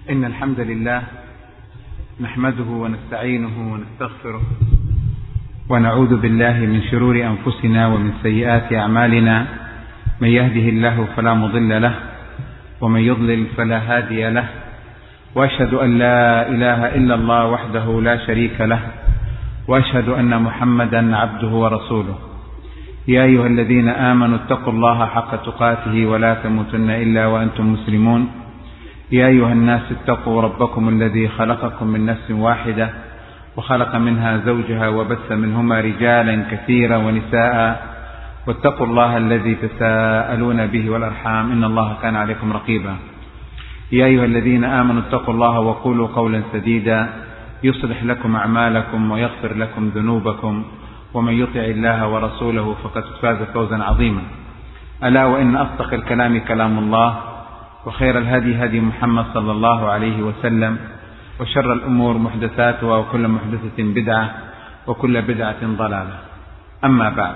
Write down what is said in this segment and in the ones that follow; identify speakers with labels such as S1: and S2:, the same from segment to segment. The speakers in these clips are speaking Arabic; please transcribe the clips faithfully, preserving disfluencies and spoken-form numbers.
S1: إن الحمد لله نحمده ونستعينه ونستغفره ونعوذ بالله من شرور أنفسنا ومن سيئات أعمالنا. من يهده الله فلا مضل له ومن يضلل فلا هادي له، وأشهد أن لا إله إلا الله وحده لا شريك له، وأشهد أن محمدا عبده ورسوله. يا أيها الذين آمنوا اتقوا الله حق تقاته ولا تموتن إلا وأنتم مسلمون. يا أيها الناس اتقوا ربكم الذي خلقكم من نفس واحدة وخلق منها زوجها وبث منهما رجالا كثيرا ونساء، واتقوا الله الذي تساءلون به والأرحام إن الله كان عليكم رقيبا. يا أيها الذين آمنوا اتقوا الله وقولوا قولا سديدا يصلح لكم أعمالكم ويغفر لكم ذنوبكم، ومن يطع الله ورسوله فقد فاز فوزا عظيما. ألا وإن أصدق الكلام كلام الله، وخير الهدي هدي محمد صلى الله عليه وسلم، وشر الأمور محدثاتها وكل محدثة بدعة وكل بدعة ضلالة. أما بعد،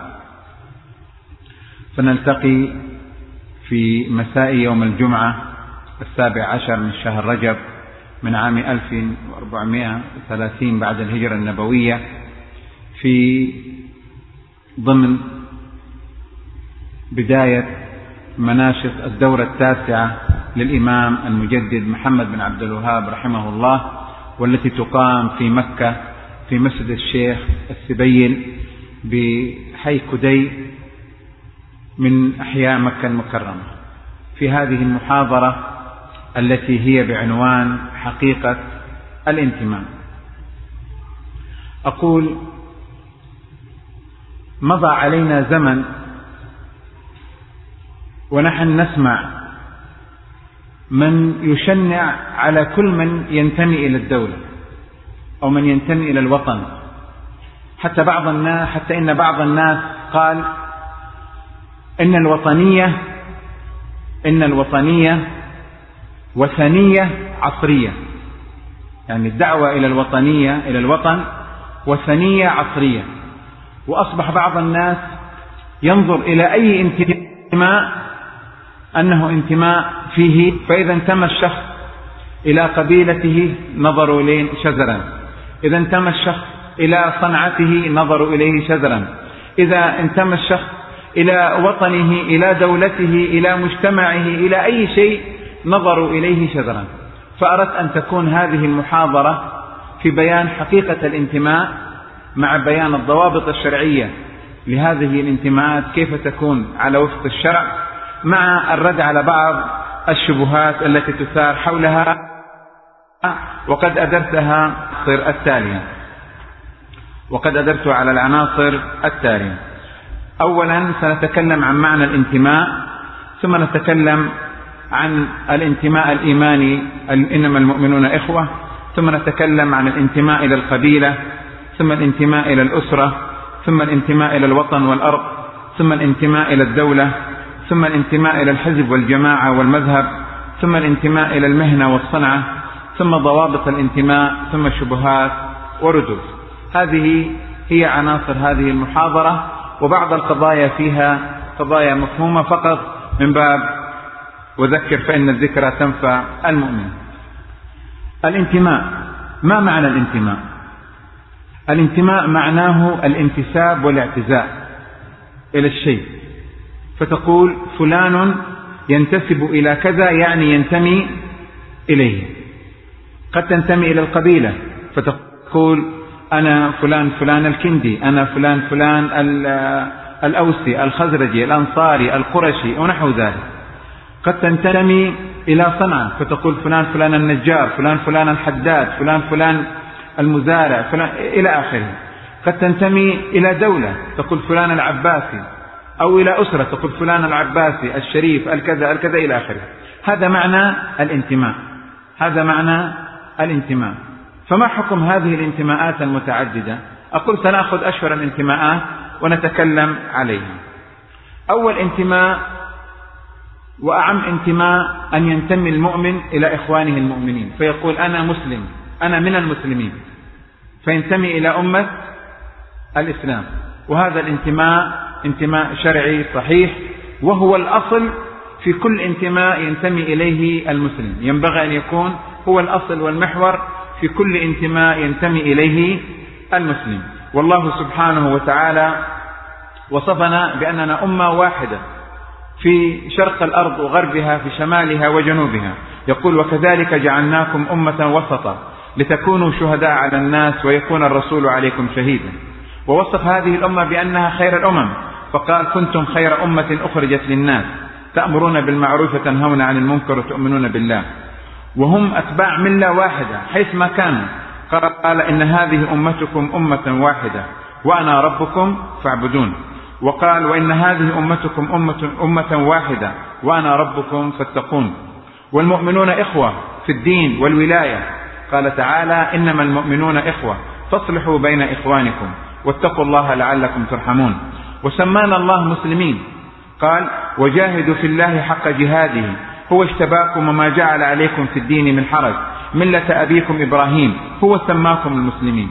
S1: فنلتقي في مساء يوم الجمعة السابع عشر من شهر رجب من عام ألف وأربعمائة وثلاثين بعد الهجرة النبوية، في ضمن بداية مناشط الدورة التاسعة للإمام المجدد محمد بن عبد الوهاب رحمه الله، والتي تقام في مكة في مسجد الشيخ السبيل بحي كدي من أحياء مكة المكرمة. في هذه المحاضرة التي هي بعنوان حقيقة الانتماء، أقول: مضى علينا زمن ونحن نسمع من يشنع على كل من ينتمي إلى الدولة أو من ينتمي إلى الوطن، حتى بعض الناس حتى إن بعض الناس قال إن الوطنية إن الوطنية وثنية عصرية، يعني الدعوة إلى الوطنية إلى الوطن وثنية عصرية. وأصبح بعض الناس ينظر إلى أي انتماء أنه انتماء فيه، فإذا انتمى الشخص إلى قبيلته نظروا إليه شزرا، إذا انتمى الشخص إلى صنعته نظروا إليه شزرا، إذا انتمى الشخص إلى وطنه إلى دولته إلى مجتمعه إلى أي شيء نظروا إليه شزرا. فأردت أن تكون هذه المحاضرة في بيان حقيقة الانتماء مع بيان الضوابط الشرعية لهذه الانتماءات، كيف تكون على وفق الشرع، مع الرد على بعض الشبهات التي تثار حولها، وقد أدرتها التالية وقد أدرت على العناصر التالية. أولا سنتكلم عن معنى الانتماء، ثم نتكلم عن الانتماء الإيماني، إنما المؤمنون إخوة، ثم نتكلم عن الانتماء إلى القبيلة، ثم الانتماء إلى الأسرة، ثم الانتماء إلى الوطن والأرض، ثم الانتماء إلى الدولة، ثم الانتماء إلى الحزب والجماعة والمذهب، ثم الانتماء إلى المهنة والصنعة، ثم ضوابط الانتماء، ثم شبهات وردود. هذه هي عناصر هذه المحاضرة، وبعض القضايا فيها قضايا مفهومة فقط من باب وذكر فإن الذكرى تنفع المؤمن. الانتماء، ما معنى الانتماء؟ الانتماء معناه الانتساب والاعتزاء إلى الشيء، فتقول فلان ينتسب إلى كذا، يعني ينتمي إليه. قد تنتمي إلى القبيلة فتقول أنا فلان فلان الكندي، أنا فلان فلان الأوسي الخزرجي الأنصاري القرشي ونحو ذلك. قد تنتمي إلى صنعة فتقول فلان فلان النجار، فلان فلان الحداد، فلان فلان المزارع، فلان إلى آخره. قد تنتمي إلى دولة تقول فلان العباسي، أو إلى أسرة تقول فلان العباسي الشريف الكذا الكذا إلى آخره. هذا معنى الانتماء، هذا معنى الانتماء. فما حكم هذه الانتماءات المتعددة؟ أقول سنأخذ أشهر الانتماءات ونتكلم عليها. أول انتماء وأعم انتماء أن ينتمي المؤمن إلى إخوانه المؤمنين، فيقول أنا مسلم، أنا من المسلمين، فينتمي إلى أمة الإسلام. وهذا الانتماء انتماء شرعي صحيح، وهو الأصل في كل انتماء ينتمي إليه المسلم. ينبغي أن يكون هو الأصل والمحور في كل انتماء ينتمي إليه المسلم. والله سبحانه وتعالى وصفنا بأننا أمة واحدة في شرق الأرض وغربها، في شمالها وجنوبها. يقول: وكذلك جعلناكم أمة وسطا لتكونوا شهداء على الناس ويكون الرسول عليكم شهيدا. ووصف هذه الأمة بأنها خير الأمم، فقال: كنتم خير أمة أخرجت للناس تأمرون بالمعروف وتنهون عن المنكر وتؤمنون بالله. وهم أتباع ملة واحدة حيث ما كانوا. قال: إن هذه أمتكم أمة واحدة وأنا ربكم فاعبدون. وقال: وإن هذه أمتكم أمة, أمة واحدة وأنا ربكم فاتقون. والمؤمنون إخوة في الدين والولاية. قال تعالى: إنما المؤمنون إخوة فاصلحوا بين إخوانكم واتقوا الله لعلكم ترحمون. وسمانا الله مسلمين. قال: وجاهدوا في الله حق جهاده هو اجتباكم وما جعل عليكم في الدين من حرج ملة أبيكم إبراهيم هو سماكم المسلمين.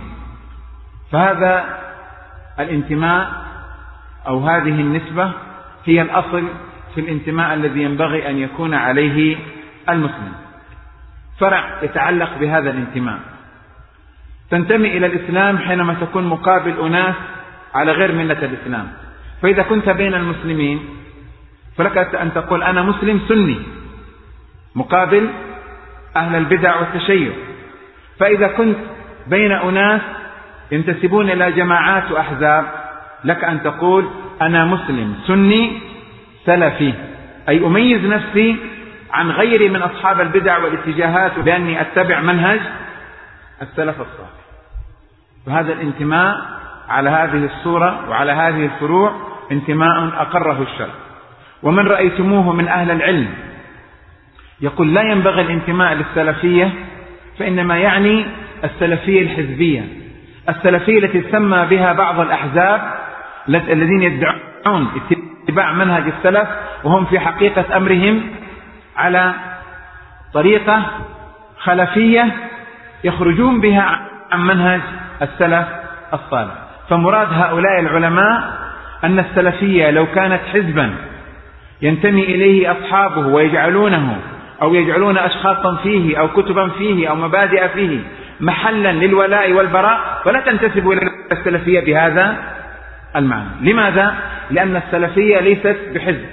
S1: فهذا الانتماء أو هذه النسبة هي الأصل في الانتماء الذي ينبغي أن يكون عليه المسلم. فرع يتعلق بهذا الانتماء: تنتمي إلى الإسلام حينما تكون مقابل أناس على غير ملة الإسلام. فإذا كنت بين المسلمين فلك أن تقول: أنا مسلم سني، مقابل أهل البدع والتشيع. فإذا كنت بين أناس ينتسبون إلى جماعات وأحزاب لك أن تقول: أنا مسلم سني سلفي، أي أميز نفسي عن غيري من أصحاب البدع والاتجاهات بأني أتبع منهج السلف الصالح. وهذا الانتماء على هذه الصورة وعلى هذه الفروع انتماء أقره الشرع. ومن رأيتموه من أهل العلم يقول: لا ينبغي الانتماء للسلفية، فإنما يعني السلفية الحزبية، السلفية التي تسمى بها بعض الأحزاب الذين يدعون اتباع منهج السلف وهم في حقيقة أمرهم على طريقة خلفية يخرجون بها عن منهج السلف الصالح. فمراد هؤلاء العلماء أن السلفية لو كانت حزبا ينتمي إليه أصحابه ويجعلونه أو يجعلون أشخاصا فيه أو كتبا فيه أو مبادئ فيه محلا للولاء والبراء، ولا تنتسب إلى السلفية بهذا المعنى. لماذا؟ لأن السلفية ليست بحزب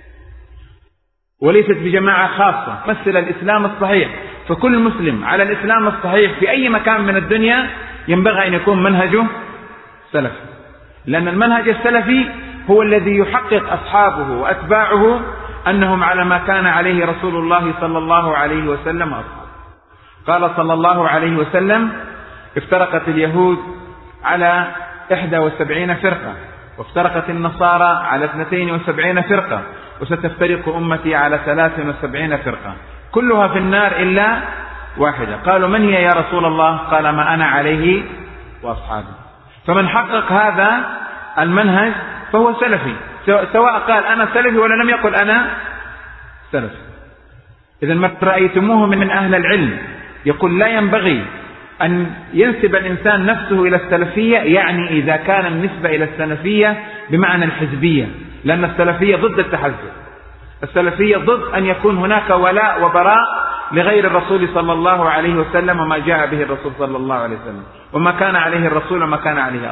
S1: وليست بجماعة خاصة، مثل الإسلام الصحيح. فكل مسلم على الإسلام الصحيح في أي مكان من الدنيا ينبغي أن يكون منهجه سلفي، لأن المنهج السلفي هو الذي يحقق أصحابه وأتباعه أنهم على ما كان عليه رسول الله صلى الله عليه وسلم وأصحابه. قال صلى الله عليه وسلم: افترقت اليهود على إحدى وسبعين فرقة، وافترقت النصارى على اثنتين وسبعين فرقة، وستفترق أمتي على ثلاث وسبعين فرقة كلها في النار إلا واحدة. قالوا: من هي يا رسول الله؟ قال: ما أنا عليه وأصحابي. فمن حقق هذا المنهج فهو سلفي، سواء قال أنا سلفي ولا لم يقل أنا سلفي. إذا ما رأيتموه من أهل العلم يقول: لا ينبغي أن ينسب الإنسان نفسه إلى السلفية، يعني إذا كان النسبة إلى السلفية بمعنى الحزبية، لأن السلفية ضد التحزب. السلفية ضد أن يكون هناك ولاء وبراء لغير الرسول صلى الله عليه وسلم وما جاء به الرسول صلى الله عليه وسلم وما كان عليه الرسول وما كان عليه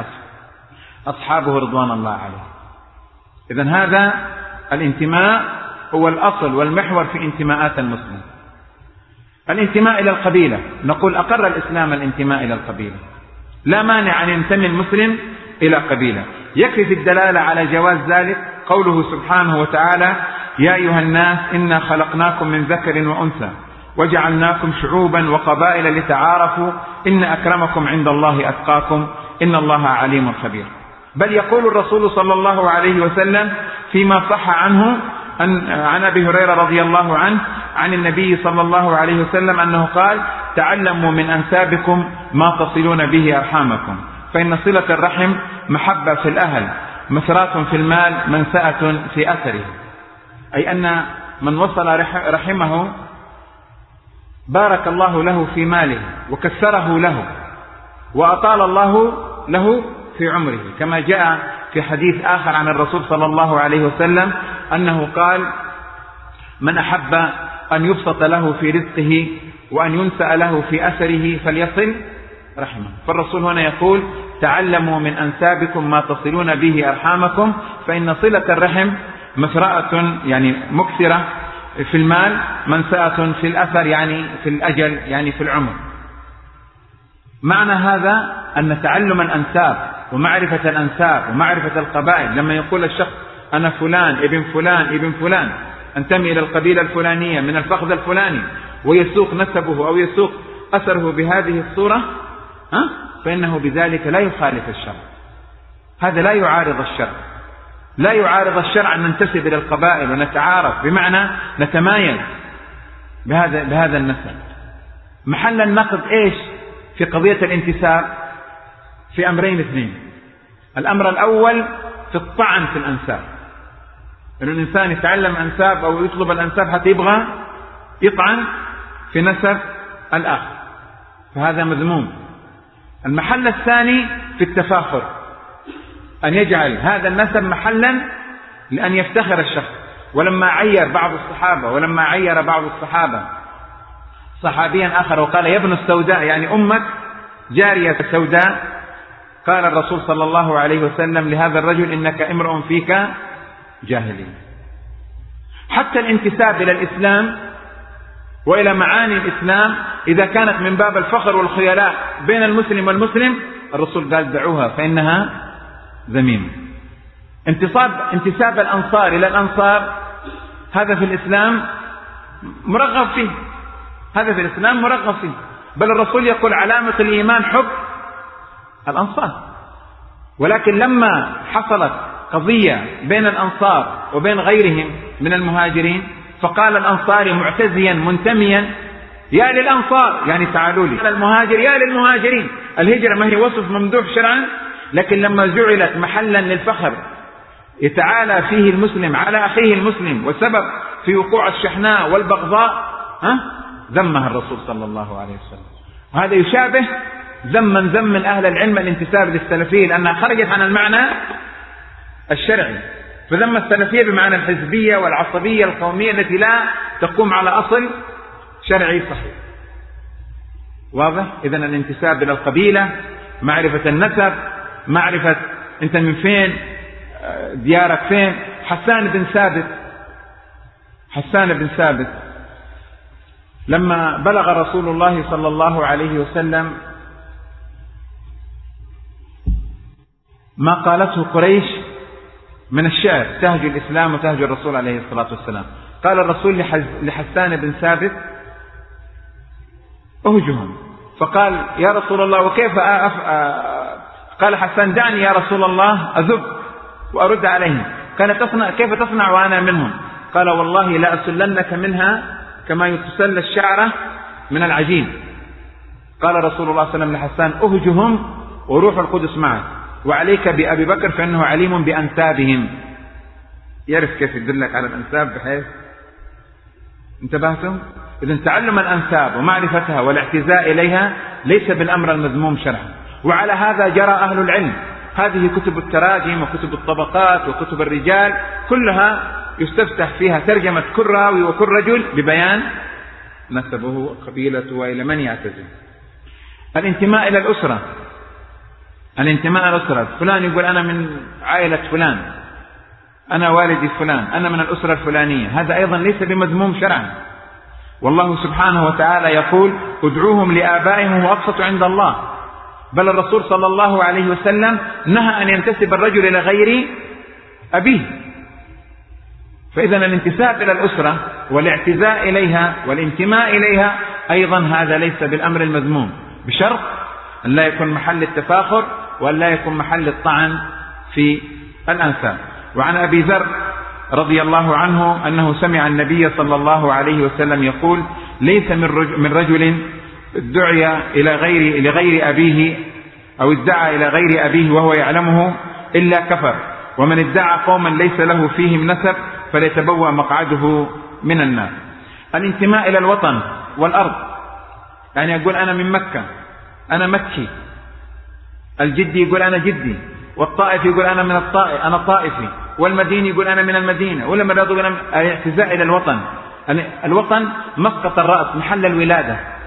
S1: أصحابه رضوان الله عليه. إذن هذا الانتماء هو الأصل والمحور في انتماءات المسلم. الانتماء إلى القبيلة، نقول أقر الإسلام الانتماء إلى القبيلة، لا مانع أن ينتمي المسلم إلى قبيلة. يكفي في الدلالة على جواز ذلك قوله سبحانه وتعالى: يا أيها الناس إنا خلقناكم من ذكر وأنثى وجعلناكم شعوبا وقبائل لتعارفوا إن أكرمكم عند الله أتقاكم إن الله عليم خبير. بل يقول الرسول صلى الله عليه وسلم فيما صح عنه أن عن أبي هريرة رضي الله عنه عن النبي صلى الله عليه وسلم أنه قال: تعلموا من أنسابكم ما تصلون به أرحامكم، فإن صلة الرحم محبة في الأهل، مسرات في المال، منسأة في أثره. أي أن من وصل رحمه بارك الله له في ماله وكسره له وأطال الله له في عمره، كما جاء في حديث آخر عن الرسول صلى الله عليه وسلم أنه قال: من أحب أن يبسط له في رزقه وأن ينسأ له في أثره فليصل رحمه. فالرسول هنا يقول تعلموا من أنسابكم ما تصلون به أرحامكم، فإن صلة الرحم مسرعة يعني مكثرة في المال، منسأة في الأثر يعني في الأجل يعني في العمر. معنى هذا أن تعلم الأنساب ومعرفة الأنساب ومعرفة القبائل، لما يقول الشخص أنا فلان ابن فلان ابن فلان أنتمي إلى القبيلة الفلانية من الفخذ الفلاني، ويسوق نسبه أو يسوق أثره بهذه الصورة، ها؟ فإنه بذلك لا يخالف الشرع، هذا لا يعارض الشرع، لا يعارض الشرع أن ننتسب إلى القبائل ونتعارف، بمعنى نتمايز بهذا بهذا النسب. محل النقد إيش في قضية الانتساب؟ في أمرين اثنين. الأمر الأول في الطعن في الأنساب، أن الإنسان يتعلم أنساب أو يطلب الأنساب حتى يبغى يطعن في نسب الآخر، فهذا مذموم. المحل الثاني في التفاخر، أن يجعل هذا النسب محلا لأن يفتخر الشخص. ولما عير بعض الصحابة ولما عير بعض الصحابة صحابيا آخر وقال يا ابن السوداء يعني أمك جارية سوداء، قال الرسول صلى الله عليه وسلم لهذا الرجل إنك امرؤ فيك جاهلي. حتى الانتساب إلى الإسلام وإلى معاني الإسلام إذا كانت من باب الفخر والخيلاء بين المسلم والمسلم، الرسول قال دعوها فإنها ذميمة. انتصاب انتساب الأنصار إلى الأنصار هذا في الإسلام مرغب فيه، هذا في الإسلام مرغب فيه، بل الرسول يقول علامة الإيمان حب الأنصار. ولكن لما حصلت قضية بين الأنصار وبين غيرهم من المهاجرين، فقال الأنصاري معتزيا منتميا يا للأنصار يعني تعالوا لي، المهاجر يا للمهاجرين. الهجرة ما هي وصف ممدوح شرعا، لكن لما جعلت محلا للفخر يتعالى فيه المسلم على أخيه المسلم وسبب في وقوع الشحناء والبغضاء، ها ذمها الرسول صلى الله عليه وسلم. وهذا يشابه ذما ذم من أهل العلم الانتساب للسلفية، لأنها خرجت عن المعنى الشرعي، فذم السلفية بمعنى الحزبية والعصبية القومية التي لا تقوم على أصل شرعي صحيح. واضح؟ إذن الانتساب إلى القبيلة، معرفة النسب، معرفة أنت من فين، ديارك فين. حسان بن ثابت حسان بن ثابت لما بلغ رسول الله صلى الله عليه وسلم ما قالته قريش من الشعر تهجو الإسلام وتهجو الرسول عليه الصلاة والسلام، قال الرسول لحسان بن ثابت أهجهم، فقال يا رسول الله وكيف أف... قال حسان دعني يا رسول الله أذب وأرد عليهم. قال تصنع كيف تصنع وأنا منهم؟ قال والله لا أسلنك منها كما يتسل الشعرة من العجين. قال رسول الله صلى الله عليه وسلم لحسان أهجهم وروح القدس معك، وعليك بأبي بكر فإنه عليم بأنسابهم. يعرف كيف يدلك على الأنساب بحيث انتبهتم؟ إذن تعلم الأنساب ومعرفتها والاعتزاء إليها ليس بالأمر المذموم شرعا. وعلى هذا جرى أهل العلم، هذه كتب التراجم وكتب الطبقات وكتب الرجال كلها يستفتح فيها ترجمة كل راوي وكل رجل ببيان نسبه وقبيلته وإلى من يعتزل. الانتماء إلى الأسرة، الانتماء إلى الأسرة، فلان يقول أنا من عائلة فلان، أنا والدي فلان، أنا من الأسرة الفلانية، هذا أيضا ليس بمذموم شرعا. والله سبحانه وتعالى يقول ادعوهم لآبائهم وأقسط عند الله، بل الرسول صلى الله عليه وسلم نهى أن ينتسب الرجل إلى غير أبيه. فإذا الانتساب إلى الأسرة والاعتزاء إليها والانتماء إليها أيضا هذا ليس بالأمر المذموم، بشرط أن لا يكون محل التفاخر وأن لا يكون محل الطعن في الأنساب. وعن أبي ذر رضي الله عنه أنه سمع النبي صلى الله عليه وسلم يقول ليس من رجل ادعي إلى غير لغير أبيه أو ادعى إلى غير أبيه وهو يعلمه إلا كفر، ومن ادعى قوما ليس له فيهم نسب فليتبوأ مقعده من النار. الانتماء إلى الوطن والأرض، يعني يقول أنا من مكة، أنا مكي، الجدي يقول أنا جدي، والطائف يقول أنا من الطائف أنا طائفي، والمديني يقول أنا من المدينة، ولما يقول اعتزاء إلى الوطن. الوطن مسقط الرأس، محل الولادة،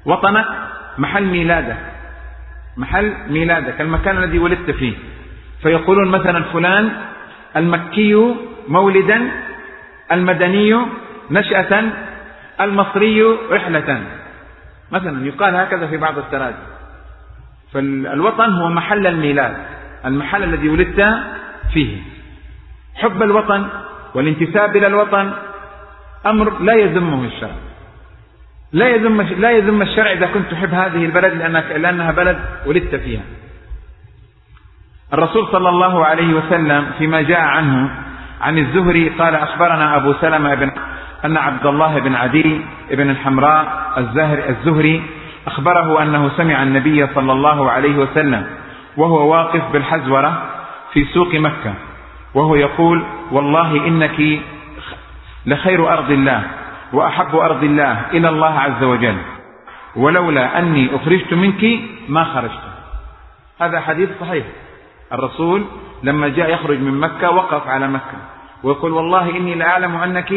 S1: وطنك محل ميلادك، محل ميلادك، المكان الذي ولدت فيه. فيقولون مثلا فلان المكي مولدا، المدني نشأة، المصري رحلة، مثلا يقال هكذا في بعض التراجم. فالوطن هو محل الميلاد، المحل الذي ولدت فيه. حب الوطن والانتساب إلى الوطن أمر لا يذمه الشرع، لا يذم لا يذم الشرع إذا كنت تحب هذه البلد لأنك لأنها بلد ولدت فيها. الرسول صلى الله عليه وسلم فيما جاء عنه عن الزهري قال: أخبرنا أبو سلمة بن أن عبد الله بن عدي بن الحمراء الزهري أخبره أنه سمع النبي صلى الله عليه وسلم وهو واقف بالحزورة في سوق مكة وهو يقول: والله إنك لخير أرض الله وأحب أرض الله إلى الله عز وجل، ولولا أني أخرجت منك ما خرجت. هذا حديث صحيح. الرسول لما جاء يخرج من مكة وقف على مكة ويقول: والله إني لأعلم أنك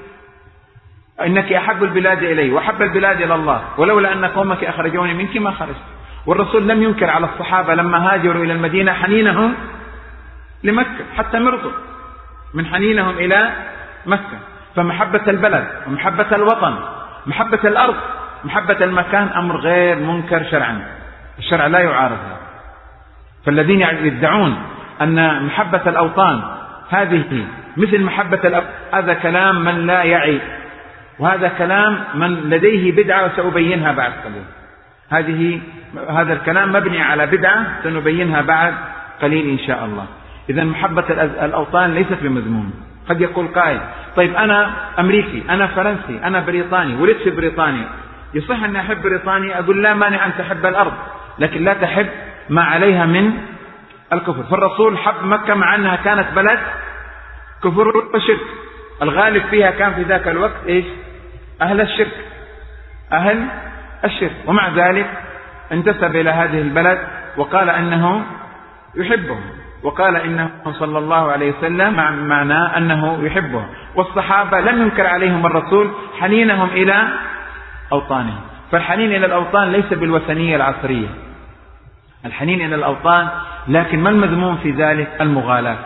S1: إنك أحب البلاد إلي وأحب البلاد إلى الله، ولولا أن قومك أخرجوني منك ما خرجت. والرسول لم ينكر على الصحابة لما هاجروا إلى المدينة حنينهم لمكة، حتى مرضوا من حنينهم إلى مكة. فمحبة البلد ومحبة الوطن، محبة الأرض، محبة المكان أمر غير منكر شرعا، الشرع لا يعارضها. فالذين يدعون أن محبة الأوطان هذه مثل محبة الأرض هذا كلام من لا يعي، وهذا كلام من لديه بدعة وسأبينها بعد قليل. هذه هذا الكلام مبني على بدعة سنبينها بعد قليل إن شاء الله. إذا محبة الأوطان ليست بمذموم. قد يقول قائل: طيب أنا أمريكي، أنا فرنسي، أنا بريطاني، ولدت في بريطانيا، يصح أن أحب بريطانيا؟ أقول: لا مانع أن تحب الأرض، لكن لا تحب ما عليها من الكفر. فالرسول حب مكة مع أنها كانت بلد كفر وشرك، الغالب فيها كان في ذاك الوقت إيش؟ أهل الشرك، أهل الشرك، ومع ذلك انتسب إلى هذه البلد وقال أنه يحبهم، وقال إنه صلى الله عليه وسلم معناه أنه يحبهم. والصحابة لم ينكر عليهم الرسول حنينهم إلى أوطانهم. فالحنين إلى الأوطان ليس بالوثنية العصرية، الحنين إلى الأوطان، لكن ما المذموم في ذلك؟ المغالاة،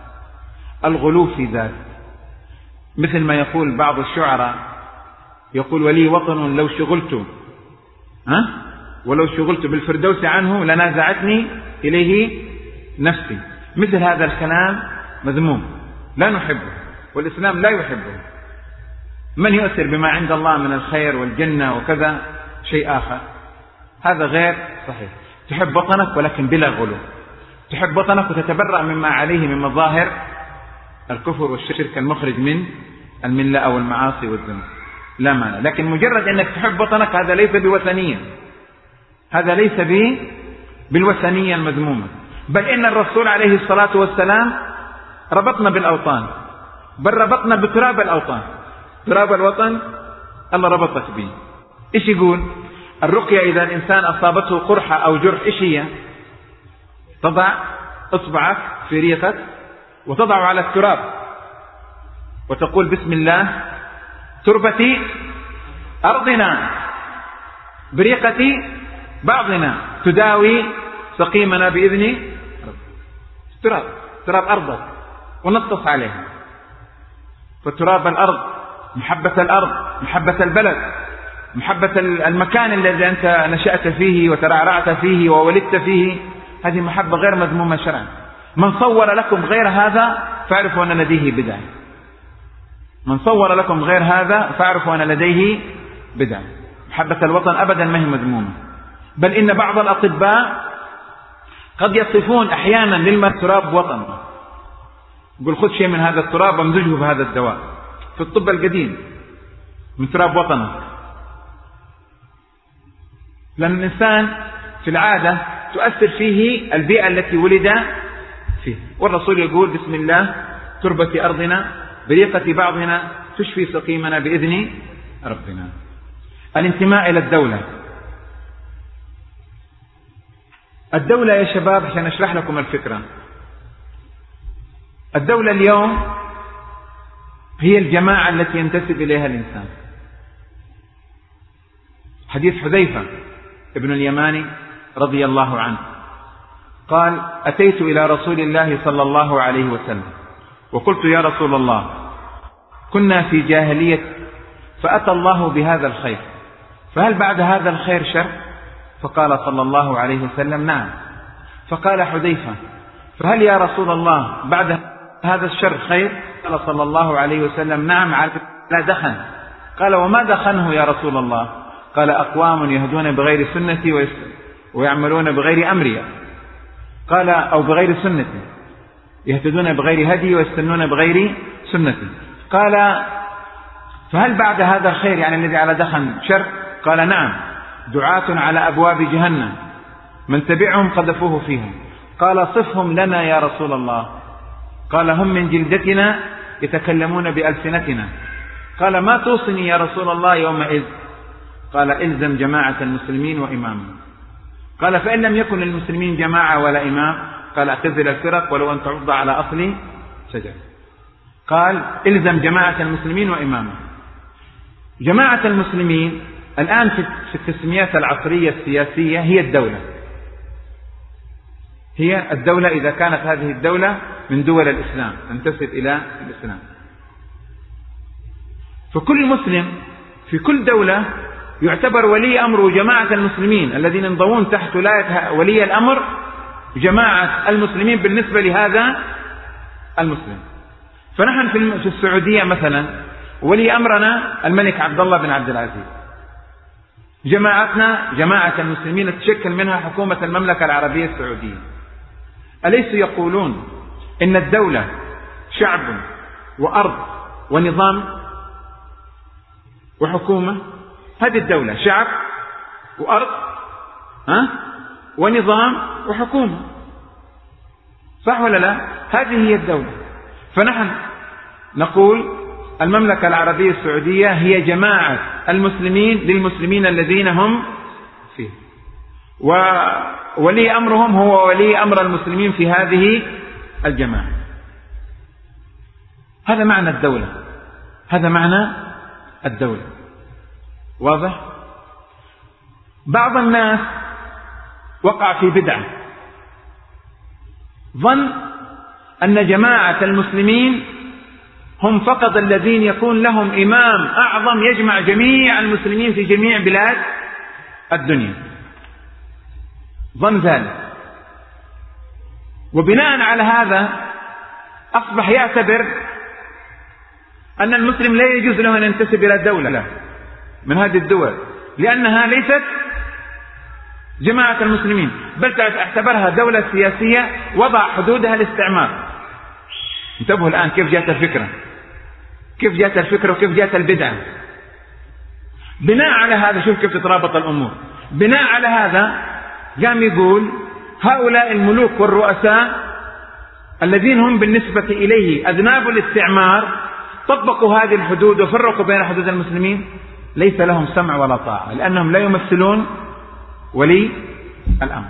S1: الغلو في ذلك. مثل ما يقول بعض الشعراء، يقول: ولي وطن لو شغلت ها ولو شغلت بالفردوس عنه لنازعتني إليه نفسي. مثل هذا الكلام مذموم، لا نحبه، والإسلام لا يحبه. من يؤثر بما عند الله من الخير والجنة وكذا شيء آخر، هذا غير صحيح. تحب وطنك ولكن بلا غلو، تحب وطنك وتتبرأ مما عليه من مظاهر الكفر والشرك المخرج من الملة أو المعاصي والذنوب، لا مانع. لكن مجرد أنك تحب وطنك هذا ليس بوثنية، هذا ليس بالوثنية المذمومة. بل إن الرسول عليه الصلاة والسلام ربطنا بالأوطان، بل ربطنا بتراب الأوطان، تراب الوطن الله ربطك به. إيش يقول؟ الرقية إذا الإنسان أصابته قرحة أو جرح إيش هي؟ تضع إصبعك في ريقك وتضع على التراب وتقول: بسم الله تربة أرضنا بريقة بعضنا تداوي سقيمنا بإذن تراب، تراب أرضك ونطف عليها. فتراب الأرض، محبة الأرض، محبة البلد، محبة المكان الذي أنت نشأت فيه وترعرعت فيه وولدت فيه، هذه محبة غير مذمومة شرعا. من صور لكم غير هذا فاعرفوا أن لديه بدعة، من صور لكم غير هذا فاعرفوا أن لديه بدعة. محبة الوطن أبدا ما هي مذمومة، بل إن بعض الأطباء قد يصفون أحيانا للماء تراب وطن، يقول: خذ شيء من هذا التراب وامزجه بهذا الدواء، في الطب القديم من تراب وطنك. لأن الإنسان في العادة تؤثر فيه البيئة التي ولد فيه، والرسول يقول: بسم الله تربة أرضنا بريقة بعضنا تشفي سقيمنا بإذن ربنا. الانتماء إلى الدولة. الدولة يا شباب عشان أشرح لكم الفكرة، الدولة اليوم هي الجماعة التي ينتسب إليها الإنسان. حديث حذيفة ابن اليماني رضي الله عنه قال: أتيت إلى رسول الله صلى الله عليه وسلم وقلت: يا رسول الله، كنا في جاهلية فأتى الله بهذا الخير، فهل بعد هذا الخير شر؟ فقال صلى الله عليه وسلم: نعم. فقال حذيفة: فهل يا رسول الله بعد هذا الشر خير؟ قال صلى الله عليه وسلم: نعم على دخن. قال: وما دخنه يا رسول الله؟ قال: أقوام يهدون بغير سنتي ويعملون بغير أمري. قال: أو بغير سنتي، يهتدون بغير هدي ويستنون بغير سنتي. قال: فهل بعد هذا الخير يعني الذي على دخن شر؟ قال: نعم، دعاة على أبواب جهنم من تبعهم قذفوه فيها. قال: صفهم لنا يا رسول الله. قال: هم من جلدتنا يتكلمون بألسنتنا. قال: ما توصني يا رسول الله يومئذ؟ قال: إلزم جماعة المسلمين وإمامهم. قال: فإن لم يكن للمسلمين جماعة ولا إمام؟ قال: اعتزل الفرق ولو أن تعض على أصل شجر. قال: إلزم جماعة المسلمين وإمامهم. جماعة المسلمين الآن في التسميات العصرية السياسية هي الدولة، هي الدولة إذا كانت هذه الدولة من دول الإسلام تنتسب إلى الإسلام. فكل مسلم في كل دولة يعتبر ولي أمره جماعة المسلمين الذين ينضوون تحت ولاية ولي الأمر جماعة المسلمين بالنسبة لهذا المسلم. فنحن في السعودية مثلا ولي أمرنا الملك عبد الله بن عبد العزيز، جماعتنا جماعة المسلمين تشكل منها حكومة المملكة العربية السعودية. أليس يقولون إن الدولة شعب وأرض ونظام وحكومة؟ هذه الدولة شعب وأرض ها ونظام وحكومة، صح ولا لا؟ هذه هي الدولة. فنحن نقول المملكة العربية السعودية هي جماعة المسلمين للمسلمين الذين هم فيه، وولي أمرهم هو ولي أمر المسلمين في هذه الجماعة. هذا معنى الدولة، هذا معنى الدولة. واضح؟ بعض الناس وقع في بدعة، ظن أن جماعة المسلمين هم فقط الذين يكون لهم إمام أعظم يجمع جميع المسلمين في جميع بلاد الدنيا، ظن ذلك، وبناء على هذا أصبح يعتبر أن المسلم لا يجوز له أن ينتسب إلى دولة من هذه الدول لأنها ليست جماعة المسلمين، بل اعتبرها دولة سياسية وضع حدودها الاستعمار. انتبهوا الآن كيف جاءت الفكرة، كيف جاءت الفكرة وكيف جاءت البدعة. بناء على هذا شوف كيف تترابط الأمور. بناء على هذا قام يقول هؤلاء الملوك والرؤساء الذين هم بالنسبة إليه أذناب الاستعمار طبقوا هذه الحدود وفرقوا بين حدود المسلمين، ليس لهم سمع ولا طاعة لأنهم لا يمثلون ولي الأمر.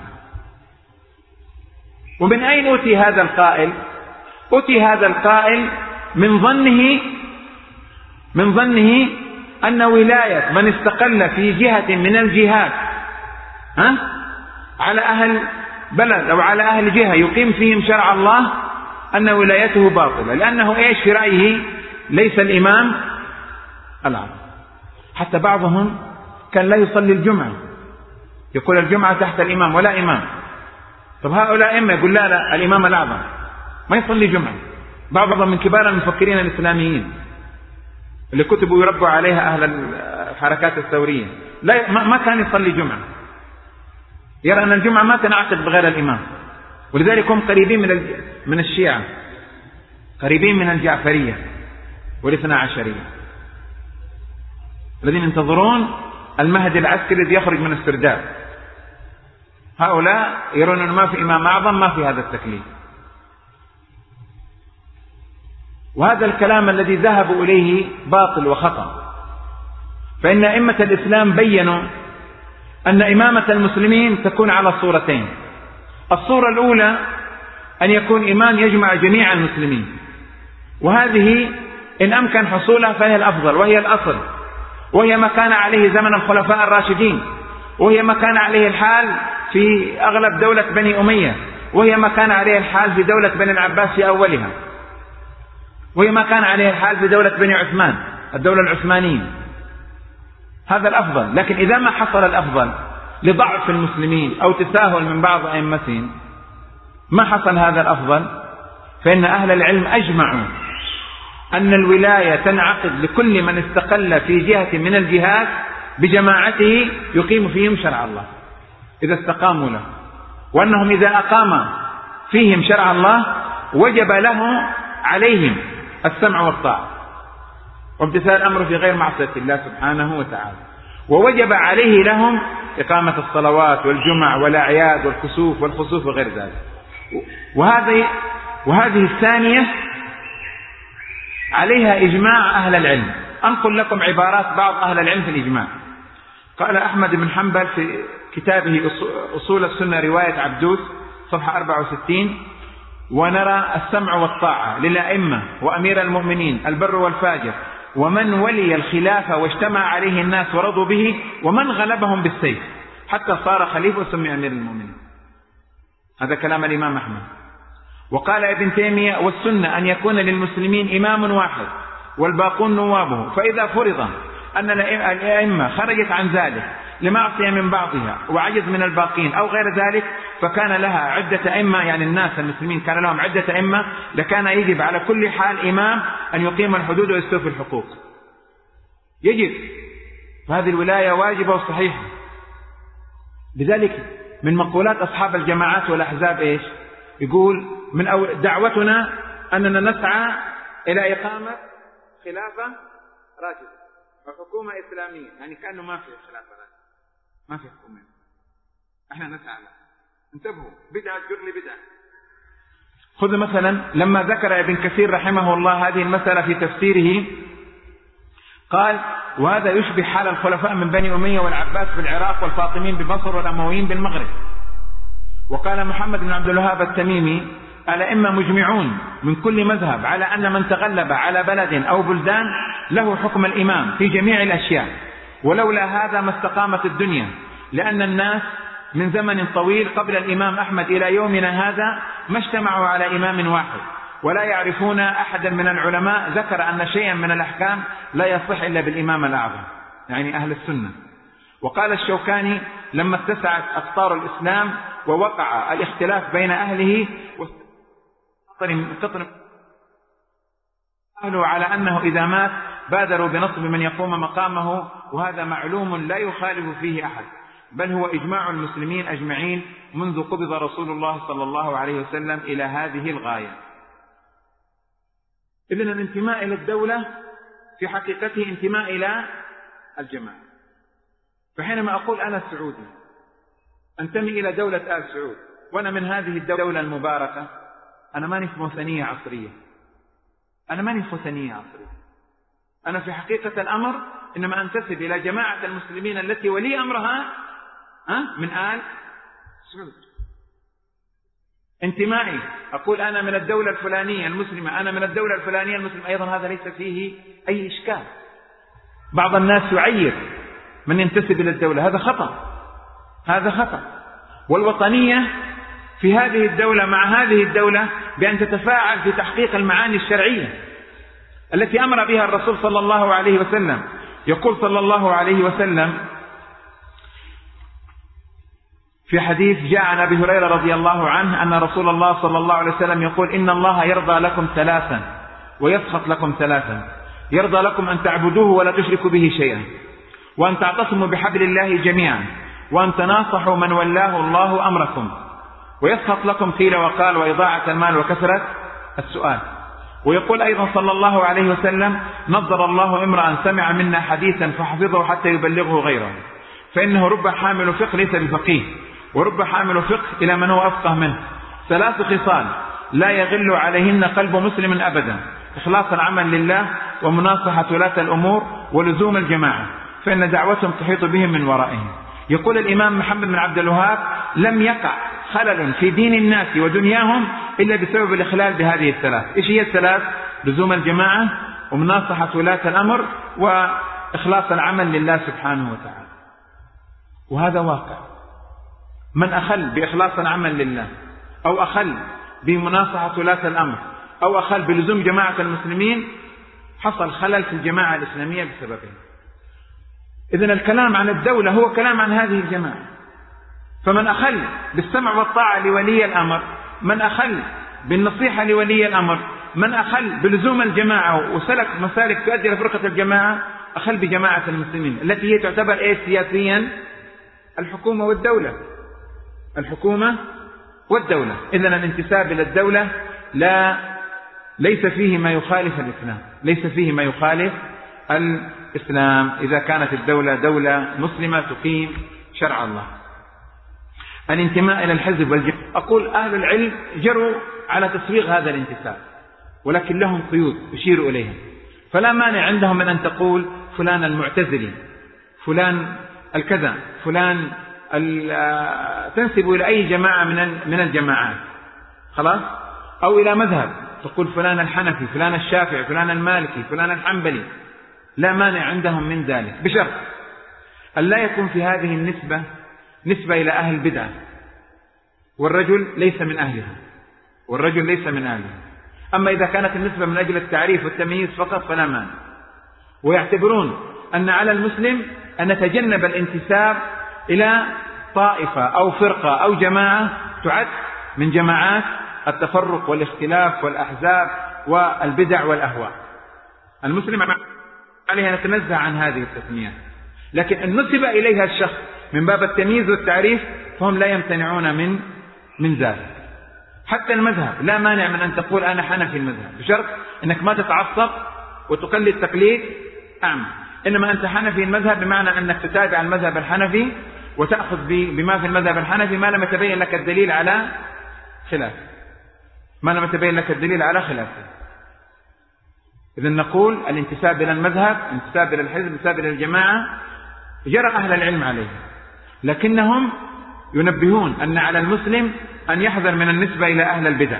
S1: ومن أين أوتي هذا القائل؟ أوتي هذا القائل من ظنه من ظنه أن ولاية من استقل في جهة من الجهات ها على أهل بلد أو على أهل جهة يقيم فيهم شرع الله أن ولايته باطلة، لأنه إيش في رأيه؟ ليس الإمام العام. حتى بعضهم كان لا يصلي الجمعة، يقول الجمعة تحت الإمام ولا إمام. طب هؤلاء إما يقول لا لا الإمام الأعظم ما يصلي جمعة. بعضهم من كبار المفكرين الإسلاميين اللي كتبوا يربوا عليها أهل الحركات الثورية لا ما كان يصلي جمعة، يرى أن الجمعة ما تنعقد بغير الإمام. ولذلك هم قريبين من من الشيعة، قريبين من الجعفرية والاثنى عشرية الذين ينتظرون المهدي العسكري الذي يخرج من السرداب. هؤلاء يرون أن ما في إمام أعظم، ما في هذا التكليف. وهذا الكلام الذي ذهبوا إليه باطل وخطأ، فإن أئمة الإسلام بيّنوا أن إمامة المسلمين تكون على صورتين. الصورة الأولى أن يكون إمام يجمع جميع المسلمين، وهذه إن أمكن حصولها فهي الأفضل وهي الأصل. وهي ما كان عليه زمن الخلفاء الراشدين، وهي ما كان عليه الحال في أغلب دولة بني أمية، وهي ما كان عليه الحال في دولة بني العباس في أولها، وهي ما كان عليه الحال في دولة بني عثمان الدولة العثمانية. هذا الأفضل. لكن إذا ما حصل الأفضل لضعف المسلمين أو تساهل من بعض أئمتهم، ما حصل هذا الأفضل، فإن أهل العلم أجمعوا أن الولاية تنعقد لكل من استقل في جهة من الجهات بجماعته يقيم فيهم شرع الله إذا استقاموا له، وأنهم إذا أقام فيهم شرع الله وجب له عليهم السمع والطاعة وامتثال الأمر في غير معصية الله سبحانه وتعالى، ووجب عليه لهم إقامة الصلوات والجمع والأعياد والكسوف والخسوف وغير ذلك. وهذه وهذه الثانية عليها إجماع أهل العلم. أنقل لكم عبارات بعض أهل العلم في الإجماع. قال أحمد بن حنبل في كتابه أصول السنة رواية عبدوس صفحة أربعة وستين: ونرى السمع والطاعة للأئمة وأمير المؤمنين البر والفاجر ومن ولي الخلافة واجتمع عليه الناس ورضوا به ومن غلبهم بالسيف حتى صار خليفة وسمي أمير المؤمنين. هذا كلام الإمام أحمد. وقال ابن تيمية: والسنة أن يكون للمسلمين إمام واحد والباقون نوابه، فإذا فرض أن الأئمة خرجت عن ذلك لمعصية من بعضها وعجز من الباقين أو غير ذلك فكان لها عدة أئمة، يعني الناس المسلمين كان لهم عدة أئمة، لكان يجب على كل حال إمام أن يقيم الحدود ويستوفي الحقوق. يجب، فهذه الولاية واجبة وصحيحة. لذلك من مقولات أصحاب الجماعات والأحزاب إيش؟ يقول: من أول دعوتنا أننا نسعى إلى إقامة خلافة راشدة وحكومة إسلامية، يعني كأنه ما في خلافة راشدة، ما في حكومة، احنا نسعى لها. انتبهوا، بدعة تجر لبدعة. خذ مثلا لما ذكر ابن كثير رحمه الله هذه المسألة في تفسيره قال: وهذا يشبه حال الخلفاء من بني أمية والعباس بالعراق والفاطميين بمصر والأمويين بالمغرب. وقال محمد بن عبد الوهاب التميمي: الأئمة مجمعون من كل مذهب على أن من تغلب على بلد أو بلدان له حكم الإمام في جميع الأشياء، ولولا هذا ما استقامت الدنيا، لأن الناس من زمن طويل قبل الإمام أحمد إلى يومنا هذا ما اجتمعوا على إمام واحد، ولا يعرفون أحدا من العلماء ذكر أن شيئا من الأحكام لا يصح إلا بالإمام الأعظم، يعني أهل السنة. وقال الشوكاني: لما اتسعت أقطار الإسلام ووقع الاختلاف بين أهله قطر أهله على أنه إذا مات بادروا بنصب من يقوم مقامه، وهذا معلوم لا يخالف فيه أحد، بل هو إجماع المسلمين أجمعين منذ قبض رسول الله صلى الله عليه وسلم إلى هذه الغاية. إذن الانتماء إلى الدولة في حقيقته انتماء إلى الجماعة. فحينما أقول أنا سعودي أنتمي إلى دولة آل سعود وأنا من هذه الدولة المباركة، أنا ماني في وثنية عصرية، أنا ماني في وثنية عصرية، أنا في حقيقة الأمر إنما أنتسب إلى جماعة المسلمين التي ولي أمرها من آل سعود. انتمائي أقول أنا من الدولة الفلانية المسلمة، أنا من الدولة الفلانية المسلمة، أيضا هذا ليس فيه أي إشكال. بعض الناس يعير من ينتسب إلى الدولة، هذا خطأ، هذا خطأ. والوطنية في هذه الدولة مع هذه الدولة بأن تتفاعل في تحقيق المعاني الشرعية التي أمر بها الرسول صلى الله عليه وسلم. يقول صلى الله عليه وسلم في حديث جاء عن أبي هريرة رضي الله عنه أن رسول الله صلى الله عليه وسلم يقول: إن الله يرضى لكم ثلاثا ويسخط لكم ثلاثا، يرضى لكم أن تعبدوه ولا تشركوا به شيئا، وأن تعتصموا بحبل الله جميعا، وأن تناصحوا من ولاه الله أمركم، ويسخط لكم قيل وقال وإضاعة المال وكثرة السؤال. ويقول أيضا صلى الله عليه وسلم: نظر الله امرأ سمع منا حديثا فحفظه حتى يبلغه غيره، فإنه رب حامل فقه ليس بفقيه، ورب حامل فقه إلى من هو أفقه منه. ثلاث خصال لا يغل عليهن قلب مسلم أبدا: إخلاص العمل لله، ومناصحة ولاة الأمور، ولزوم الجماعة، فإن دعوتهم تحيط بهم من ورائهم. يقول الإمام محمد بن عبد الوهاب: لم يقع خلل في دين الناس ودنياهم إلا بسبب الإخلال بهذه الثلاث. إيش هي الثلاث؟ لزوم الجماعة، ومناصحة ولاة الأمر، إخلاص العمل لله سبحانه وتعالى، وهذا واقع. من أخل بإخلاص العمل لله، أو أخل بمناصحة ولاة الأمر، أو أخل بلزوم جماعة المسلمين، حصل خلل في الجماعة الإسلامية بسببه. إذن الكلام عن الدولة هو كلام عن هذه الجماعة. فمن أخل بالسمع والطاعة لولي الأمر، من أخل بالنصيحة لولي الأمر، من أخل بلزوم الجماعة وسلك مسالك تؤدي إلى فرقة الجماعة، أخل بجماعة المسلمين التي هي تعتبر إيه سياسيا؟ الحكومة والدولة، الحكومة والدولة. إذن الانتساب إلى الدولة لا ليس فيه ما يخالف الإسلام، ليس فيه ما يخالف الإسلام إذا كانت الدولة دولة مسلمة تقيم شرع الله. الانتماء إلى الحزب والجماعة، أقول أهل العلم جروا على تسويغ هذا الانتساب، ولكن لهم قيود يشير إليها. فلا مانع عندهم من أن تقول فلان المعتزلي، فلان الكذا، فلان تنسب إلى أي جماعة من الجماعات، خلاص، أو إلى مذهب، تقول فلان الحنفي، فلان الشافعي، فلان المالكي، فلان الحنبلي، لا مانع عندهم من ذلك، بشرط أن لا يكون في هذه النسبة نسبة إلى أهل البدعة، والرجل ليس من أهلها، والرجل ليس من أهلها. أما إذا كانت النسبة من أجل التعريف والتمييز فقط فلا مانع. ويعتبرون أن على المسلم أن نتجنب الانتساب إلى طائفة أو فرقة أو جماعة تعد من جماعات التفرق والاختلاف والأحزاب والبدع والأهواء. المسلم عليه أن يتنزه عن هذه التسميات، لكن أن نسب إليها الشخص من باب التمييز والتعريف فهم لا يمتنعون من من ذلك. حتى المذهب لا مانع من أن تقول أنا حنفي المذهب، بشرط أنك ما تتعصب وتقلد تقليد أعمى، إنما أنت حنفي المذهب بمعنى أنك تتابع المذهب الحنفي وتأخذ بما في المذهب الحنفي ما لم يتبين لك الدليل على خلافه، ما لم يتبين لك الدليل على خلافه. إذن نقول الانتساب إلى المذهب، الانتساب إلى الحزب، الانتساب إلى الجماعة جرى أهل العلم عليه، لكنهم ينبهون أن على المسلم أن يحذر من النسبة إلى أهل البدع،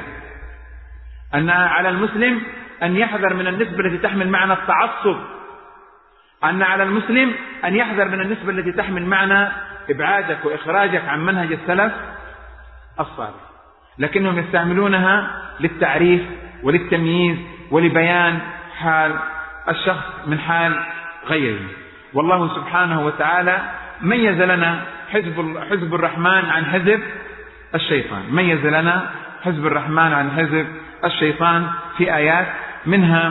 S1: أن على المسلم أن يحذر من النسبة التي تحمل معنى التعصب، أن على المسلم أن يحذر من النسبة التي تحمل معنى إبعادك وإخراجك عن منهج السلف الصالح، لكنهم يستعملونها للتعريف وللتمييز ولبيان حال الشخص من حال غيره. والله سبحانه وتعالى ميز لنا حزب حزب الرحمن عن حزب الشيطان، ميز لنا حزب الرحمن عن حزب الشيطان في آيات، منها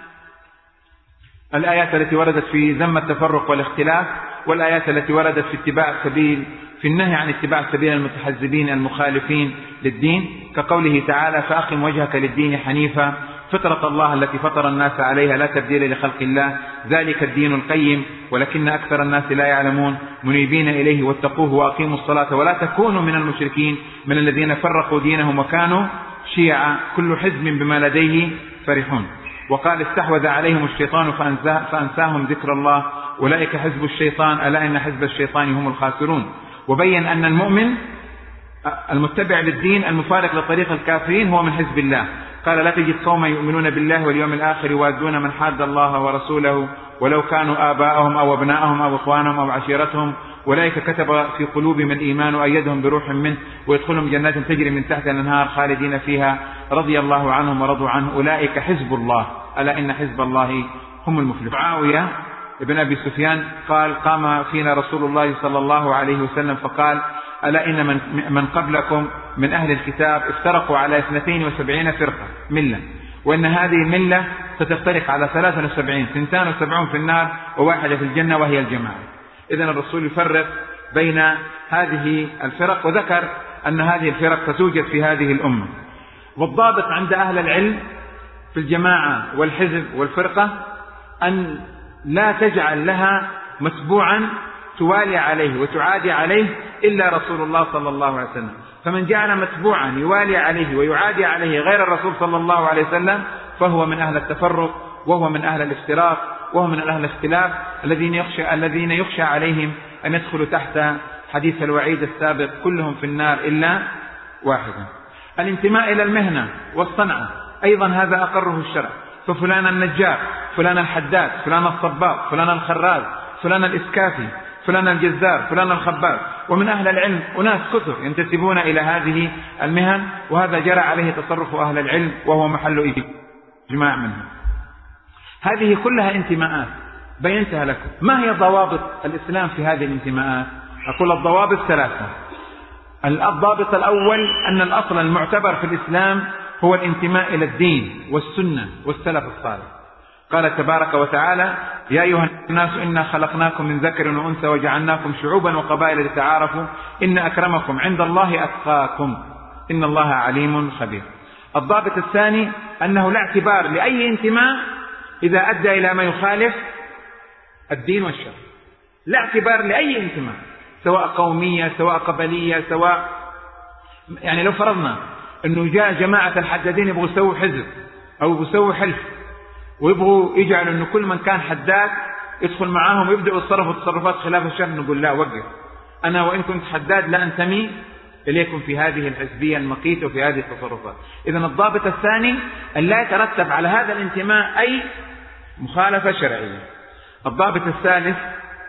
S1: الآيات التي وردت في ذم التفرق والاختلاف، والآيات التي وردت في اتباع السبيل، في النهي عن اتباع سبيل المتحزبين المخالفين للدين، كقوله تعالى فأقم وجهك للدين حنيفا فطرة الله التي فطر الناس عليها لا تبديل لخلق الله ذلك الدين القيم ولكن أكثر الناس لا يعلمون منيبين إليه واتقوه وأقيموا الصلاة ولا تكونوا من المشركين من الذين فرقوا دينهم وكانوا شيعا كل حزب بما لديه فرحون. وقال استحوذ عليهم الشيطان فأنساهم ذكر الله أولئك حزب الشيطان ألا إن حزب الشيطان هم الخاسرون. وبين أن المؤمن المتبع للدين المفارق لطريق الكافرين هو من حزب الله، قال لا تجد قوما يؤمنون بالله واليوم الآخر يوادون من حاد الله ورسوله ولو كانوا آباءهم أو أبناءهم أو إخوانهم أو عشيرتهم أولئك كتب في قلوبهم الإيمان وأيدهم بروح منه ويدخلهم جنات تجري من تحتها الأنهار خالدين فيها رضي الله عنهم ورضوا عنه أولئك حزب الله ألا إن حزب الله هم المفلحون. معاوية ابن أبي سفيان قال قام فينا رسول الله صلى الله عليه وسلم فقال ألا إن من, من قبلكم من أهل الكتاب افترقوا على اثنتين وسبعين فرقة ملة وإن هذه الملة ستفترق على ثلاثة وسبعين ثنتان وسبعون في النار وواحدة في الجنة وهي الجماعة. إذن الرسول يفرق بين هذه الفرق وذكر أن هذه الفرق ستوجد في هذه الأمة. والضابط عند أهل العلم في الجماعة والحزب والفرقة أن لا تجعل لها متبوعا توالي عليه وتعادي عليه إلا رسول الله صلى الله عليه وسلم، فمن جعل متبوعا يوالي عليه ويعادي عليه غير الرسول صلى الله عليه وسلم فهو من أهل التفرق وهو من أهل الافتراق وهو من أهل الاختلاف الذين يخشى, الذين يخشى عليهم أن يدخلوا تحت حديث الوعيد السابق كلهم في النار إلا واحدا. الانتماء إلى المهنة والصنعة أيضا هذا أقره الشرع، ففلان النجار فلان الحداد، فلان الصباغ، فلان الخراز، فلان الإسكافي، فلان الجزار، فلان الخباز. ومن أهل العلم أناس كثر ينتسبون إلى هذه المهن، وهذا جرى عليه تصرف أهل العلم وهو محل إجماع منهم. هذه كلها انتماءات بينتها لكم. ما هي ضوابط الإسلام في هذه الانتماءات؟ أقول الضوابط ثلاثة. الضابط الأول أن الأصل المعتبر في الإسلام هو الانتماء إلى الدين والسنة والسلف الصالح. قال تبارك وتعالى: يا أيها الناس إنا خلقناكم من ذكر وأنثى وجعلناكم شعوبا وقبائل لتعارفوا إن أكرمكم عند الله أتقاكم إن الله عليم خبير. الضابط الثاني أنه لا اعتبار لأي انتماء إذا أدى إلى ما يخالف الدين والشرع. لا اعتبار لأي انتماء، سواء قومية، سواء قبلية، سواء يعني لو فرضنا أنه جاء جماعة الحدادين يبغوا يسووا حزب أو يبغوا يسووا حلف ويبغوا يجعلوا أنه كل من كان حداد يدخل معاهم ويبدأوا يتصرفوا تصرفات خلاف الشرع، نقول لا، وقف، أنا وإن كنت حداد لا أنتمي إليكم في هذه الحزبية المقيتة وفي هذه التصرفات. إذن الضابط الثاني أن لا يترتب على هذا الانتماء أي مخالفة شرعية. الضابط الثالث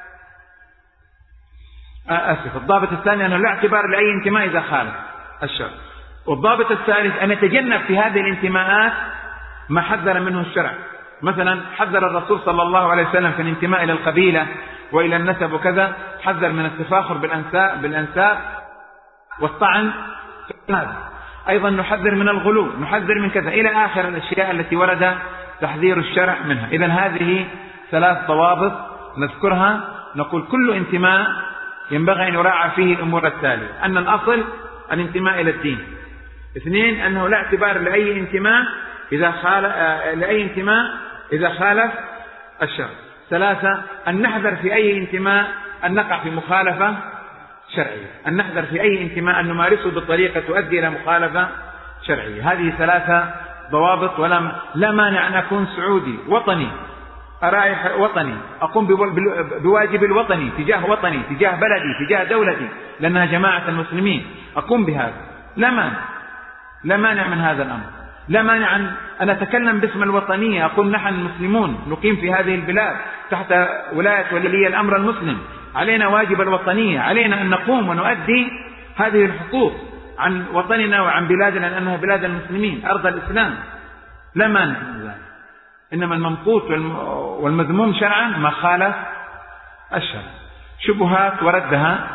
S1: آسف الضابط الثاني أنه لا اعتبار لأي انتماء إذا خالف الشرع. والضابط الثالث أن يتجنب في هذه الانتماءات ما حذر منه الشرع. مثلا حذر الرسول صلى الله عليه وسلم في الانتماء إلى القبيلة وإلى النسب وكذا، حذر من التفاخر بالأنساب, بالأنساب والطعن في الناس. أيضا نحذر من الغلو، نحذر من كذا إلى آخر الأشياء التي ورد تحذير الشرع منها. إذن هذه ثلاث ضوابط نذكرها، نقول كل انتماء ينبغي أن يراعى فيه الأمور التالية: أن الأصل الانتماء إلى الدين. اثنين، أنه لا اعتبار لأي انتماء إذا خالف لأي انتماء إذا خالف الشرع. ثلاثة، أن نحذر في أي انتماء أن نقع في مخالفة شرعية، أن نحذر في أي انتماء أن نمارسه بالطريقة تؤدي إلى مخالفة شرعية. هذه ثلاثة ضوابط. ولا لا مانع أن أكون سعودي وطني، أرائح وطني، أقوم بواجب الوطني تجاه وطني، تجاه بلدي، تجاه دولتي، لأنها جماعة المسلمين، أقوم بهذا، لا مانع، لا مانع من هذا الأمر. لا مانع أن أنا أتكلم باسم الوطنية، أقول نحن المسلمون نقيم في هذه البلاد تحت ولاية ولي الأمر المسلم، علينا واجب الوطنية، علينا أن نقوم ونؤدي هذه الحقوق عن وطننا وعن بلادنا لأنها بلاد المسلمين، أرض الإسلام، لا مانع من ذلك. إنما الممقوت والمذموم شرعا ما خالف الشرع. شبهات وردها: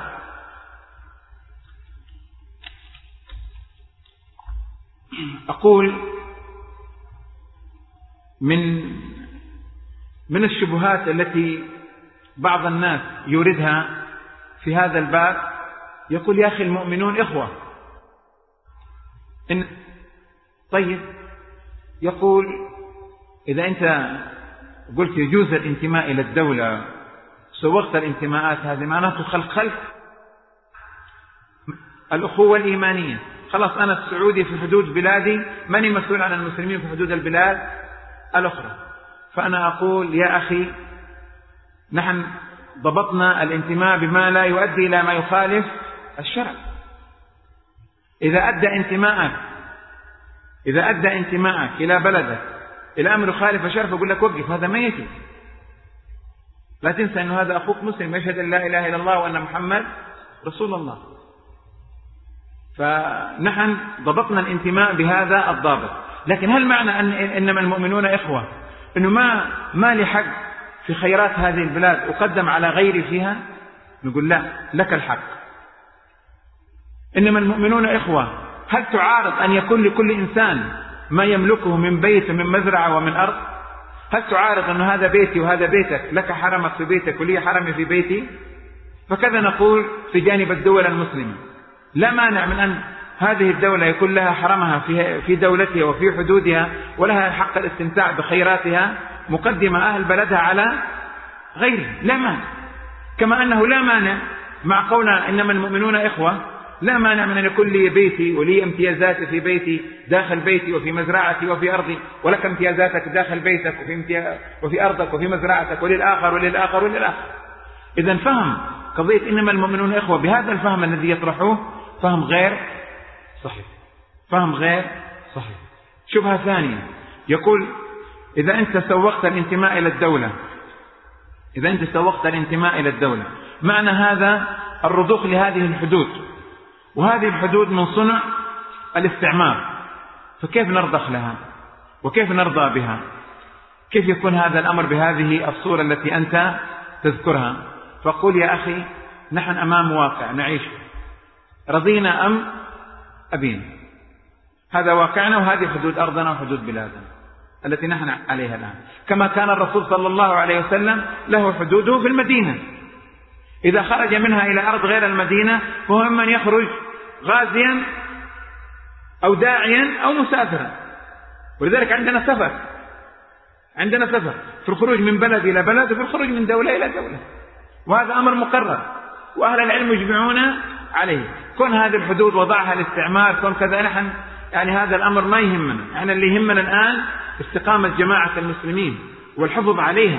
S1: أقول من من الشبهات التي بعض الناس يوردها في هذا الباب، يقول: يا أخي المؤمنون إخوة. إن طيب، يقول إذا أنت قلت يجوز الانتماء إلى الدولة، سوغت الانتماءات هذه، معناته خلق خلق الأخوة الإيمانية. خلاص أنا السعودي في حدود بلادي، ماني مسؤول عن المسلمين في حدود البلاد الأخرى. فأنا أقول: يا أخي، نحن ضبطنا الانتماء بما لا يؤدي إلى ما يخالف الشرع. إذا أدى انتماءك إذا أدى انتماءك إلى بلدك إلى أمر يخالف الشرع، فأقول لك وقف، هذا ما يجوز. لا تنسى أن هذا أخوك مسلم يشهد أن لا إله إلا الله وأن محمد رسول الله. فنحن ضبطنا الانتماء بهذا الضابط. لكن هل معنى أن إنما المؤمنون إخوة أنه ما ما لي حق في خيرات هذه البلاد أقدم على غيري فيها؟ نقول لا، لك الحق. إنما المؤمنون إخوة، هل تعارض أن يكون لكل إنسان ما يملكه من بيت ومن مزرعة ومن أرض؟ هل تعارض أن هذا بيتي وهذا بيتك، لك حرمك في بيتك ولي حرمي في بيتي؟ فكذا نقول في جانب الدول المسلمة، لا مانع من أن هذه الدولة يكون لها حرمها في دولتها وفي حدودها، ولها حق الاستمتاع بخيراتها، مقدمة أهل بلدها على غيره، لا مانع. كما أنه لا مانع مع قولنا إنما المؤمنون إخوة، لا مانع من أن يكون لي بيتي ولي امتيازاتي في بيتي داخل بيتي وفي مزرعتي وفي أرضي، ولك امتيازاتك داخل بيتك وفي, امتياز وفي أرضك وفي مزرعتك، وللآخر وللآخر وللآخر. إذن فهم قضية إنما المؤمنون إخوة بهذا الفهم الذي يطرحوه فهم غير صحيح، فهم غير صحيح. شبهة ثانية، يقول إذا أنت سوقت الانتماء إلى الدولة إذا أنت سوقت الانتماء إلى الدولة معنى هذا الرضوخ لهذه الحدود، وهذه الحدود من صنع الاستعمار، فكيف نرضخ لها وكيف نرضى بها؟ كيف يكون هذا الأمر بهذه الصورة التي أنت تذكرها؟ فقل يا أخي نحن أمام واقع نعيش، رضينا أم أبينا، هذا واقعنا وهذه حدود أرضنا وحدود بلادنا التي نحن عليها الآن. كما كان الرسول صلى الله عليه وسلم له حدوده في المدينة، إذا خرج منها إلى أرض غير المدينة فهو من يخرج غازيا أو داعيا أو مسافرا، ولذلك عندنا سفر عندنا سفر في الخروج من بلد إلى بلد وفي الخروج من دولة إلى دولة، وهذا أمر مقرر وأهل العلم يجمعون عليه. كون هذه الحدود وضعها الاستعمار كون كذا، نحن يعني هذا الأمر ما يهمنا، يعني اللي يهمنا الآن استقامة جماعة المسلمين والحفظ عليها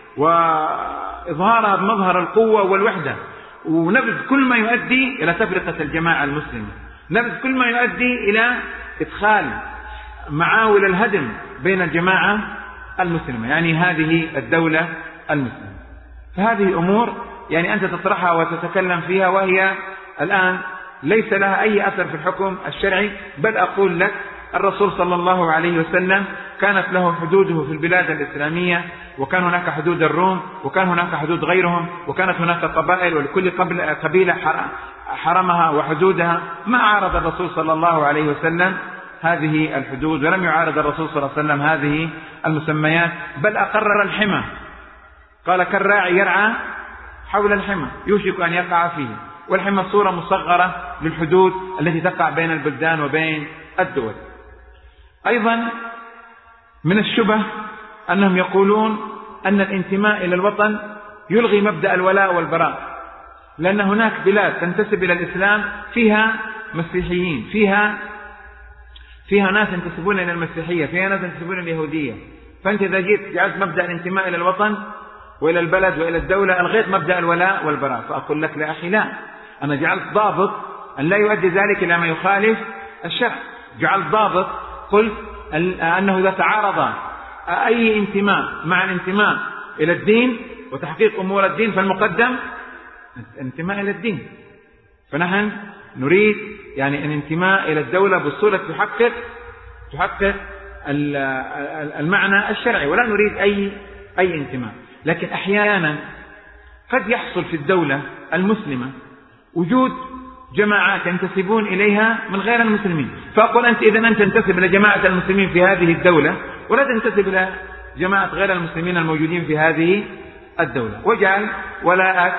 S1: وإظهارها بمظهر القوة والوحدة، ونبذ كل ما يؤدي إلى تفرقة الجماعة المسلمة، نبذ كل ما يؤدي إلى إدخال معاول الهدم بين الجماعة المسلمة، يعني هذه الدولة المسلمة. فهذه أمور يعني أنت تطرحها وتتكلم فيها وهي الآن ليس لها أي أثر في الحكم الشرعي، بل أقول لك الرسول صلى الله عليه وسلم كانت له حدوده في البلاد الإسلامية، وكان هناك حدود الروم، وكان هناك حدود غيرهم، وكانت هناك قبائل ولكل قبيلة حرمها وحدودها. ما عارض الرسول صلى الله عليه وسلم هذه الحدود، ولم يعارض الرسول صلى الله عليه وسلم هذه المسميات، بل أقرر الحمى، قال كالراعي يرعى حول الحمى يوشك أن يقع فيه، والحمى صورة مصغرة للحدود التي تقع بين البلدان وبين الدول. أيضا من الشبه أنهم يقولون أن الانتماء إلى الوطن يلغي مبدأ الولاء والبراء، لأن هناك بلاد تنتسب إلى الإسلام فيها مسيحيين، فيها فيها ناس ينتسبون إلى المسيحية، فيها ناس ينتسبون إلى اليهودية، فأنت إذا جيت جعلت مبدأ الانتماء إلى الوطن وإلى البلد وإلى الدولة ألغيت مبدأ الولاء والبراء. فأقول لك لا أخي، لا، أنا جعلت ضابط أن لا يؤدي ذلك إلى ما يخالف الشرع، جعلت ضابط قلت أنه إذا تعارض أي انتماء مع الانتماء إلى الدين وتحقيق أمور الدين فالمقدم الانتماء إلى الدين. فنحن نريد يعني الانتماء إلى الدولة بالصورة تحقق تحقق المعنى الشرعي، ولا نريد أي أي انتماء. لكن أحيانا قد يحصل في الدولة المسلمة وجود جماعات ينتسبون إليها من غير المسلمين، فأقول أنت إذن أنت تنتسب إلى جماعة المسلمين في هذه الدولة ولا تنتسب إلى جماعة غير المسلمين الموجودين في هذه الدولة، واجعل ولاءك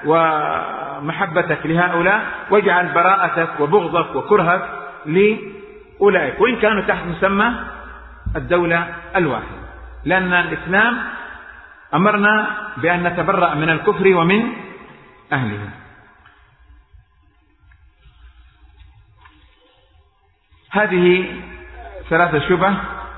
S1: ومحبتك لهؤلاء، واجعل براءتك وبغضك وكرهك لأولئك وإن كانوا تحت مسمى الدولة الواحدة، لأن الإسلام أمرنا بأن نتبرأ من الكفر ومن أهله. هذه ثلاثة شبه.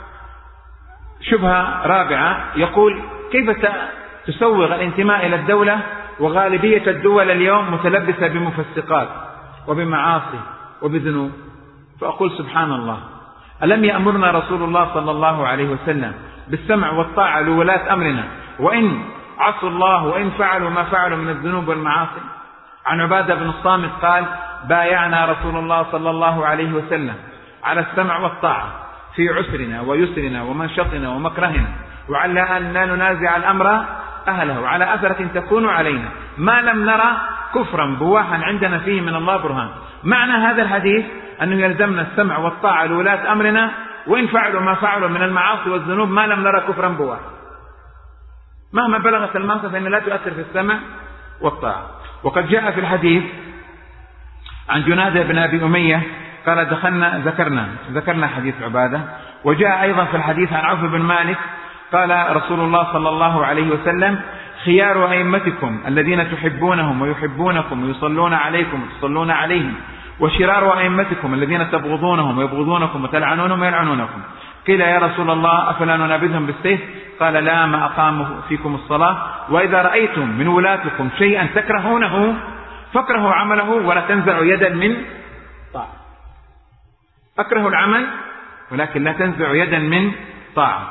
S1: شبهة رابعة يقول كيف تسوغ الانتماء إلى الدولة وغالبية الدول اليوم متلبسة بمفسقات وبمعاصي وبذنوب؟ فأقول سبحان الله، ألم يأمرنا رسول الله صلى الله عليه وسلم بالسمع والطاعة لولاة أمرنا وإن عصوا الله وإن فعلوا ما فعلوا من الذنوب والمعاصي؟ عن عبادة بن الصامت قال بايعنا رسول الله صلى الله عليه وسلم على السمع والطاعة في عسرنا ويسرنا ومنشطنا ومكرهنا، وعلى أن لا ننازع الأمر أهله، وعلى أثرة تكون علينا ما لم نرى كفرا بواحا عندنا فيه من الله برهان. معنى هذا الحديث أنه يلزمنا السمع والطاعة لولاة أمرنا وإن فعلوا ما فعلوا من المعاصي والذنوب ما لم نرى كفرا بواحا، مهما بلغت المعصية فإن لا تؤثر في السمع والطاعة. وقد جاء في الحديث عن جنادة بن أبي أمية قال دخلنا ذكرنا ذكرنا حديث عبادة. وجاء أيضا في الحديث عن عوف بن مالك قال رسول الله صلى الله عليه وسلم خيار أئمتكم الذين تحبونهم ويحبونكم ويصلون عليكم وتصلون عليهم، وشرار أئمتكم الذين تبغضونهم ويبغضونكم وتلعنونهم ويلعنونكم. قيل يا رسول الله أفلا ننابذهم بالسيف؟ قال لا، ما أقاموا فيكم الصلاة. وإذا رأيتم من ولاتكم شيئا تكرهونه فاكرهوا عمله ولا تنزعوا يدا من طاعة. أكره العمل ولكن لا تنزع يدا من طاعة.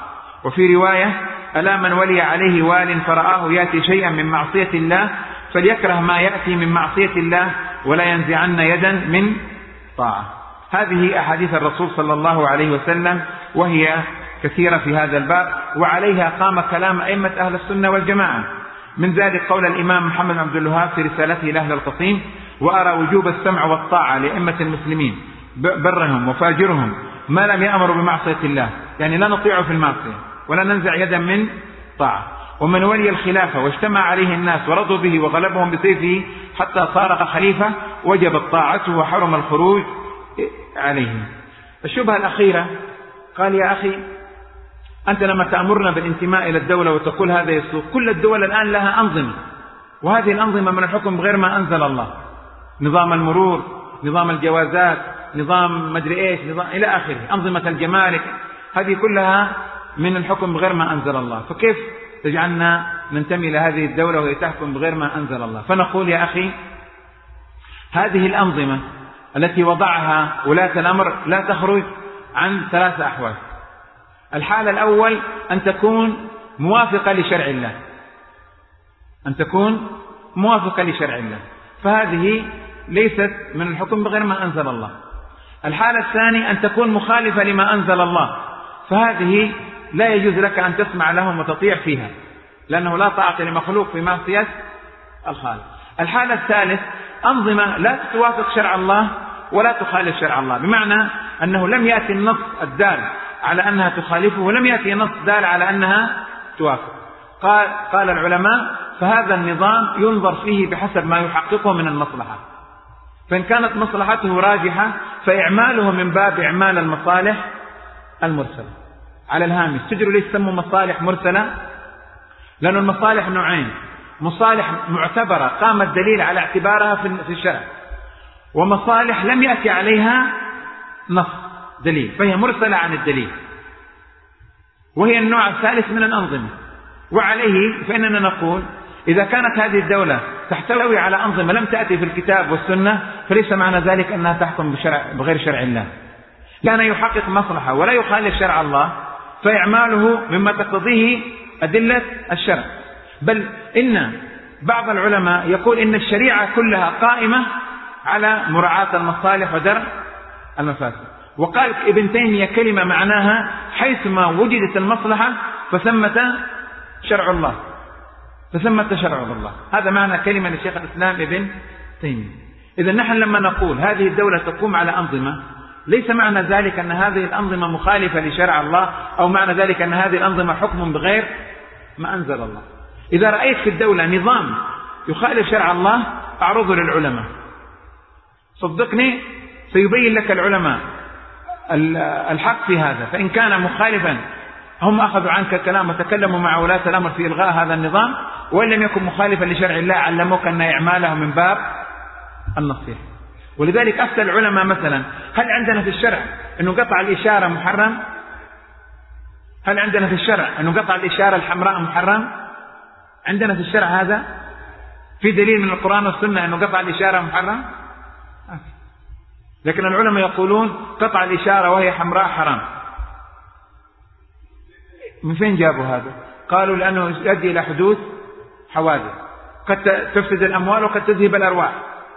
S1: وفي رواية: ألا من ولي عليه وال فرآه يأتي شيئا من معصية الله فليكره ما يأتي من معصية الله ولا ينزعن يدا من طاعة. هذه أحاديث الرسول صلى الله عليه وسلم، وهي كثيرة في هذا الباب، وعليها قام كلام أئمة أهل السنة والجماعة. من ذلك قول الإمام محمد بن عبد الوهاب في رسالته لأهل القصيم: وأرى وجوب السمع والطاعة لأئمة المسلمين برهم وفاجرهم ما لم يأمروا بمعصية الله، يعني لا نطيع في المعصية ولا ننزع يدا من طاعة. ومن ولي الخلافة واجتمع عليه الناس ورضوا به وغلبهم بسيفه حتى صار خليفة وجبت طاعته وحرم الخروج عليه. الشبهة الأخيرة: قال: يا أخي، أنت لما تأمرنا بالانتماء إلى الدولة وتقول هذا يسوق، كل الدول الآن لها أنظمة، وهذه الأنظمة من الحكم بغير ما أنزل الله، نظام المرور، نظام الجوازات، نظام مدري إيش، نظام إلى آخره، أنظمة الجمارك، هذه كلها من الحكم بغير ما أنزل الله، فكيف تجعلنا ننتمي إلى هذه الدولة وهي تحكم بغير ما أنزل الله؟ فنقول: يا أخي، هذه الأنظمة التي وضعها ولاة الأمر لا تخرج عن ثلاثة أحوال. الحالة الأول أن تكون موافقة لشرع الله، أن تكون موافقة لشرع الله، فهذه ليست من الحكم بغير ما أنزل الله. الحالة الثانية أن تكون مخالفة لما أنزل الله، فهذه لا يجوز لك أن تسمع لهم وتطيع فيها، لأنه لا طاعة لمخلوق في معصية الخالق. الحالة الثالث أنظمة لا توافق شرع الله ولا تخالف شرع الله، بمعنى أنه لم يأتي النص الدال على أنها تخالفه ولم يأتي نص دال على أنها توافق. قال, قال العلماء: فهذا النظام ينظر فيه بحسب ما يحققه من المصلحة، فإن كانت مصلحته راجحة فإعماله من باب إعمال المصالح المرسلة. على الهامش، تدروا ليش سموا مصالح مرسلة؟ لأن المصالح نوعين: مصالح معتبرة قام الدليل على اعتبارها في الشرع، ومصالح لم يأتي عليها نص دليل فهي مرسلة عن الدليل، وهي النوع الثالث من الأنظمة. وعليه فإننا نقول: إذا كانت هذه الدولة تحتوي على أنظمة لم تأتي في الكتاب والسنة فليس معنى ذلك أنها تحكم بشرع بغير شرع الله. كان يحقق مصلحة ولا يخالف شرع الله فإعماله مما تقتضيه أدلة الشرع. بل إن بعض العلماء يقول إن الشريعة كلها قائمة على مراعاة المصالح ودرء المفاسد. وقال ابن تيمية كلمة معناها: حيثما وجدت المصلحة فثمة شرع الله، فثمة شرع الله. هذا معنى كلمة لشيخ الإسلام ابن تيمية. إذا نحن لما نقول هذه الدولة تقوم على أنظمة، ليس معنى ذلك أن هذه الأنظمة مخالفة لشرع الله، أو معنى ذلك أن هذه الأنظمة حكم بغير ما أنزل الله. إذا رأيت في الدولة نظام يخالف شرع الله أعرضه للعلماء، صدقني سيبين لك العلماء الحق في هذا. فإن كان مخالفا هم أخذوا عنك كلام وتكلموا مع ولاة الأمر في إلغاء هذا النظام، وإن لم يكن مخالفا لشرع الله علموك أن إعماله من باب النصيحة. ولذلك أفتى العلماء مثلا: هل عندنا في الشرع أنه قطع الإشارة محرم؟ هل عندنا في الشرع أنه قطع الإشارة الحمراء محرم؟ عندنا في الشرع هذا؟ في دليل من القرآن والسنة أنه قطع الإشارة محرم؟ لكن العلماء يقولون قطع الإشارة وهي حمراء حرام. من فين جابوا هذا؟ قالوا لأنه يؤدي إلى حدوث حوادث قد تفسد الأموال وقد تذهب الأرواح،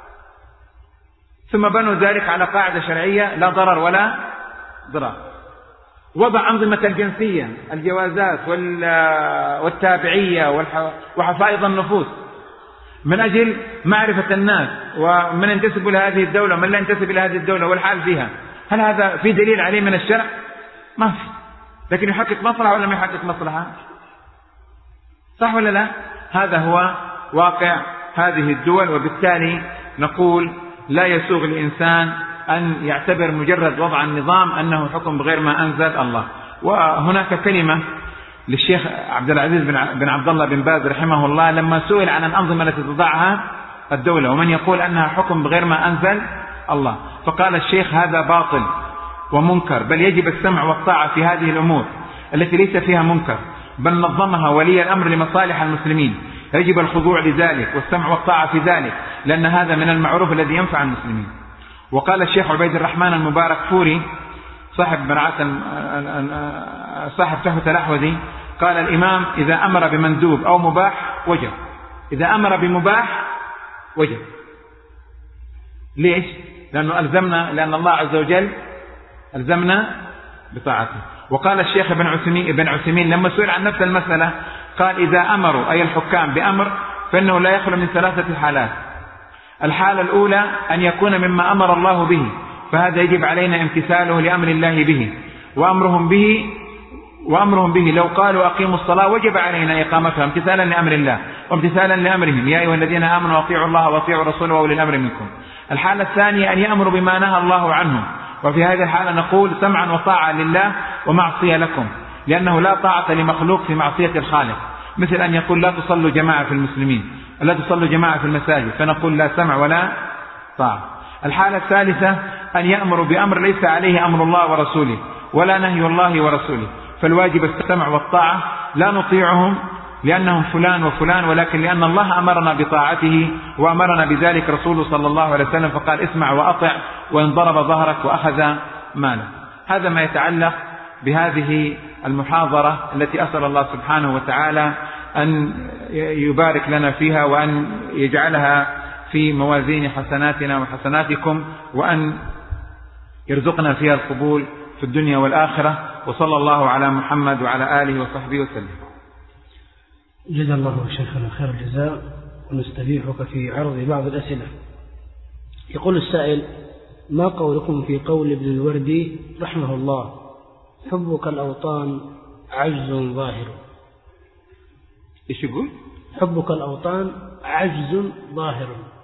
S1: ثم بنوا ذلك على قاعدة شرعية: لا ضرر ولا ضرار. وضع أنظمة الجنسية، الجوازات والتابعية وحفائظ النفوس من أجل معرفة الناس ومن ينتسب إلى هذه الدولة ومن لا ينتسب إلى هذه الدولة والحال فيها. هل هذا في دليل عليه من الشرع؟ ما في، لكن يحقق مصلحة ولا ما يحقق مصلحة؟ صح ولا لا؟ هذا هو واقع هذه الدول. وبالتالي نقول: لا يسوغ الإنسان أن يعتبر مجرد وضع النظام أنه حكم بغير ما أنزل الله. وهناك كلمة للشيخ عبد العزيز بن عبد الله بن باز رحمه الله لما سئل عن الأنظمة التي تضعها الدولة ومن يقول أنها حكم بغير ما أنزل الله، فقال الشيخ: هذا باطل ومنكر، بل يجب السمع والطاعة في هذه الأمور التي ليس فيها منكر، بل نظمها ولي الأمر لمصالح المسلمين، يجب الخضوع لذلك والسمع والطاعة في ذلك، لأن هذا من المعروف الذي ينفع المسلمين. وقال الشيخ عبيد الرحمن المبارك فوري صاحب مرعاة صاحب تحفة الأحوذي قال الإمام إذا أمر بمندوب أو مباح وجب، إذا أمر بمباح وجب. ليش؟ لأنه ألزمنا، لأن الله عز وجل ألزمنا بطاعته. وقال الشيخ ابن عثيمين ابن عثيمين لما سئل عن نفس المسألة قال إذا أمروا أي الحكام بأمر فإنه لا يخلو من ثلاثة حالات. الحالة الأولى أن يكون مما أمر الله به، فهذا يجب علينا امتثاله لأمر الله به، وأمرهم به وأمرهم به لو قالوا أقيموا الصلاة وجب علينا إقامتها امتثالا لأمر الله وامتثالا لأمرهم، يا أيها الذين آمنوا أطيعوا الله وأطيعوا الرسول وأولي الأمر منكم. الحالة الثانية أن يأمروا بما نهى الله عنه، وفي هذه الحالة نقول سمعا وطاعة لله ومعصية لكم، لأنه لا طاعة لمخلوق في معصية الخالق، مثل أن يقول لا تصلوا جماعة في المسلمين، لا تصلوا جماعة في المساجد، فنقول لا سمع ولا طاعة. الحالة الثالثة أن يأمروا بأمر ليس عليه أمر الله ورسوله ولا نهي الله ورسوله، فالواجب السمع والطاعة، لا نطيعهم لأنهم فلان وفلان، ولكن لأن الله أمرنا بطاعته وأمرنا بذلك رسوله صلى الله عليه وسلم، فقال اسمع وأطع وإن ضرب ظهرك وأخذ مالك. هذا ما يتعلق بهذه المحاضرة التي أسأل الله سبحانه وتعالى أن يبارك لنا فيها وأن يجعلها في موازين حسناتنا وحسناتكم، وأن يرزقنا فيها القبول في الدنيا والآخرة. وصلى الله على محمد وعلى آله وصحبه وسلم.
S2: جزا الله شيخنا خير الجزاء، ونستبيحك في عرض بعض الأسئلة. يقول السائل: ما قولكم في قول ابن الوردي رحمه الله: حبك الأوطان عجز ظاهر؟
S1: إيش يقول؟
S2: حبك الأوطان عجز ظاهر.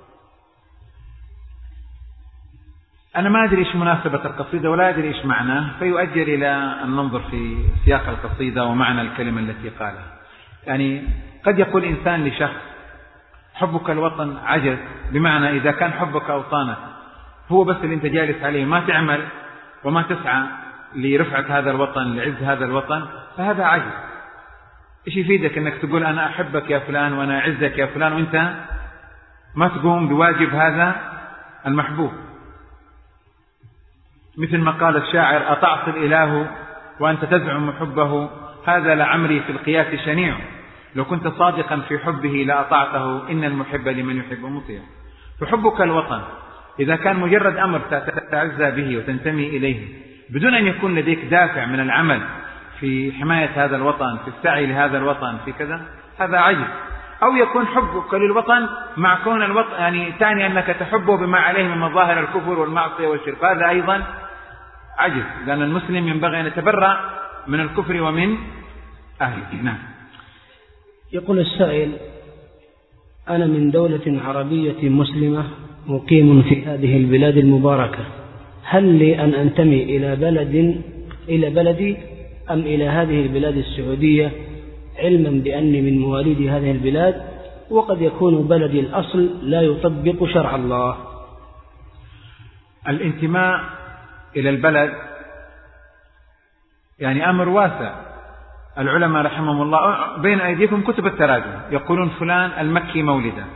S1: أنا ما أدري إيش مناسبة القصيدة ولا أدري إيش معناه، فيؤجل إلى أن ننظر في سياق القصيدة ومعنى الكلمة التي قالها. يعني قد يقول إنسان لشخص حبك الوطن عجز، بمعنى إذا كان حبك أوطانك هو بس اللي أنت جالس عليه، ما تعمل وما تسعى لرفعة هذا الوطن لعز هذا الوطن، فهذا عجز. إيش يفيدك أنك تقول أنا أحبك يا فلان وأنا أعزك يا فلان وأنت ما تقوم بواجب هذا المحبوب؟ مثل ما قال الشاعر: أطعت الإله وأنت تزعم حبه، هذا لعمري في القياس شنيع، لو كنت صادقا في حبه لأطعته، إن المحب لمن يحب مطيع. فحبك الوطن إذا كان مجرد أمر تتعزى به وتنتمي إليه بدون أن يكون لديك دافع من العمل في حماية هذا الوطن، في السعي لهذا الوطن، في كذا، هذا عجز. أو يكون حبك للوطن مع كون الوطن يعني تعني أنك تحبه بما عليه من مظاهر الكفر والمعصية والشرك، هذا أيضا عجز، لأن المسلم ينبغي أن يتبرأ من الكفر ومن أهله. نعم.
S2: يقول السائل: أنا من دولة عربية مسلمة مقيم في هذه البلاد المباركة، هل لي أن أنتمي إلى بلد إلى بلدي أم إلى هذه البلاد السعودية، علما بأني من مواليد هذه البلاد وقد يكون بلدي الأصل لا يطبق شرع الله؟
S1: الانتماء إلى البلد يعني أمر واسع. العلماء رحمهم الله بين أيديكم كتب التراجم يقولون فلان المكي مولدا،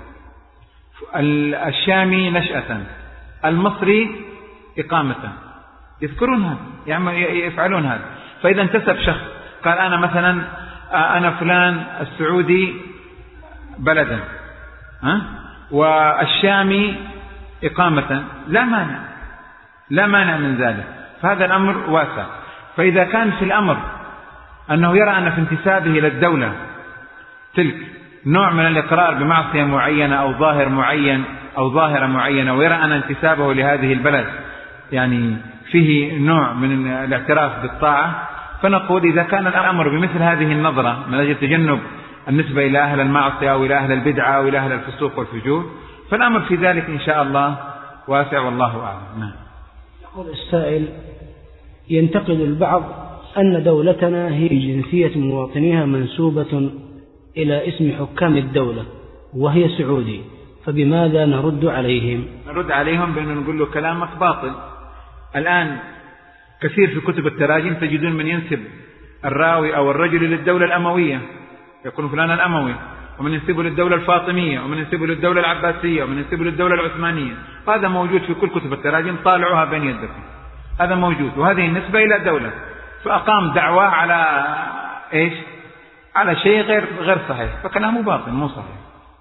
S1: الشامي نشأة، المصري إقامة، يذكرون هذا، يفعلون هذا. فإذا انتسب شخص قال أنا مثلا أنا فلان السعودي بلدا ها والشامي إقامة، لا مانع لا مانع من ذلك، فهذا الأمر واسع. فإذا كان في الأمر أنه يرى أن في انتسابه إلى الدولة تلك نوع من الإقرار بمعصية معينة أو ظاهر معين أو ظاهرة معينة، ويرى أن انتسابه لهذه البلد يعني فيه نوع من الاعتراف بالطاعة، فنقول إذا كان الأمر بمثل هذه النظرة من أجل تجنب النسبة إلى أهل المعصية أو إلى أهل البدعة أو إلى أهل الفسوق والفجور، فالأمر في ذلك إن شاء الله واسع والله أعلم. نعم.
S2: يقول السائل: ينتقد البعض أن دولتنا هي جنسية مواطنيها منسوبة إلى اسم حكام الدولة وهي سعودي، فبماذا نرد عليهم؟
S1: نرد عليهم بأن نقول له كلامك باطل. الآن كثير في كتب التراجم تجدون من ينسب الراوي أو الرجل للدولة الأموية، يقول فلان الأموي، ومن ينسبه للدولة الفاطمية، ومن ينسبه للدولة العباسية، ومن ينسبه للدولة العثمانية. هذا موجود في كل كتب التراجم، طالعوها بين يدكم. هذا موجود، وهذه النسبة إلى دولة، فأقام دعوة على إيش؟ على شيء غير غير صحيح، فكلامه باطل مو صحيح.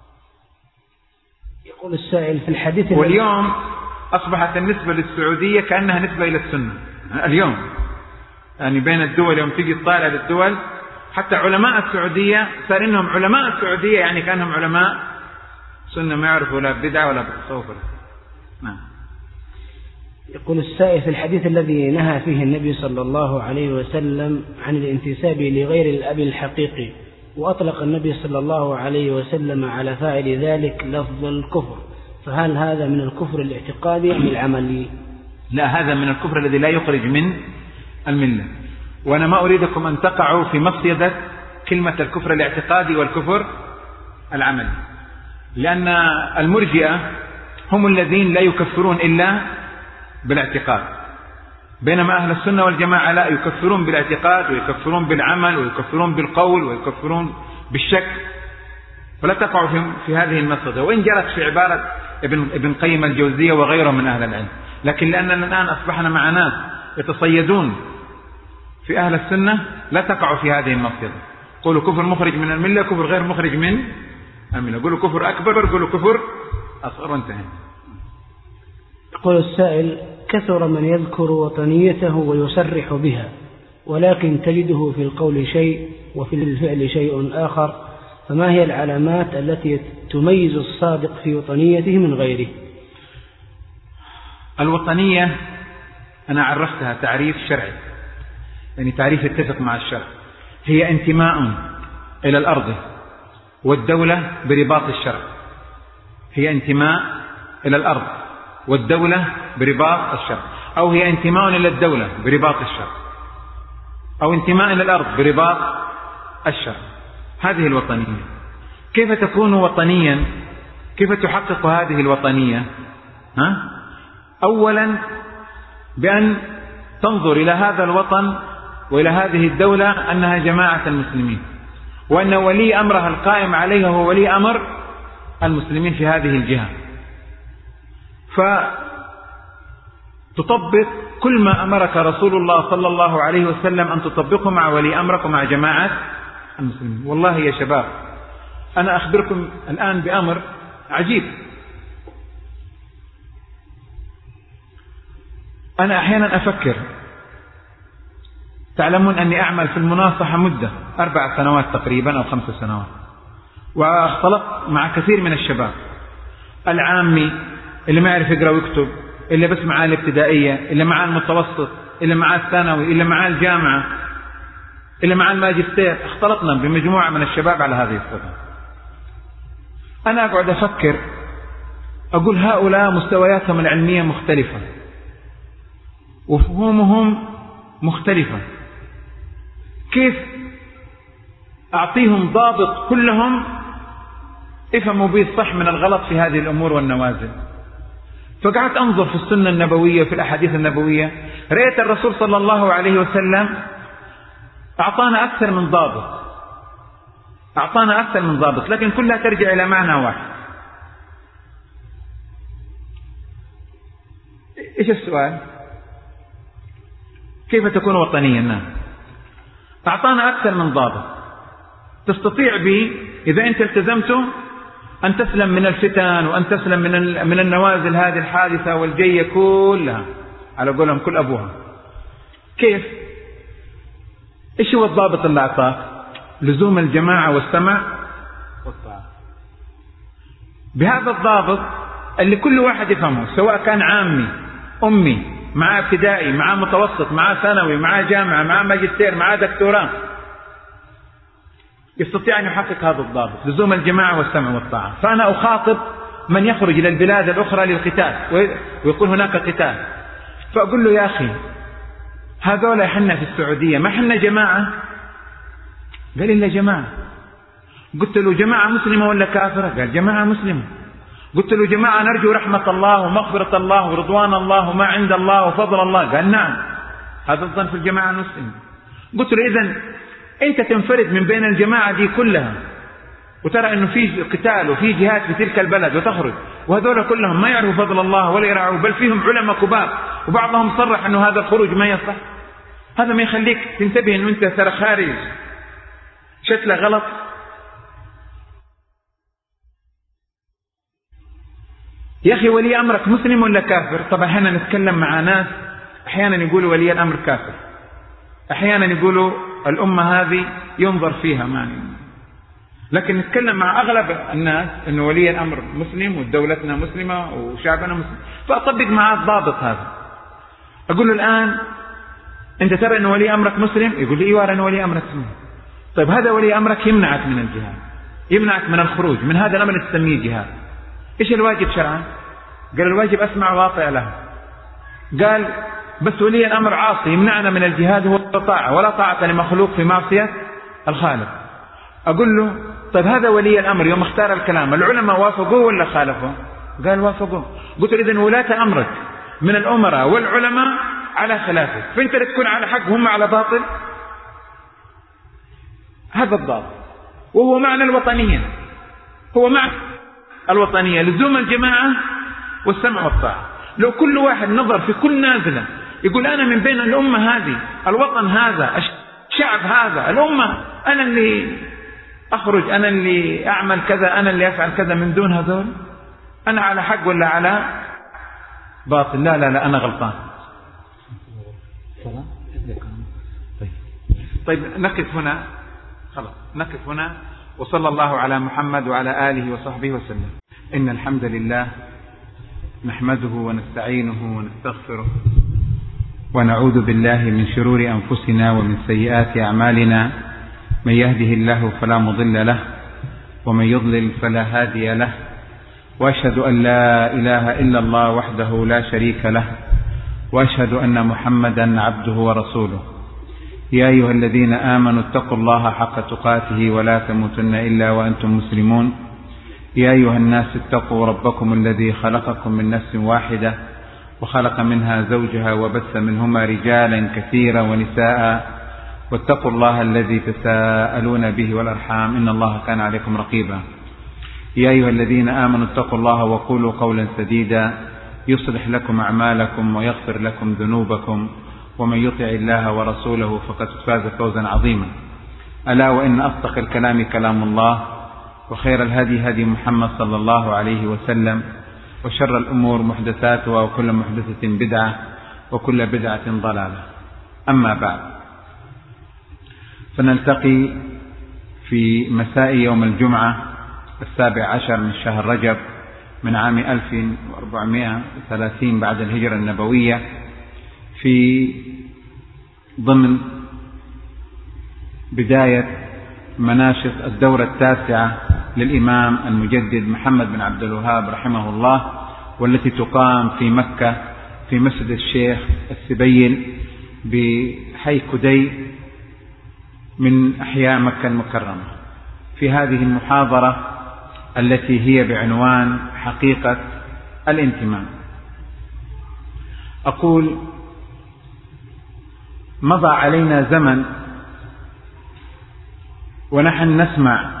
S2: يقول السائل في الحديث،
S1: واليوم أصبحت النسبة للسعودية كأنها نسبة إلى السنة اليوم، يعني بين الدول يوم تيجي تطالع للدول حتى علماء السعودية صار إنهم علماء السعودية يعني كأنهم علماء سنة ما يعرفوا لا بدعة ولا بالتصوف. نعم.
S2: يقول السائل في الحديث الذي نهى فيه النبي صلى الله عليه وسلم عن الانتساب لغير الأب الحقيقي، وأطلق النبي صلى الله عليه وسلم على فاعل ذلك لفظ الكفر، فهل هذا من الكفر الاعتقادي أم العملي؟
S1: لا، هذا من الكفر الذي لا يخرج من الملة. وأنا ما أريدكم أن تقعوا في مصيدة كلمة الكفر الاعتقادي والكفر العملي، لأن المرجئة هم الذين لا يكفرون إلا بالاعتقاد، بينما أهل السنة والجماعة لا، يكفرون بالاعتقاد ويكفرون بالعمل ويكفرون بالقول ويكفرون بالشك، فلا تقعوا في, في هذه المصيدة، وإن جرت في عبارة ابن, ابن قيم الجوزية وغيره من أهل العلم. لكن لأننا الآن أصبحنا مع ناس يتصيدون في أهل السنة لا تقعوا في هذه المصيدة. قولوا كفر مخرج من الملة، كفر غير مخرج من الملة، قولوا كفر أكبر، قولوا كفر أصغر، وانتهى.
S2: يقول السائل: كثر من يذكر وطنيته ويصرح بها، ولكن تجده في القول شيء وفي الفعل شيء آخر، فما هي العلامات التي تميز الصادق في وطنيته من غيره؟
S1: الوطنية أنا عرفتها تعريف شرعي، يعني تعريف يتفق مع الشرع، هي انتماء إلى الأرض والدولة برباط الشرع. هي انتماء إلى الأرض والدولة برباط الشرع، أو هي انتماء إلى الدولة برباط الشرع، أو انتماء إلى الأرض برباط الشرع. هذه الوطنية. كيف تكون وطنيا؟ كيف تحقق هذه الوطنية؟ ها؟ أولا بأن تنظر إلى هذا الوطن وإلى هذه الدولة أنها جماعة المسلمين، وأن ولي أمرها القائم عليها هو ولي أمر المسلمين في هذه الجهة، فتطبق كل ما أمرك رسول الله صلى الله عليه وسلم أن تطبقه مع ولي أمرك ومع جماعة المسلمين. والله يا شباب أنا أخبركم الآن بأمر عجيب. أنا أحيانا أفكر، تعلمون أني أعمل في المناصحة مدة أربع سنوات تقريبا أو خمس سنوات، واختلطت مع كثير من الشباب، العامي اللي ما يعرف يقرأ ويكتب، اللي بس معاه الابتدائية، اللي معاه المتوسط، اللي معاه الثانوي، اللي معاه الجامعة، اللي معاه الماجستير. اختلطنا بمجموعة من الشباب على هذه الصفة. أنا أقعد أفكر، أقول هؤلاء مستوياتهم العلمية مختلفة وفهومهم مختلفة، كيف أعطيهم ضابط كلهم افهموا به الصح من الغلط في هذه الأمور والنوازل؟ فقعدت أنظر في السنة النبوية في الأحاديث النبوية، رأيت الرسول صلى الله عليه وسلم أعطانا أكثر من ضابط، أعطانا أكثر من ضابط، لكن كلها ترجع إلى معنى واحد. إيش السؤال؟ كيف تكون وطنيا؟ نعم، أعطانا أكثر من ضابط تستطيع به إذا أنت التزمته أن تسلم من الفتن، وأن تسلم من من النوازل هذه الحادثة والجية كلها على قولهم كل أبوها. كيف؟ إيش هو الضابط اللي أعطاك؟ لزوم الجماعة والسمع والطاعة. بهذا الضابط اللي كل واحد يفهمه، سواء كان عامي أمي مع ابتدائي مع متوسط مع ثانوي مع جامعة مع ماجستير مع دكتوراه، يستطيع أن يحقق هذا الضابط، لزوم الجماعة والسمع والطاعة. فأنا أخاطب من يخرج إلى البلاد الأخرى للقتال ويقول هناك قتال، فأقول له يا أخي هذول حنا في السعودية ما حنا جماعة؟ قال إلا جماعة. قلت له جماعة مسلمة ولا كافرة؟ قال جماعة مسلمة. قلت له جماعة نرجو رحمة الله ومغفرة الله ورضوان الله وما عند الله وفضل الله؟ قال نعم، هذا الظن في الجماعة المسلمة. قلت له إذن أنت تنفرد من بين الجماعة دي كلها وترى أنه في قتال وفي جهاد في تلك البلد وتخرج، وهذول كلهم ما يعرفوا فضل الله ولا يرعوا، بل فيهم علماء كبار وبعضهم صرح أنه هذا الخروج ما يصح. هذا ما يخليك تنتبه أنه أنت ترى خارج شكله غلط. يا أخي ولي أمرك مسلم ولا كافر؟ طبعا احنا نتكلم مع ناس أحيانا يقولوا ولي الأمر كافر، أحيانا يقولوا الأمة هذه ينظر فيها معني. لكن نتكلم مع أغلب الناس أنه ولي الأمر مسلم ودولتنا مسلمة وشعبنا مسلم، فأطبق معاه الضابط هذا. أقول له الآن أنت ترى أنه ولي أمرك مسلم؟ يقول لي إيوه أنا ولي أمرك مسلم. طيب هذا ولي أمرك يمنعك من الجهاد، يمنعك من الخروج من هذا الأمر تسميه جهاد، إيش الواجب شرعا؟ قال الواجب أسمع واطع له. قال بس ولي الأمر عاصي يمنعنا من الجهاد هو طاعة، ولا طاعة لمخلوق في معصية الخالق. أقول له طيب هذا ولي الأمر يوم اختار الكلام العلماء وافقوه ولا خالفوه؟ قال وافقوه. قلت له إذن ولاة أمرك من الأمراء والعلماء على خلافه، فأنت تكون على حق وهم على باطل. هذا الضابط، وهو معنى الوطنية، هو معنى الوطنية لزوم الجماعة والسمع والطاعة. لو كل واحد نظر في كل نازلة يقول أنا من بين الأمة هذه، الوطن هذا، الشعب هذا، الأمة، أنا اللي أخرج، أنا اللي أعمل كذا، أنا اللي أفعل كذا، من دون هذول أنا على حق ولا على باطل؟ لا لا لا أنا غلطان. طيب طيب نقف هنا، خلاص نقف هنا. وصلى الله على محمد وعلى آله وصحبه وسلم. إن الحمد لله نحمده ونستعينه ونستغفره ونعوذ بالله من شرور أنفسنا ومن سيئات أعمالنا. من يهده الله فلا مضل له ومن يضلل فلا هادي له، وأشهد أن لا إله إلا الله وحده لا شريك له، وأشهد أن محمدا عبده ورسوله. يا أيها الذين آمنوا اتقوا الله حق تقاته ولا تموتن إلا وأنتم مسلمون. يا أيها الناس اتقوا ربكم الذي خلقكم من نفس واحدة وخلق منها زوجها وبث منهما رجالا كثيرا ونساء، واتقوا الله الذي تساءلون به والأرحام إن الله كان عليكم رقيبا. يا أيها الذين آمنوا اتقوا الله وقولوا قولا سديدا يصلح لكم أعمالكم ويغفر لكم ذنوبكم، ومن يطع الله ورسوله فقد فاز فوزا عظيما. ألا وإن أصدق الكلام كلام الله، وخير الهدي هدي محمد صلى الله عليه وسلم، وشر الأمور محدثاتها وكل محدثة بدعة وكل بدعة ضلالة. أما بعد، فنلتقي في مساء يوم الجمعة السابع عشر من شهر رجب من عام ألف وأربعمائة وثلاثين بعد الهجرة النبوية، في ضمن بداية مناشط الدورة التاسعة للإمام المجدد محمد بن عبد الوهاب رحمه الله، والتي تقام في مكة في مسجد الشيخ السبيل بحي كدي من أحياء مكة المكرمة. في هذه المحاضرة التي هي بعنوان حقيقة الانتماء، أقول مضى علينا زمن ونحن نسمع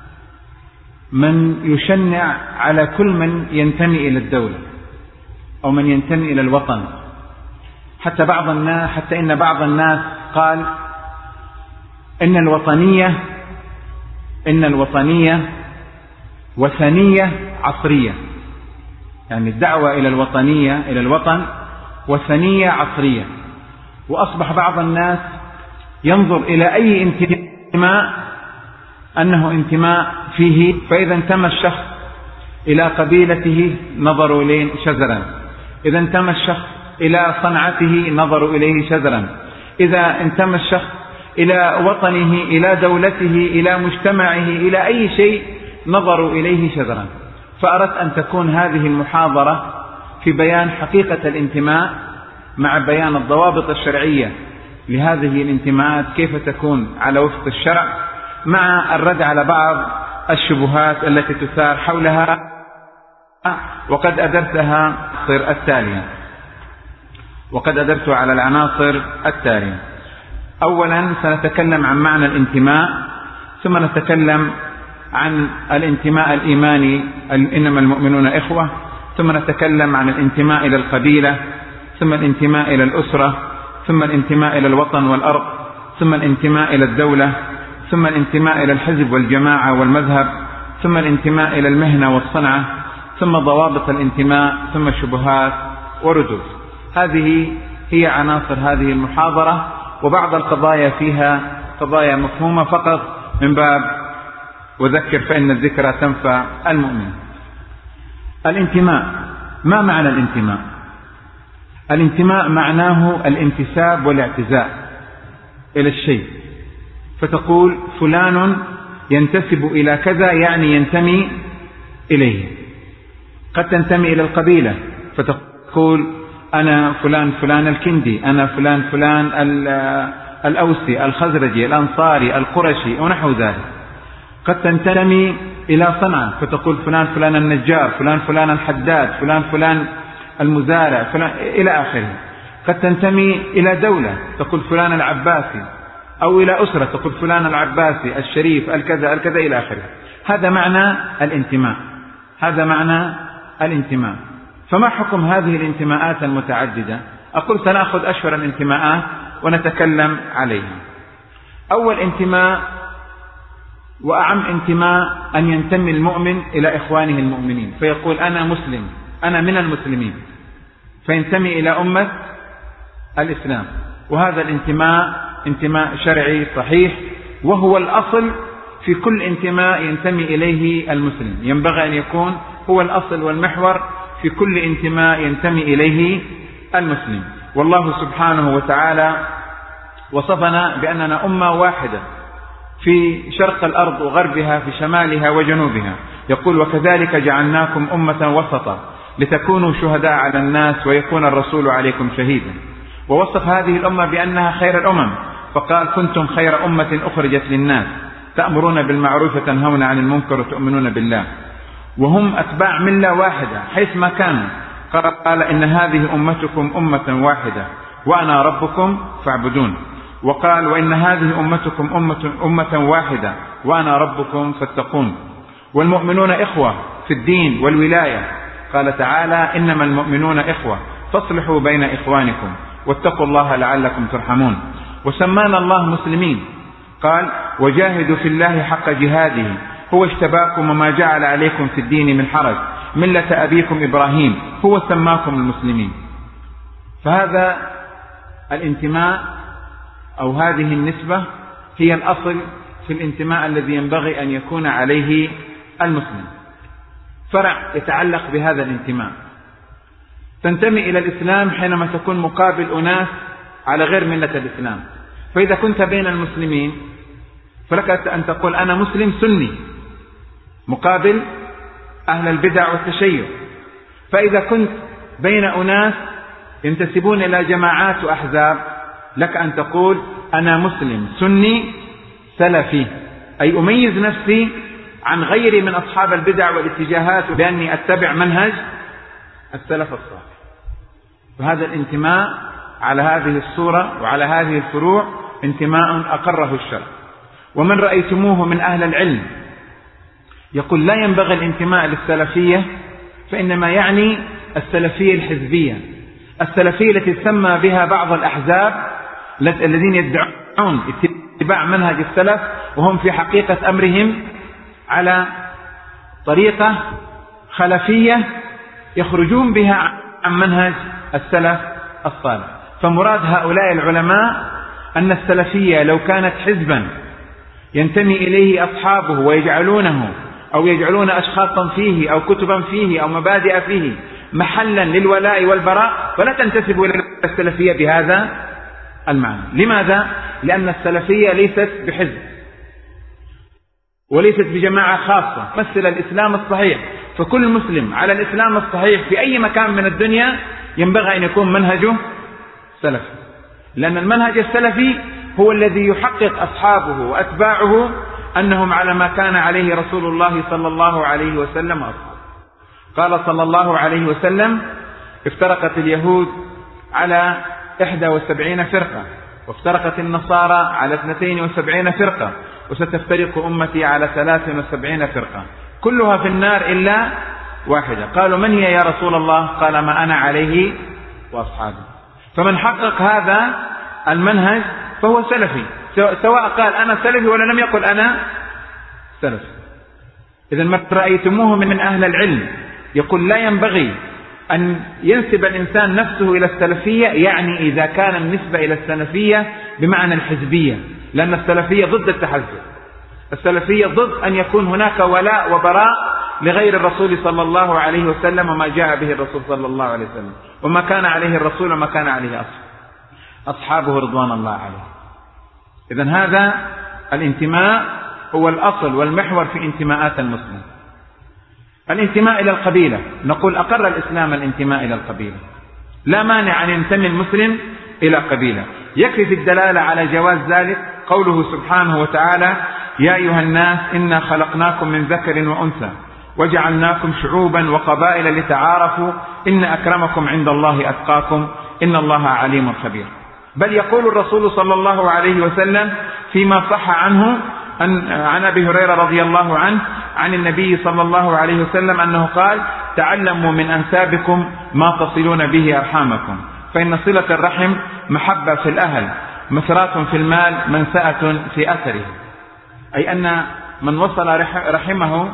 S1: من يشنع على كل من ينتمي إلى الدولة أو من ينتمي إلى الوطن. حتى بعض الناس حتى إن بعض الناس قال إن الوطنية إن الوطنية وثنية عصرية، يعني الدعوة إلى الوطنية إلى الوطن وثنية عصرية. وأصبح بعض الناس ينظر إلى أي انتماء أنه انتماء فيه، فإذا انتمى الشخص إلى قبيلته نظروا إليه شزرا، إذا انتمى الشخص إلى صنعته نظروا إليه شزرا، إذا انتمى الشخص إلى وطنه إلى دولته إلى مجتمعه إلى أي شيء نظروا إليه شزرا. فأردت أن تكون هذه المحاضرة في بيان حقيقة الانتماء مع بيان الضوابط الشرعية لهذه الانتماءات كيف تكون على وفق الشرع، مع الرد على بعض الشبهات التي تثار حولها، وقد أدرتها التالية وقد أدرتها على العناصر التالية. أولا سنتكلم عن معنى الانتماء، ثم نتكلم عن الانتماء الإيماني إنما المؤمنون إخوة، ثم نتكلم عن الانتماء إلى القبيلة، ثم الانتماء إلى الأسرة، ثم الانتماء إلى الوطن والأرض، ثم الانتماء إلى الدولة، ثم الانتماء إلى الحزب والجماعة والمذهب، ثم الانتماء إلى المهنة والصنعة، ثم ضوابط الانتماء، ثم الشبهات وردود. هذه هي عناصر هذه المحاضرة، وبعض القضايا فيها قضايا مفهومة فقط من باب وذكر فإن الذكرى تنفع المؤمن. الانتماء، ما معنى الانتماء؟ الانتماء معناه الانتساب والاعتزاء إلى الشيء، فتقول فلان ينتسب إلى كذا، يعني ينتمي إليه. قد تنتمي إلى القبيلة فتقول أنا فلان فلان الكندي، أنا فلان فلان الأوسي الخزرجي الأنصاري القرشي ونحو ذلك. قد تنتمي إلى صنعة فتقول فلان فلان النجار، فلان فلان الحداد، فلان فلان المزارع، فلان إلى آخره. قد تنتمي إلى دولة تقول فلان العباسي، أو إلى أسرة تقول فلان العباسي الشريف الكذا الكذا إلى آخره. هذا معنى الانتماء، هذا معنى الانتماء. فما حكم هذه الانتماءات المتعددة؟ أقول سنأخذ أشهر الانتماءات ونتكلم عليها. أول انتماء وأعم انتماء أن ينتمي المؤمن إلى إخوانه المؤمنين، فيقول أنا مسلم، أنا من المسلمين، فينتمي إلى أمة الإسلام. وهذا الانتماء انتماء شرعي صحيح، وهو الأصل في كل انتماء ينتمي إليه المسلم، ينبغي أن يكون هو الأصل والمحور في كل انتماء ينتمي إليه المسلم. والله سبحانه وتعالى وصفنا بأننا أمة واحدة في شرق الأرض وغربها، في شمالها وجنوبها. يقول وكذلك جعلناكم أمة وسطا لتكونوا شهداء على الناس ويكون الرسول عليكم شهيدا. ووصف هذه الأمة بأنها خير الأمم، فقال كنتم خير أمة أخرجت للناس تأمرون بالمعروف وتنهون عن المنكر وتؤمنون بالله. وهم أتباع ملة واحدة حيث ما كانوا. قال إن هذه أمتكم أمة واحدة وأنا ربكم فاعبدون. وقال وإن هذه أمتكم أمة, أمة واحدة وأنا ربكم فاتقون. والمؤمنون إخوة في الدين والولاية. قال تعالى إنما المؤمنون إخوة فاصلحوا بين إخوانكم واتقوا الله لعلكم ترحمون. وسمانا الله مسلمين، قال وجاهدوا في الله حق جهاده هو اجتباكم وما جعل عليكم في الدين من حرج ملة أبيكم إبراهيم هو سماكم المسلمين. فهذا الانتماء أو هذه النسبة هي الأصل في الانتماء الذي ينبغي أن يكون عليه المسلم. فرع يتعلق بهذا الانتماء، تنتمي إلى الإسلام حينما تكون مقابل أناس على غير ملة الإسلام. فإذا كنت بين المسلمين فلك أن تقول أنا مسلم سني مقابل أهل البدع والتشيع. فإذا كنت بين أناس ينتسبون إلى جماعات وأحزاب لك أن تقول أنا مسلم سني سلفي، أي أميز نفسي عن غيري من أصحاب البدع والاتجاهات بأني أتبع منهج السلف الصالح. فهذا الانتماء على هذه الصورة وعلى هذه الفروع انتماء أقره الشرع. ومن رأيتموه من أهل العلم يقول لا ينبغي الانتماء للسلفية، فإنما يعني السلفية الحزبية، السلفية التي تسمى بها بعض الأحزاب الذين يدعون اتباع منهج السلف وهم في حقيقة أمرهم على طريقة خلفية يخرجون بها عن منهج السلف الصالح. فمراد هؤلاء العلماء أن السلفية لو كانت حزبا ينتمي إليه أصحابه ويجعلونه أو يجعلون أشخاصا فيه أو كتبا فيه أو مبادئ فيه محلا للولاء والبراء، فلا تنتسب إلى السلفية بهذا المعنى. لماذا؟ لأن السلفية ليست بحزب وليست بجماعة خاصة مثل الإسلام الصحيح. فكل مسلم على الإسلام الصحيح في أي مكان من الدنيا ينبغي أن يكون منهجه سلفي، لأن المنهج السلفي هو الذي يحقق أصحابه وأتباعه أنهم على ما كان عليه رسول الله صلى الله عليه وسلم أصحابه. قال صلى الله عليه وسلم افترقت اليهود على إحدى وسبعين فرقة وافترقت النصارى على اثنتين وسبعين فرقة وستفترق أمتي على ثلاث وسبعين فرقة كلها في النار إلا واحدة. قالوا من هي يا رسول الله؟ قال ما أنا عليه وأصحابه. فمن حقق هذا المنهج فهو سلفي، سواء قال أنا سلفي ولا لم يقل أنا سلفي. إذا ما رأيتموه من أهل العلم يقول لا ينبغي أن ينسب الإنسان نفسه إلى السلفية، يعني إذا كان النسبة إلى السلفية بمعنى الحزبية، لأن السلفية ضد التحزب، السلفية ضد أن يكون هناك ولاء وبراء لغير الرسول صلى الله عليه وسلم وما جاء به الرسول صلى الله عليه وسلم، وما كان عليه الرسول وما كان عليه أصحابه رضوان الله عليه. إذن هذا الانتماء هو الأصل والمحور في انتماءات المسلم. الانتماء إلى القبيلة، نقول أقر الإسلام الانتماء إلى القبيلة، لا مانع أن ينتمي المسلم إلى قبيلة. يكفي في الدلالة على جواز ذلك قوله سبحانه وتعالى: يا أيها الناس إنا خلقناكم من ذكر وأنثى وجعلناكم شعوبا وقبائل لتعارفوا إن أكرمكم عند الله أتقاكم إن الله عليم خبير. بل يقول الرسول صلى الله عليه وسلم فيما صح عنه عن أبي هريرة رضي الله عنه عن النبي صلى الله عليه وسلم أنه قال: تعلموا من أنسابكم ما تصلون به أرحامكم، فإن صلة الرحم محبة في الأهل، مسرات في المال، منسأة في أثره. أي أن من وصل رحمه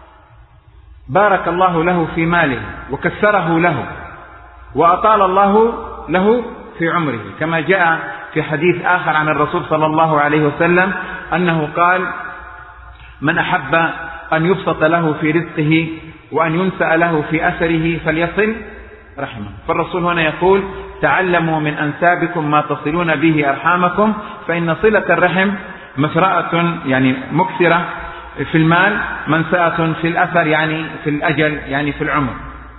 S1: بارك الله له في ماله وكسره له وأطال الله له في عمره، كما جاء في حديث آخر عن الرسول صلى الله عليه وسلم أنه قال: من أحب أن يبسط له في رزقه وأن ينسأ له في أثره فليصل رحمه. فالرسول هنا يقول: تعلموا من أنسابكم ما تصلون به أرحامكم، فإن صلة الرحم مسرأة يعني مكثرة في المال، منسأة في الأثر يعني في الأجل يعني في العمر.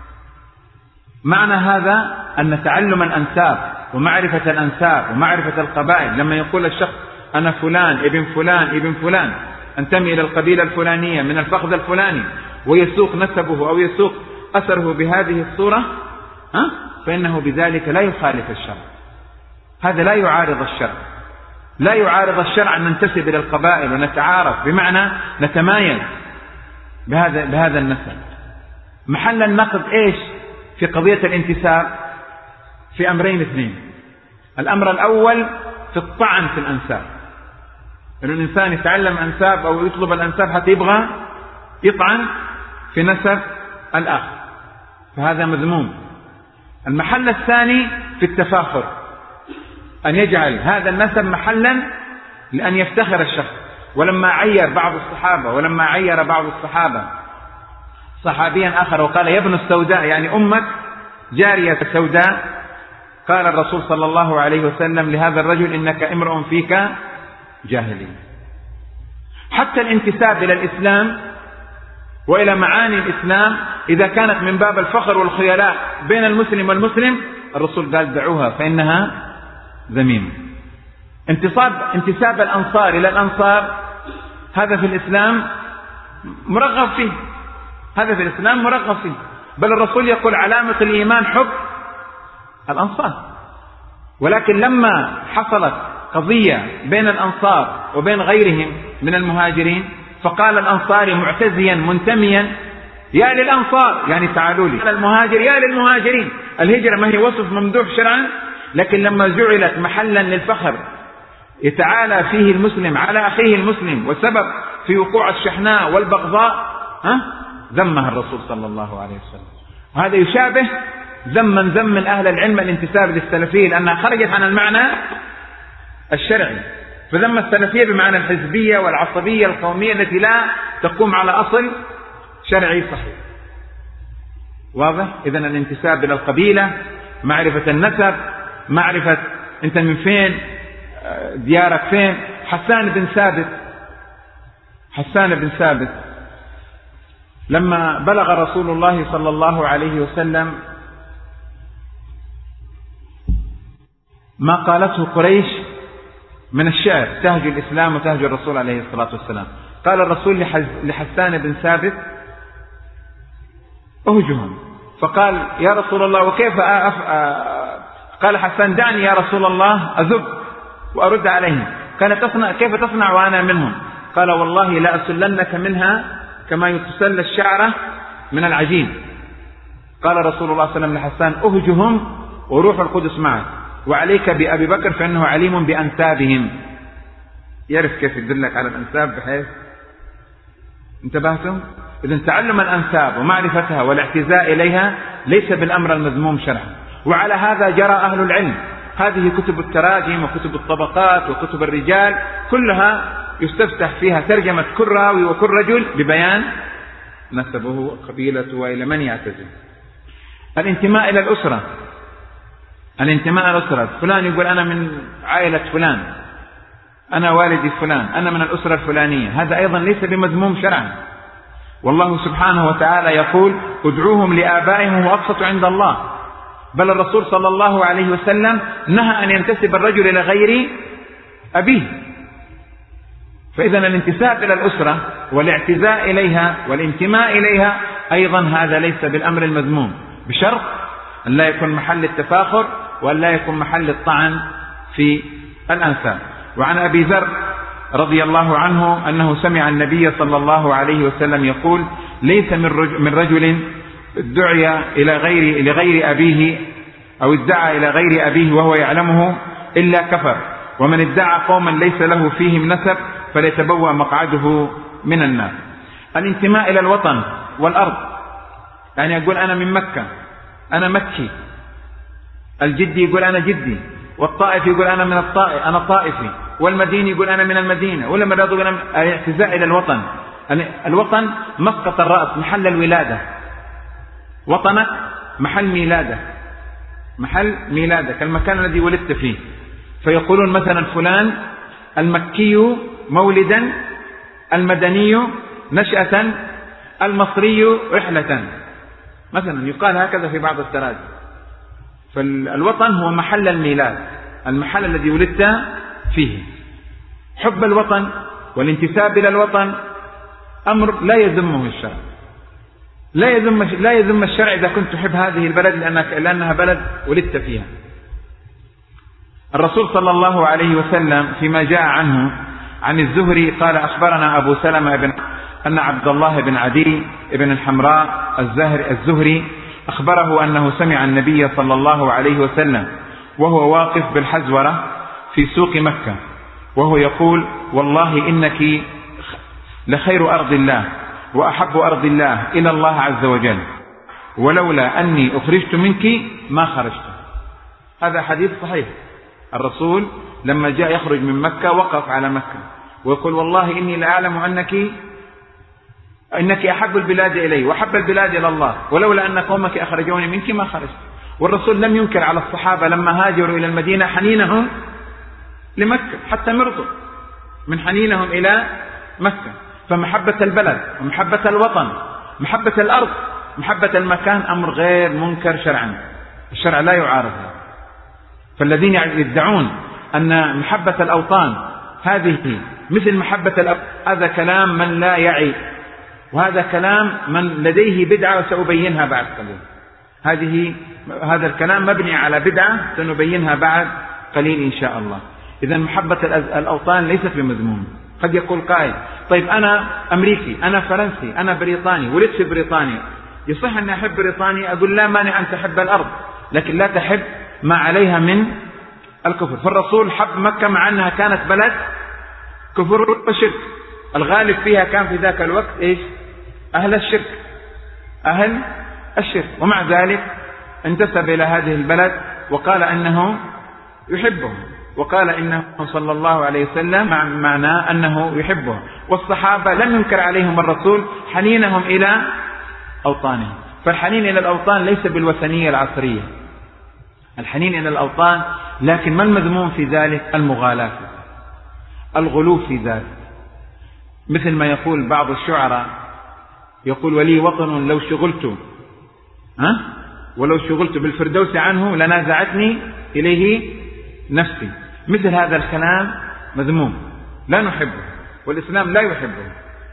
S1: معنى هذا أن تعلم الأنساب ومعرفة الأنساب ومعرفة القبائل، لما يقول الشخص أنا فلان ابن فلان ابن فلان أنتمي إلى القبيلة الفلانية من الفخذ الفلاني، ويسوق نسبه أو يسوق أثره بهذه الصورة، ها؟ فإنه بذلك لا يخالف الشرع، هذا لا يعارض الشرع، لا يعارض الشرع أن ننتسب إلى القبائل ونتعارف، بمعنى نتمايز بهذا بهذا النسب. محل النقد إيش في قضية الانتساب؟ في أمرين اثنين. الأمر الأول في الطعن في الأنساب، أن الإنسان يتعلم أنساب أو يطلب الأنساب حتى يبغى يطعن في نسب الآخر، فهذا مذموم. المحل الثاني في التفاخر، أن يجعل هذا النسب محلا لأن يفتخر الشخص. ولما عير بعض الصحابة ولما عير بعض الصحابة صحابيا آخر وقال: يا ابن السوداء، يعني أمك جارية سوداء، قال الرسول صلى الله عليه وسلم لهذا الرجل: إنك امرؤ فيك جاهلي. حتى الانتساب إلى الإسلام وإلى معاني الإسلام إذا كانت من باب الفخر والخيلاء بين المسلم والمسلم، الرسول قال: دعوها فإنها ذميمة. انتصاب انتساب الأنصار إلى الأنصار هذا في الإسلام مرغب فيه، هذا في الإسلام مرغب فيه، بل الرسول يقول: علامة الإيمان حب الأنصار. ولكن لما حصلت قضية بين الأنصار وبين غيرهم من المهاجرين، فقال الأنصاري معتزيا منتميا: يا للأنصار، يعني تعالوا لي. المهاجر يا للمهاجرين. الهجرة ما هي وصف ممدوح شرعا، لكن لما جعلت محلا للفخر يتعالى فيه المسلم على أخيه المسلم وسبب في وقوع الشحناء والبغضاء، ها ذمها الرسول صلى الله عليه وسلم. وهذا يشابه ذما ذم من أهل العلم الانتساب للسلفية، لأنها خرجت عن المعنى الشرعي، فذم السلفية بمعنى الحزبية والعصبية القومية التي لا تقوم على أصل شرعي صحيح. واضح؟ إذن الانتساب إلى القبيلة، معرفة النسب، معرفة أنت من فين، ديارك فين. حسان بن ثابت حسان بن ثابت لما بلغ رسول الله صلى الله عليه وسلم ما قالته قريش من الشعر تهج الإسلام وتهج الرسول عليه الصلاة والسلام، قال الرسول لحسان بن ثابت: أهجهم. فقال: يا رسول الله وكيف أف... قال حسان: دعني يا رسول الله أذب وأرد عليهم. قال: تصنع كيف تصنع وأنا منهم؟ قال: والله لا أسلنك منها كما يتسل الشعرة من العجين. قال رسول الله صلى الله عليه وسلم لحسان: أهجهم وروح القدس معك، وعليك بأبي بكر فإنه عليم بأنسابهم. يعرف كيف يدلك على الأنساب بحيث انتبهتم؟ إذن تعلم الأنساب ومعرفتها والاعتزاء إليها ليس بالأمر المذموم شرعا. وعلى هذا جرى أهل العلم. هذه كتب التراجم وكتب الطبقات وكتب الرجال كلها يستفتح فيها ترجمة كل راوي وكل رجل ببيان نسبه وقبيلته وإلى من يعتزل. الانتماء إلى الأسرة، الانتماء إلى الأسرة، فلان يقول أنا من عائلة فلان، أنا والدي فلان، أنا من الأسرة الفلانية، هذا أيضا ليس بمذموم شرعا. والله سبحانه وتعالى يقول ادعوهم لآبائهم وأقسط عند الله، بل الرسول صلى الله عليه وسلم نهى أن ينتسب الرجل إلى غير أبيه. فإذا الانتساب إلى الأسرة والاعتزاء إليها والانتماء إليها أيضا هذا ليس بالأمر المذموم، بشرط أن لا يكون محل التفاخر وأن لا يكون محل الطعن في الأنساب. وعن أبي ذر رضي الله عنه أنه سمع النبي صلى الله عليه وسلم يقول ليس من رجل ادعي إلى غير لغير أبيه أو ادعى إلى غير أبيه وهو يعلمه إلا كفر، ومن ادعى قوما ليس له فيهم نسب فليتبوأ مقعده من النار. الانتماء إلى الوطن والأرض، يعني يقول أنا من مكة، أنا مكي، الجدي يقول أنا جدي، والطائف يقول أنا من الطائف أنا طائفي، والمديني يقول أنا من المدينة، ولا مرة يقول أنا. الاعتزاء إلى الوطن، الوطن مسقط الرأس، محل الولادة، وطنك محل ميلادك، محل ميلادك، المكان الذي ولدت فيه. فيقولون مثلا فلان المكي مولدا، المدني نشأة، المصري رحلة، مثلا يقال هكذا في بعض التراجم. فالوطن هو محل الميلاد، المحل الذي ولدت فيه. حب الوطن والانتساب إلى الوطن أمر لا يذمه الشرع، لا يذم لا يذم الشرع إذا كنت تحب هذه البلد لأنك لأنها بلد ولدت فيها. الرسول صلى الله عليه وسلم فيما جاء عنه عن الزهري قال أخبرنا أبو سلمة بن أن عبد الله بن عدي بن الحمراء الزهري أخبره أنه سمع النبي صلى الله عليه وسلم وهو واقف بالحزورة في سوق مكة وهو يقول والله إنك لخير أرض الله وأحب أرض الله إلى الله عز وجل، ولولا أني أخرجت منك ما خرجت. هذا حديث صحيح. الرسول لما جاء يخرج من مكة وقف على مكة ويقول والله إني لأعلم أنك إنك أحب البلاد إلي وأحب البلاد إلى الله، ولولا أن قومك أخرجوني منك ما خرجت. والرسول لم ينكر على الصحابة لما هاجروا إلى المدينة حنينهم لمكة، حتى مرضوا من حنينهم إلى مكة. فمحبة البلد ومحبة الوطن، محبة الأرض، محبة المكان أمر غير منكر شرعا، الشرع لا يعارضها. فالذين يدعون أن محبة الأوطان هذه مثل محبة الأرض هذا كلام من لا يعي، وهذا كلام من لديه بدعة وسأبينها بعد قليل. هذه هذا الكلام مبني على بدعة سنبينها بعد قليل إن شاء الله. إذا محبة الأوطان ليست بمذموم. قد يقول قائل طيب أنا أمريكي، أنا فرنسي، أنا بريطاني، ولدت في بريطانيا، يصح أن أحب بريطانيا؟ أقول لا مانع أن تحب الأرض، لكن لا تحب ما عليها من الكفر. فالرسول حب مكة مع أنها كانت بلد كفر وشرك، الغالب فيها كان في ذاك الوقت إيش؟ أهل الشرك، أهل الشرك، ومع ذلك انتسب إلى هذه البلد وقال أنه يحبهم، وقال إنه صلى الله عليه وسلم معناه أنه يحبهم. والصحابة لم ينكر عليهم الرسول حنينهم إلى أوطانهم. فالحنين إلى الأوطان ليس بالوثنية العصرية، الحنين إلى الأوطان، لكن ما المذموم في ذلك؟ المغالاة، الغلو في ذلك. مثل ما يقول بعض الشعراء يقول ولي وطن لو شغلت ها ولو شغلت بالفردوس عنه لنازعتني إليه نفسي. مثل هذا الكلام مذموم لا نحبه، والإسلام لا يحبه.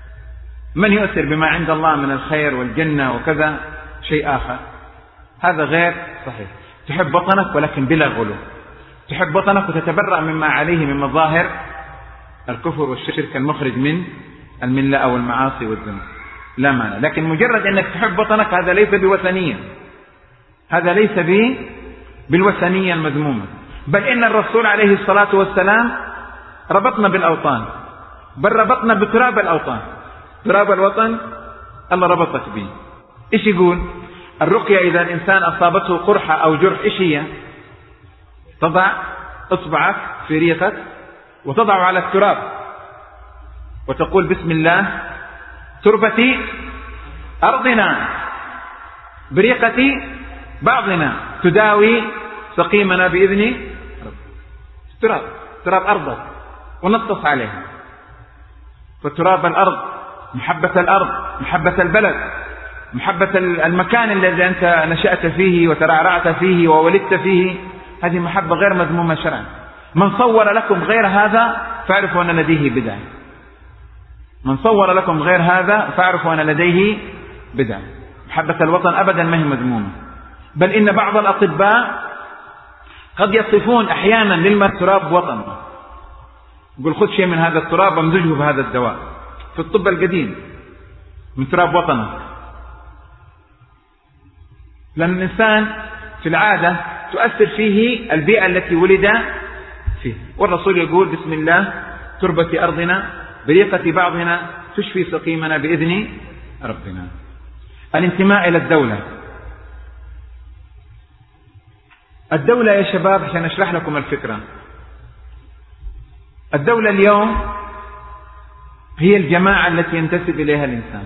S1: من يؤثر بما عند الله من الخير والجنة وكذا شيء آخر، هذا غير صحيح. تحب وطنك ولكن بلا غلو، تحب وطنك وتتبرأ مما عليه من مظاهر الكفر والشرك المخرج من الملة أو المعاصي والذنوب، لا مانع. لكن مجرد أنك تحب وطنك هذا ليس بوثنية، هذا ليس بالوثنية المذمومة، بل إن الرسول عليه الصلاة والسلام ربطنا بالأوطان، بل ربطنا بتراب الأوطان. تراب الوطن الله ربطك به. إيش يقول الرقية؟ إذا الإنسان أصابته قرحة أو جرح إيش هي؟ تضع إصبعك في ريقك وتضع على التراب وتقول بسم الله تربة أرضنا بريقة بعضنا تداوي سقيمنا بإذن تراب تراب أرضك ونصص عليها. فتراب الأرض، محبة الأرض، محبة البلد، محبة المكان الذي أنت نشأت فيه وترعرعت فيه وولدت فيه، هذه محبة غير مذمومة شرعا. من صور لكم غير هذا فاعرفوا أن لديه بدعة. من صور لكم غير هذا فاعرفوا أن لديه بدعة. محبة الوطن أبدا ما هي مذمومة، بل إن بعض الأطباء قد يصفون أحيانا للماء تراب وطن، يقول خذ شيء من هذا التراب وامزجه بهذا الدواء في الطب القديم من تراب وطنك. لأن الإنسان في العادة تؤثر فيه البيئة التي ولد فيه، والرسول يقول بسم الله تربة أرضنا بريقة بعضنا تشفي سقيمنا بإذن ربنا. الانتماء إلى الدولة. الدولة يا شباب عشان أشرح لكم الفكرة، الدولة اليوم هي الجماعة التي ينتسب إليها الإنسان.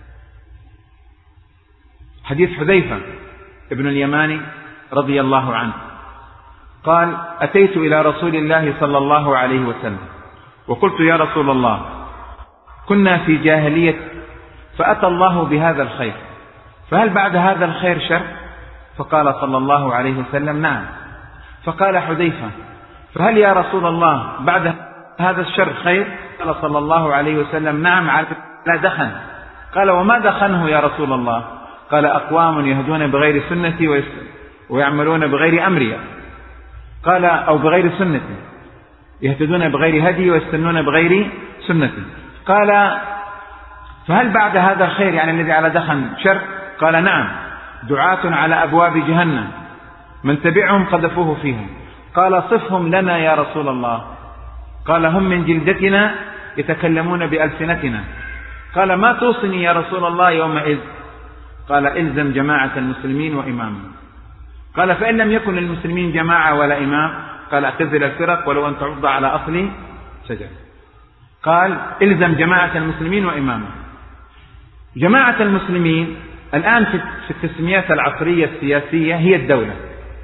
S1: حديث حذيفة ابن اليماني رضي الله عنه قال أتيت إلى رسول الله صلى الله عليه وسلم وقلت يا رسول الله كنا في جاهلية فأتى الله بهذا الخير فهل بعد هذا الخير شر؟ فقال صلى الله عليه وسلم نعم. فقال حذيفة فهل يا رسول الله بعد هذا الشر خير؟ قال صلى الله عليه وسلم نعم على لا دخن. قال وما دخنه يا رسول الله؟ قال أقوام يهدون بغير سنتي ويعملون بغير أمري. قال أو بغير سنتي، يهتدون بغير هدي ويستنون بغير سنتي. قال فهل بعد هذا الخير يعني الذي على دخن شر؟ قال نعم دعاة على أبواب جهنم من تبعهم قذفوه فيها. قال صفهم لنا يا رسول الله. قال هم من جلدتنا يتكلمون بألسنتنا. قال ما توصني يا رسول الله يومئذ؟ قال إلزم جماعة المسلمين وإمامهم. قال فإن لم يكن للمسلمين جماعة ولا إمام؟ قال اعتزل الفرق ولو أن تعض على أصل شجر. قال إلزم جماعة المسلمين وإمامهم. جماعة المسلمين الآن في التسميات العصرية السياسية هي الدولة،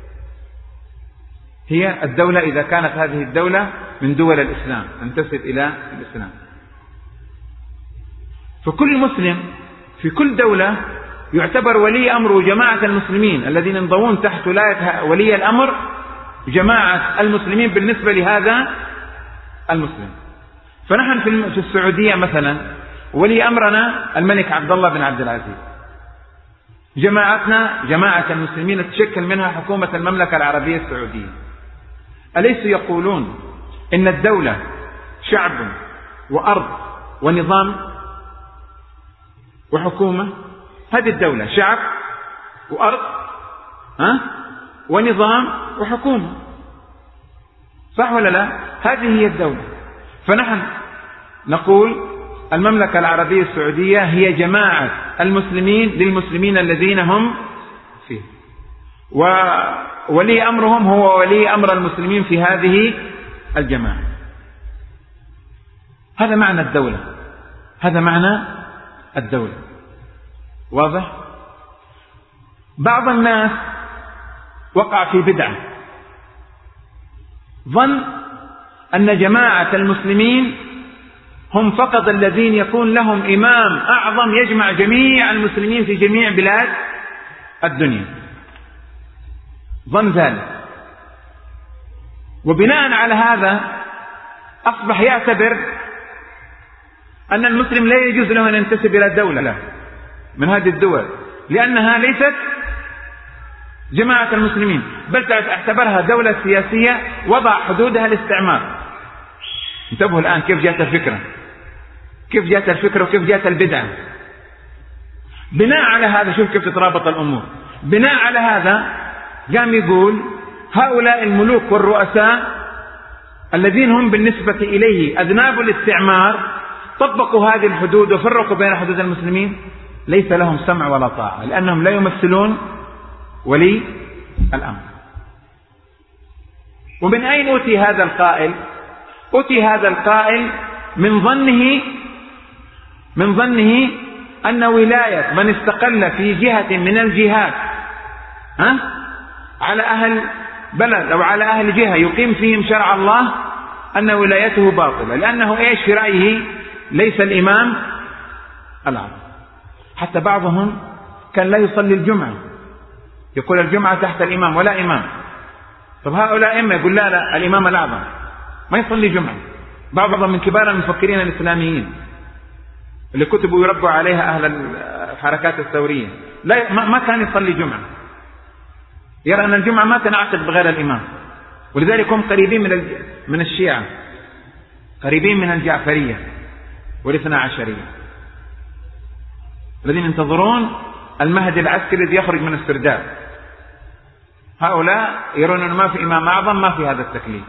S1: هي الدولة إذا كانت هذه الدولة من دول الإسلام تنتسب إلى الإسلام. فكل مسلم في كل دولة يعتبر ولي أمر جماعة المسلمين الذين ينضوون تحت ولاية ولي الأمر جماعة المسلمين بالنسبة لهذا المسلم. فنحن في السعودية مثلا ولي أمرنا الملك عبد الله بن عبد العزيز، جماعتنا جماعة المسلمين تشكل منها حكومة المملكة العربية السعودية. أليسوا يقولون إن الدولة شعب وأرض ونظام وحكومة؟ هذه الدولة شعب وأرض ها ونظام وحكومة، صح ولا لا؟ هذه هي الدولة. فنحن نقول المملكة العربية السعودية هي جماعة المسلمين للمسلمين الذين هم فيه، وولي أمرهم هو ولي أمر المسلمين في هذه الجماعة. هذا معنى الدولة، هذا معنى الدولة. واضح؟ بعض الناس وقع في بدعة، ظن أن جماعة المسلمين هم فقط الذين يكون لهم إمام أعظم يجمع جميع المسلمين في جميع بلاد الدنيا، ظن ذلك، وبناء على هذا أصبح يعتبر أن المسلم لا يجوز له أن ينتسب إلى دولة من هذه الدول لأنها ليست جماعة المسلمين، بل اعتبرها دولة سياسية وضع حدودها الاستعمار. انتبهوا الآن كيف جاءت الفكرة، كيف جاءت الفكرة وكيف جاءت البدعة. بناء على هذا شوف كيف تترابط الأمور. بناء على هذا قام يقول هؤلاء الملوك والرؤساء الذين هم بالنسبة إليه أذناب الاستعمار طبقوا هذه الحدود وفرقوا بين حدود المسلمين، ليس لهم سمع ولا طاعة، لأنهم لا يمثلون ولي الأمر. ومن أين أوتي هذا القائل؟ أوتي هذا القائل من ظنه من ظنه أن ولاية من استقل في جهة من الجهات ها على أهل بلد أو على أهل جهة يقيم فيهم شرع الله أن ولايته باطلة، لأنه إيش في رأيه؟ ليس الإمام الأعظم. حتى بعضهم كان لا يصلي الجمعة، يقول الجمعة تحت الإمام ولا إمام. طب هؤلاء إما يقول لا لا الإمام الأعظم ما يصلي جمعة. بعضهم من كبار المفكرين الإسلاميين اللي كتبوا يربوا عليها أهل الحركات الثورية لا ما كان يصلي جمعة، يرى أن الجمعة ما تنعقد بغير الإمام. ولذلك هم قريبين من من الشيعة، قريبين من الجعفرية والاثنى عشرية الذين ينتظرون المهدي العسكري الذي يخرج من السرداب. هؤلاء يرون أن ما في إمام أعظم، ما في هذا التكليف.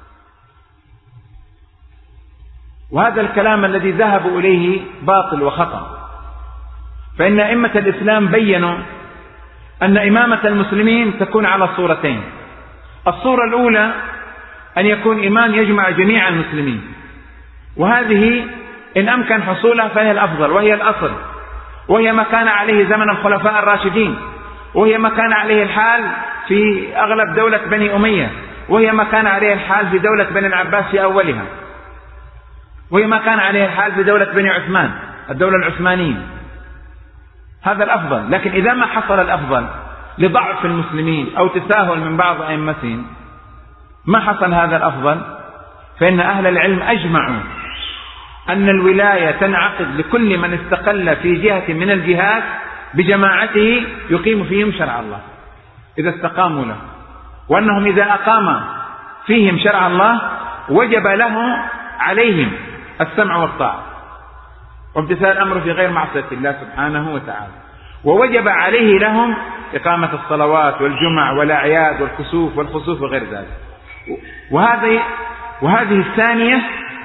S1: وهذا الكلام الذي ذهبوا إليه باطل وخطأ، فإن أئمة الإسلام بيّنوا أن إمامة المسلمين تكون على صورتين. الصورة الأولى أن يكون إمام يجمع جميع المسلمين، وهذه إن أمكن حصولها فهي الأفضل وهي الأصل، وهي ما كان عليه زمن الخلفاء الراشدين، وهي ما كان عليه الحال في أغلب دولة بني أمية، وهي ما كان عليه الحال في دولة بني العباس في أولها، وهي ما كان عليه الحال في دولة بني عثمان الدولة العثمانية. هذا الأفضل. لكن إذا ما حصل الأفضل لضعف المسلمين أو تساهل من بعض أئمتهم، ما حصل هذا الأفضل، فإن أهل العلم أجمعوا أن الولاية تنعقد لكل من استقل في جهة من الجهات بجماعته يقيم فيهم شرع الله إذا استقاموا له، وأنهم إذا أقام فيهم شرع الله وجب له عليهم السمع والطاعة وامتثال الأمر في غير معصية الله سبحانه وتعالى، ووجب عليه لهم إقامة الصلوات والجمع والأعياد والكسوف والخسوف وغير ذلك. وهذه وهذه الثانية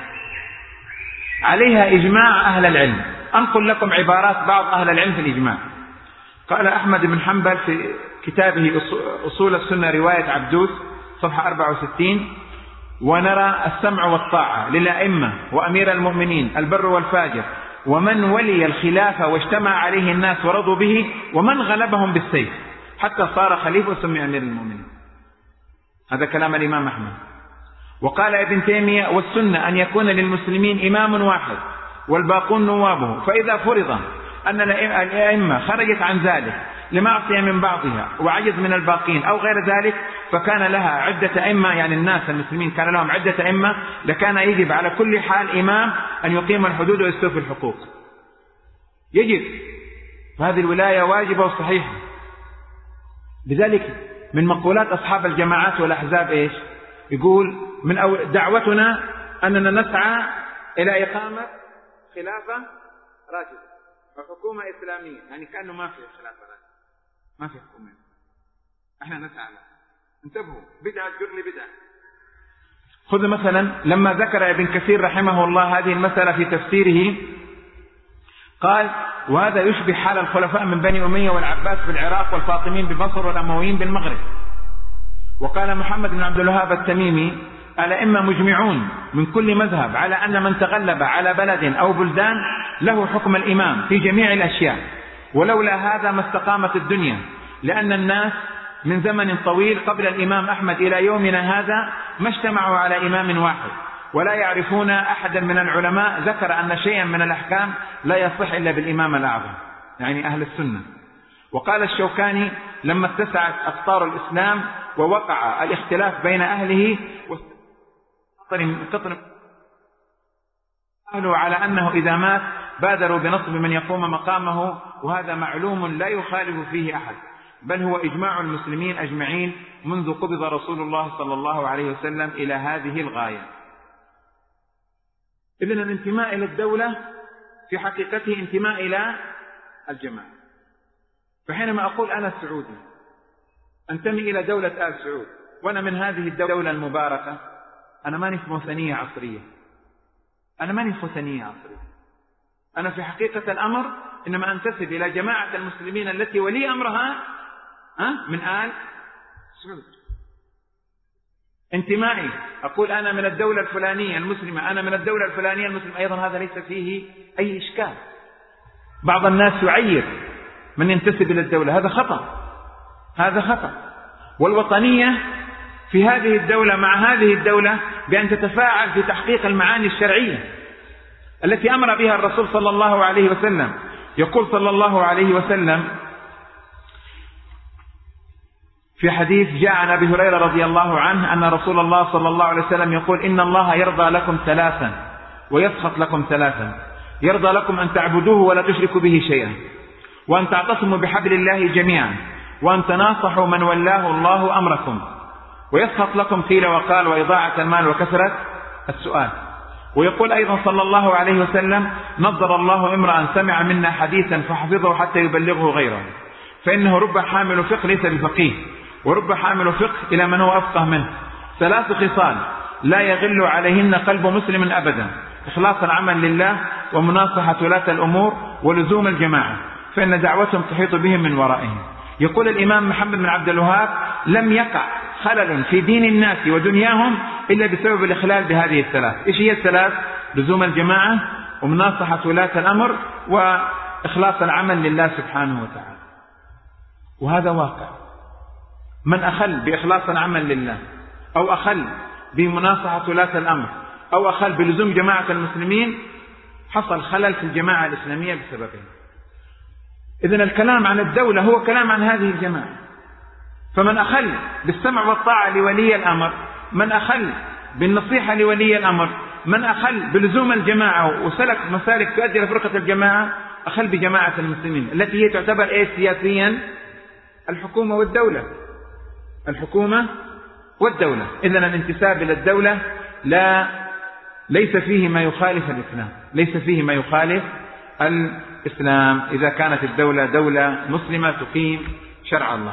S1: عليها إجماع أهل العلم. أنقل لكم عبارات بعض أهل العلم في الإجماع. قال أحمد بن حنبل في كتابه أصول السنة رواية عبدوس صفحة أربعة وستين: ونرى السمع والطاعة للأئمة وأمير المؤمنين البر والفاجر ومن ولي الخلافة واجتمع عليه الناس ورضوا به ومن غلبهم بالسيف حتى صار خليفة وسمي أمير المؤمنين. هذا كلام الإمام أحمد. وقال ابن تيمية: والسنة أن يكون للمسلمين إمام واحد والباقون نوابه، فإذا فرض أن الأئمة خرجت عن ذلك لمعصية من بعضها وعجز من الباقين أو غير ذلك فكان لها عدة أئمة، يعني الناس المسلمين كان لهم عدة أئمة، لكان يجب على كل حال إمام أن يقيم الحدود ويستوفي الحقوق. يجب، فهذه الولاية واجبة وصحيحة. لذلك من مقولات أصحاب الجماعات والأحزاب إيش؟ يقول: من دعوتنا أننا نسعى إلى إقامة خلافة راشدة وحكومة إسلامية، يعني كأنه ما في خلافة راشدة، ما في حكومة، احنا نسعى لها. انتبهوا، بدعة تجر لبدعة. خذ مثلا لما ذكر ابن كثير رحمه الله هذه المسألة في تفسيره قال: وهذا يشبه حال الخلفاء من بني أمية والعباس بالعراق والفاطميين بمصر والأمويين بالمغرب. وقال محمد بن عبد الوهاب التميمي: الأئمة مجمعون من كل مذهب على أن من تغلب على بلد أو بلدان له حكم الإمام في جميع الأشياء، ولولا هذا ما استقامت الدنيا، لأن الناس من زمن طويل قبل الإمام أحمد إلى يومنا هذا ما اجتمعوا على إمام واحد، ولا يعرفون أحدا من العلماء ذكر أن شيئا من الأحكام لا يصح إلا بالإمام الأعظم، يعني أهل السنة. وقال الشوكاني: لما اتسعت أقطار الإسلام ووقع الاختلاف بين أهله قطر أهله على أنه إذا مات بادروا بنصب من يقوم مقامه، وهذا معلوم لا يخالف فيه أحد، بل هو إجماع المسلمين أجمعين منذ قبض رسول الله صلى الله عليه وسلم إلى هذه الغاية. إذن الانتماء إلى الدولة في حقيقته انتماء إلى الجماعة. فحينما أقول أنا سعودي أنتمي إلى دولة آل سعود، وأنا من هذه الدولة المباركة، أنا ماني في وثنية عصرية، أنا ماني في وثنية عصرية، أنا في حقيقة الأمر إنما أنتسب إلى جماعة المسلمين التي ولي أمرها من آل سعود. انتمائي أقول أنا من الدولة الفلانية المسلمة، أنا من الدولة الفلانية المسلمة، أيضا هذا ليس فيه أي إشكال. بعض الناس يعير من ينتسب إلى الدولة، هذا خطأ، هذا خطأ. والوطنية في هذه الدولة مع هذه الدولة بأن تتفاعل في تحقيق المعاني الشرعية التي أمر بها الرسول صلى الله عليه وسلم. يقول صلى الله عليه وسلم في حديث جاء عن أبي هريرة رضي الله عنه أن رسول الله صلى الله عليه وسلم يقول: إن الله يرضى لكم ثلاثا ويسخط لكم ثلاثا، يرضى لكم أن تعبدوه ولا تشركوا به شيئا، وأن تعتصموا بحبل الله جميعا، وأن تناصحوا من ولاه الله أمركم، ويسخط لكم قيل وقال وإضاعة المال وكثرة السؤال. ويقول أيضا صلى الله عليه وسلم: نظر الله امرأ سمع منا حديثا فحفظه حتى يبلغه غيره، فإنه رب حامل فقه ليس بفقيه، ورب حامل فقه إلى من هو أفقه منه. ثلاث خصال لا يغل عليهن قلب مسلم أبدا: إخلاص العمل لله، ومناصحة ولاة الأمور، ولزوم الجماعة، فإن دعوتهم تحيط بهم من ورائهم. يقول الإمام محمد بن عبد الوهاب: لم يقع خلل في دين الناس ودنياهم إلا بسبب الإخلال بهذه الثلاث. إيش هي الثلاث؟ لزوم الجماعة، ومناصحة ولاة الأمر، وإخلاص العمل لله سبحانه وتعالى. وهذا واقع. من أخل بإخلاص العمل لله، أو أخل بمناصحة ولاة الأمر، أو أخل بلزوم جماعة المسلمين، حصل خلل في الجماعة الإسلامية بسببه. إذن الكلام عن الدولة هو كلام عن هذه الجماعة. فمن أخل بالسمع والطاعة لولي الأمر، من أخل بالنصيحة لولي الأمر، من أخل بلزوم الجماعة وسلك مسالك تؤدي إلى فرقة الجماعة، أخل بجماعة المسلمين التي هي تعتبر إيه سياسيا؟ الحكومة والدولة، الحكومة والدولة. إذن الانتساب إلى الدولة لا ليس فيه ما يخالف الإسلام، ليس فيه ما يخالف الإسلام إذا كانت الدولة دولة مسلمة تقيم شرع الله.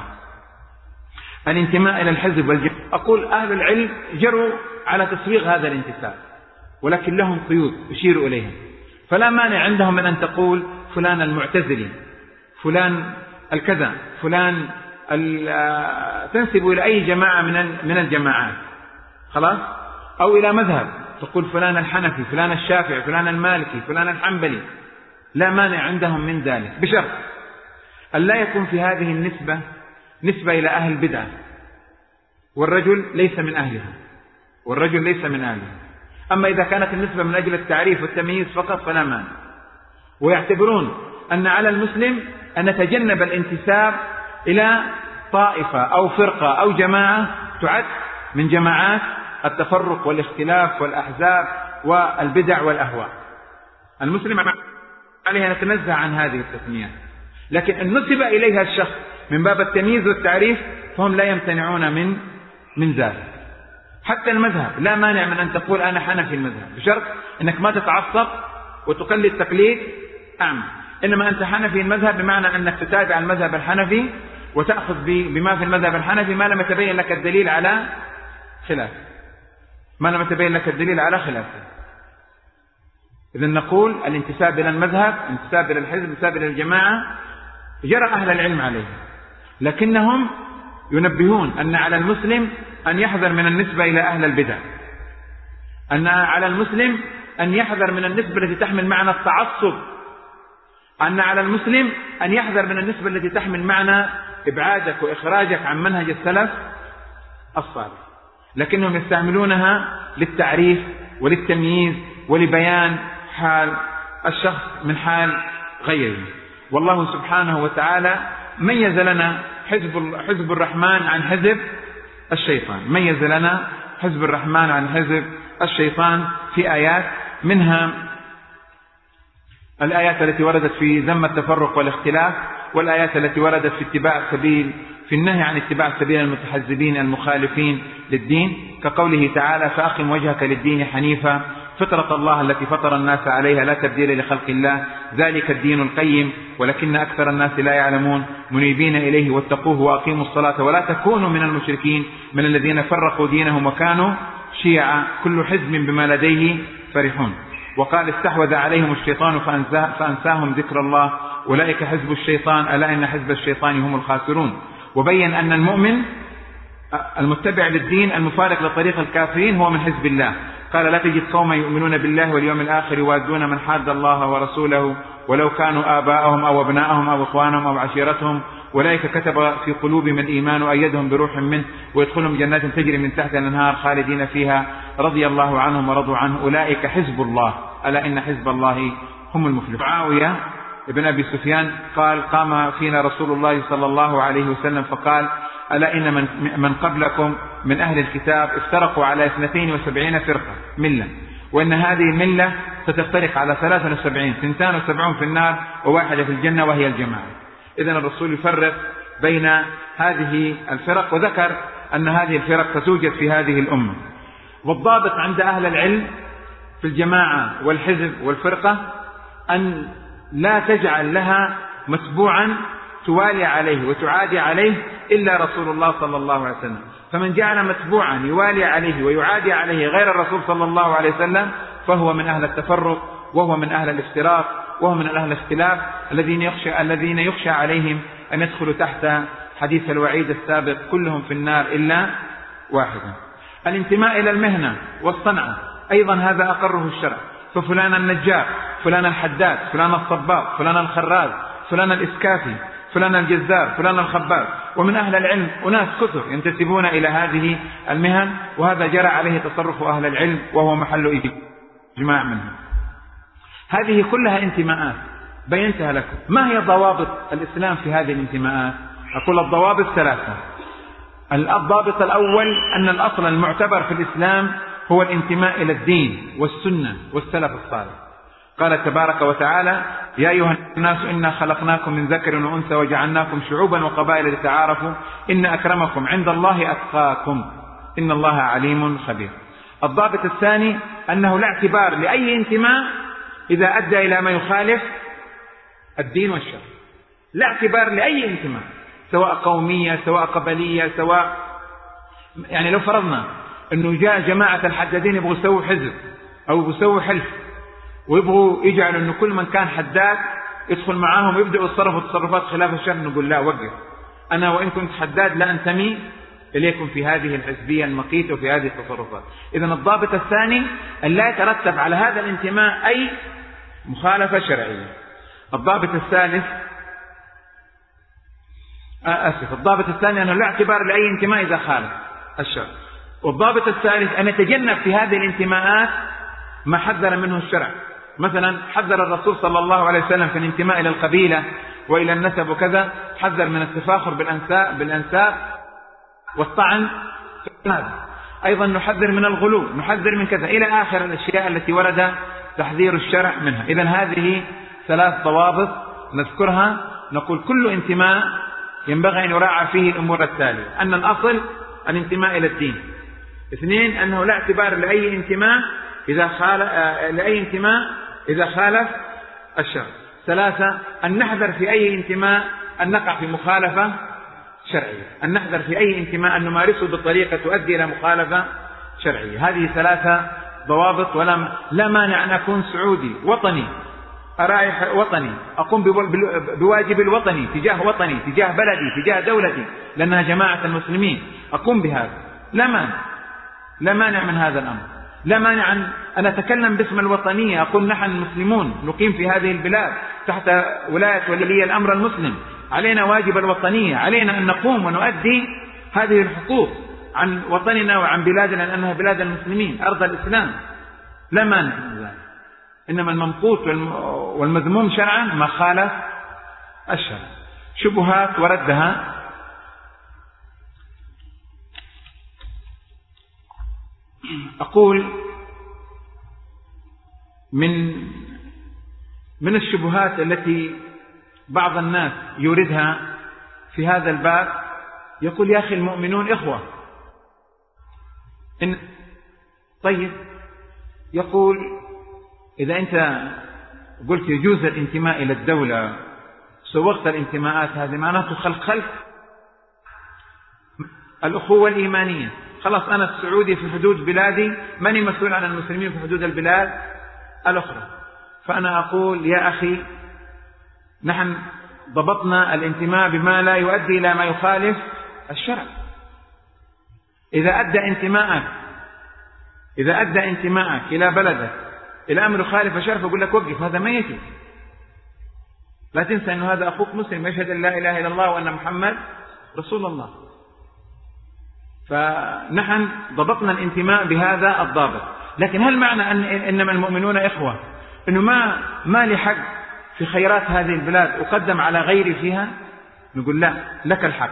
S1: الانتماء إلى الحزب والجماعة، أقول أهل العلم جروا على تسويغ هذا الانتساب، ولكن لهم قيود يشير إليها. فلا مانع عندهم من أن تقول فلان المعتزلي، فلان الكذا، فلان تنسب إلى أي جماعة من من الجماعات، خلاص، أو إلى مذهب، تقول فلان الحنفي، فلان الشافعي، فلان المالكي، فلان الحنبلي، لا مانع عندهم من ذلك، بشرط أن لا يكون في هذه النسبة نسبة إلى أهل البدعة، والرجل ليس من أهلها، والرجل ليس من أهلها. أما إذا كانت النسبة من أجل التعريف والتمييز فقط فلا مانع. ويعتبرون أن على المسلم أن نتجنب الانتساب إلى طائفة أو فرقة أو جماعة تعد من جماعات التفرق والاختلاف والأحزاب والبدع والأهواء. المسلم عليه أن يتنزه عن هذه التسميات، لكن أن نسب إليها الشخص من باب التمييز والتعريف فهم لا يمتنعون من من ذلك. حتى المذهب لا مانع من أن تقول أنا حنفي المذهب، بشرط أنك ما تتعصب وتقلد تقليد أعمى، إنما أنت حنفي المذهب بمعنى أنك تتابع المذهب الحنفي وتأخذ بما في المذهب الحنفي ما لم يتبين لك الدليل على خلاف، ما لم يتبين لك الدليل على خلافه. إذن نقول الانتساب إلى المذهب، الانتساب إلى الحزب، الانتساب إلى الجماعة جرى أهل العلم عليه، لكنهم ينبهون أن على المسلم أن يحذر من النسبة إلى أهل البدع، أن على المسلم أن يحذر من النسبة التي تحمل معنى التعصب، أن على المسلم أن يحذر من النسبة التي تحمل معنى إبعادك وإخراجك عن منهج السلف الصالح، لكنهم يستعملونها للتعريف وللتمييز ولبيان حال الشخص من حال غيره. والله سبحانه وتعالى ميز لنا حزب حزب الرحمن عن حزب الشيطان، ميز لنا حزب الرحمن عن حزب الشيطان في آيات، منها الآيات التي وردت في ذم التفرق والاختلاف، والآيات التي وردت في اتباع السبيل، في النهي عن اتباع سبيل المتحزبين المخالفين للدين، كقوله تعالى: فأقم وجهك للدين حنيفا فطرة الله التي فطر الناس عليها لا تبديل لخلق الله، ذلك الدين القيم ولكن أكثر الناس لا يعلمون، منيبين إليه واتقوه وأقيموا الصلاة ولا تكونوا من المشركين من الذين فرقوا دينهم وكانوا شيعا كل حزب بما لديه فرحون. وقال استحوذ عليهم الشيطان فأنساهم ذكر الله أولئك حزب الشيطان ألا إن حزب الشيطان هم الخاسرون. وبين أن المؤمن المتبع للدين المفارق لطريق الكافرين هو من حزب الله. قال لا تجد قوما يؤمنون بالله واليوم الآخر يوادون من حاد الله ورسوله ولو كانوا آباءهم أو أبناءهم أو إخوانهم أو عشيرتهم أولئك كتب في قلوبهم الإيمان وأيدهم بروح منه ويدخلهم جنات تجري من تحت الأنهار خالدين فيها رضي الله عنهم ورضوا عنه أولئك حزب الله ألا إن حزب الله هم المفلحون. معاوية ابن أبي سفيان قال قام فينا رسول الله صلى الله عليه وسلم فقال ألا إن من, من قبلكم من أهل الكتاب افترقوا على اثنتين وسبعين فرقة ملة وإن هذه الملة ستفترق على ثلاثة وسبعين ثنتان وسبعون في النار وواحدة في الجنة وهي الجماعة. إذن الرسول يفرق بين هذه الفرق وذكر أن هذه الفرق ستوجد في هذه الأمة. والضابط عند أهل العلم في الجماعة والحزب والفرقة أن لا تجعل لها متبوعا توالي عليه وتعادي عليه إلا رسول الله صلى الله عليه وسلم. فمن جعل متبوعا يوالي عليه ويعادي عليه غير الرسول صلى الله عليه وسلم فهو من أهل التفرق وهو من أهل الافتراق وهو من أهل الاختلاف الذين يخشى, الذين يخشى عليهم أن يدخلوا تحت حديث الوعيد السابق كلهم في النار إلا واحدا. الانتماء إلى المهنة والصنعة أيضا هذا أقره الشرع. ففلان النجار، فلان الحداد، فلان الصباغ، فلان الخراز، فلان الإسكافي، فلان الجزار، فلان الخباز. ومن أهل العلم أناس كثر ينتسبون إلى هذه المهن وهذا جرى عليه تصرف أهل العلم وهو محل إجماع منهم. هذه كلها انتماءات بينتها لكم. ما هي ضوابط الإسلام في هذه الانتماءات؟ أقول الضوابط ثلاثة. الضابط الأول أن الأصل المعتبر في الإسلام هو الانتماء إلى الدين والسنة والسلف الصالح. قال تبارك وتعالى يا أيها الناس إنا خلقناكم من ذكر وأنثى وجعلناكم شعوبا وقبائل لتعارفوا إن أكرمكم عند الله أتقاكم إن الله عليم خبير. الضابط الثاني أنه لا اعتبار لأي انتماء إذا أدى إلى ما يخالف الدين والشرع. لا اعتبار لأي انتماء سواء قومية سواء قبلية سواء يعني لو فرضنا أنه جاء جماعة الحدادين يبغوا يسووا حزب أو يبغوا يسووا حلف ويبغوا يجعلوا أنه كل من كان حداد يدخل معاهم ويبدأوا يتصرفوا تصرفات خلاف الشرع، نقول لا وقف، أنا وإن كنت حداد لا أنتمي إليكم في هذه الحزبية المقيتة وفي هذه التصرفات. إذن الضابط الثاني أن لا يترتب على هذا الانتماء أي مخالفة شرعية. الضابط الثالث آسف الضابط الثاني أنه لا اعتبار لأي انتماء إذا خالف الشرع. والضابط الثالث أن يتجنب في هذه الانتماءات ما حذر منه الشرع. مثلا حذر الرسول صلى الله عليه وسلم في الانتماء إلى القبيلة وإلى النسب وكذا، حذر من التفاخر بالأنساب, بالأنساب والطعن في هذا. أيضا نحذر من الغلو، نحذر من كذا إلى آخر الأشياء التي ورد تحذير الشرع منها. إذن هذه ثلاث ضوابط نذكرها. نقول كل انتماء ينبغي أن يراعى فيه الأمور التالية: أن الأصل الانتماء إلى الدين. اثنين أنه لا اعتبار لأي انتماء إذا خالف لأي انتماء إذا خالف الشرع. ثلاثة أن نحذر في أي انتماء أن نقع في مخالفة شرعية، أن نحذر في أي انتماء أن نمارسه بطريقة تؤدي إلى مخالفة شرعية. هذه ثلاثة ضوابط. ولا لا مانع أن أكون سعودي وطني أرائح وطني أقوم بواجب الوطني تجاه وطني تجاه بلدي تجاه دولتي لأنها جماعة المسلمين، أقوم بهذا، لا مانع لا مانع من هذا الأمر. لا مانع أن أتكلم باسم الوطنية، أقول نحن المسلمون نقيم في هذه البلاد تحت ولاية ولي الأمر المسلم، علينا واجب الوطنية، علينا أن نقوم ونؤدي هذه الحقوق عن وطننا وعن بلادنا لأنها بلاد المسلمين أرض الإسلام. لا مانع من ذلك. إنما الممقوت والمذموم شرعا ما خالف الشرع. شبهات وردها: أقول من من الشبهات التي بعض الناس يوردها في هذا الباب، يقول يا أخي المؤمنون إخوة. إن طيب يقول إذا أنت قلت يجوز الانتماء إلى الدولة سوقت الانتماءات هذه معناته خلق خلق الأخوة الإيمانية. خلاص أنا السعودي في حدود بلادي ماني مسؤول عن المسلمين في حدود البلاد الأخرى. فأنا أقول يا أخي نحن ضبطنا الانتماء بما لا يؤدي إلى ما يخالف الشرع. إذا أدى انتماءك إذا أدى انتماءك إلى بلدك إلى أمر يخالف الشرع فأقول لك وقف، هذا ما يجي. لا تنسى أن هذا أخوك مسلم يشهد أن لا إله إلا الله وأن محمد رسول الله. فنحن ضبطنا الانتماء بهذا الضابط. لكن هل معنى أن إنما المؤمنون إخوة أنه ما ما لي حق في خيرات هذه البلاد أقدم على غيري فيها؟ نقول لا، لك الحق.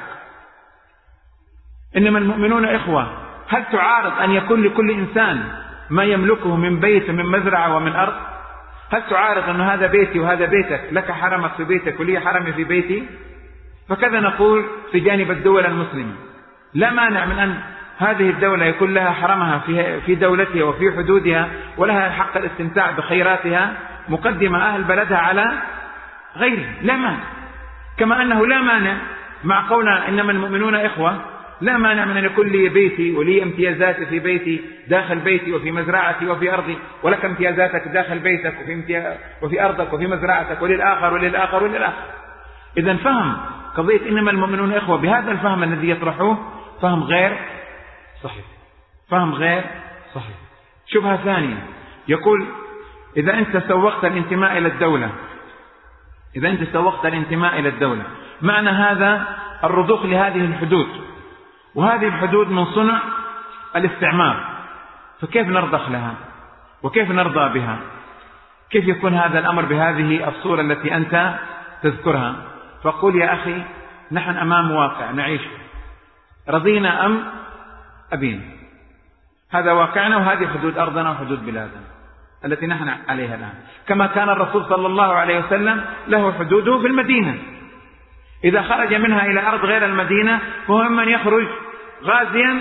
S1: إنما المؤمنون إخوة، هل تعارض أن يكون لكل إنسان ما يملكه من بيت ومن مزرعة ومن أرض؟ هل تعارض أن هذا بيتي وهذا بيتك، لك حرمك في بيتك ولي حرمي في بيتي؟ فكذا نقول في جانب الدول المسلمة، لا مانع من أن هذه الدولة يكون لها حرمها في دولتها وفي حدودها ولها حق الاستمتاع بخيراتها مقدمة أهل بلدها على غيره، لا مانع. كما أنه لا مانع مع قولنا إنما المؤمنون إخوة، لا مانع من أن يكون لي بيتي ولي امتيازاتي في بيتي داخل بيتي وفي مزرعتي وفي أرضي، ولك امتيازاتك داخل بيتك وفي, امتياز وفي أرضك وفي مزرعتك وللآخر وللآخر وللآخر. إذن فهم قضية إنما المؤمنون إخوة بهذا الفهم الذي يطرحوه فهم غير صحيح، فهم غير صحيح. شبهة ثانية، يقول إذا أنت سوقت الانتماء إلى الدولة إذا أنت سوقت الانتماء إلى الدولة معنى هذا الرضوخ لهذه الحدود، وهذه الحدود من صنع الاستعمار، فكيف نرضخ لها وكيف نرضى بها؟ كيف يكون هذا الأمر بهذه الصورة التي أنت تذكرها؟ فقل يا أخي نحن أمام واقع نعيش، رضينا أم أبينا، هذا واقعنا وهذه حدود أرضنا وحدود بلادنا التي نحن عليها الآن. كما كان الرسول صلى الله عليه وسلم له حدوده في المدينة، إذا خرج منها إلى أرض غير المدينة فهو من يخرج غازيا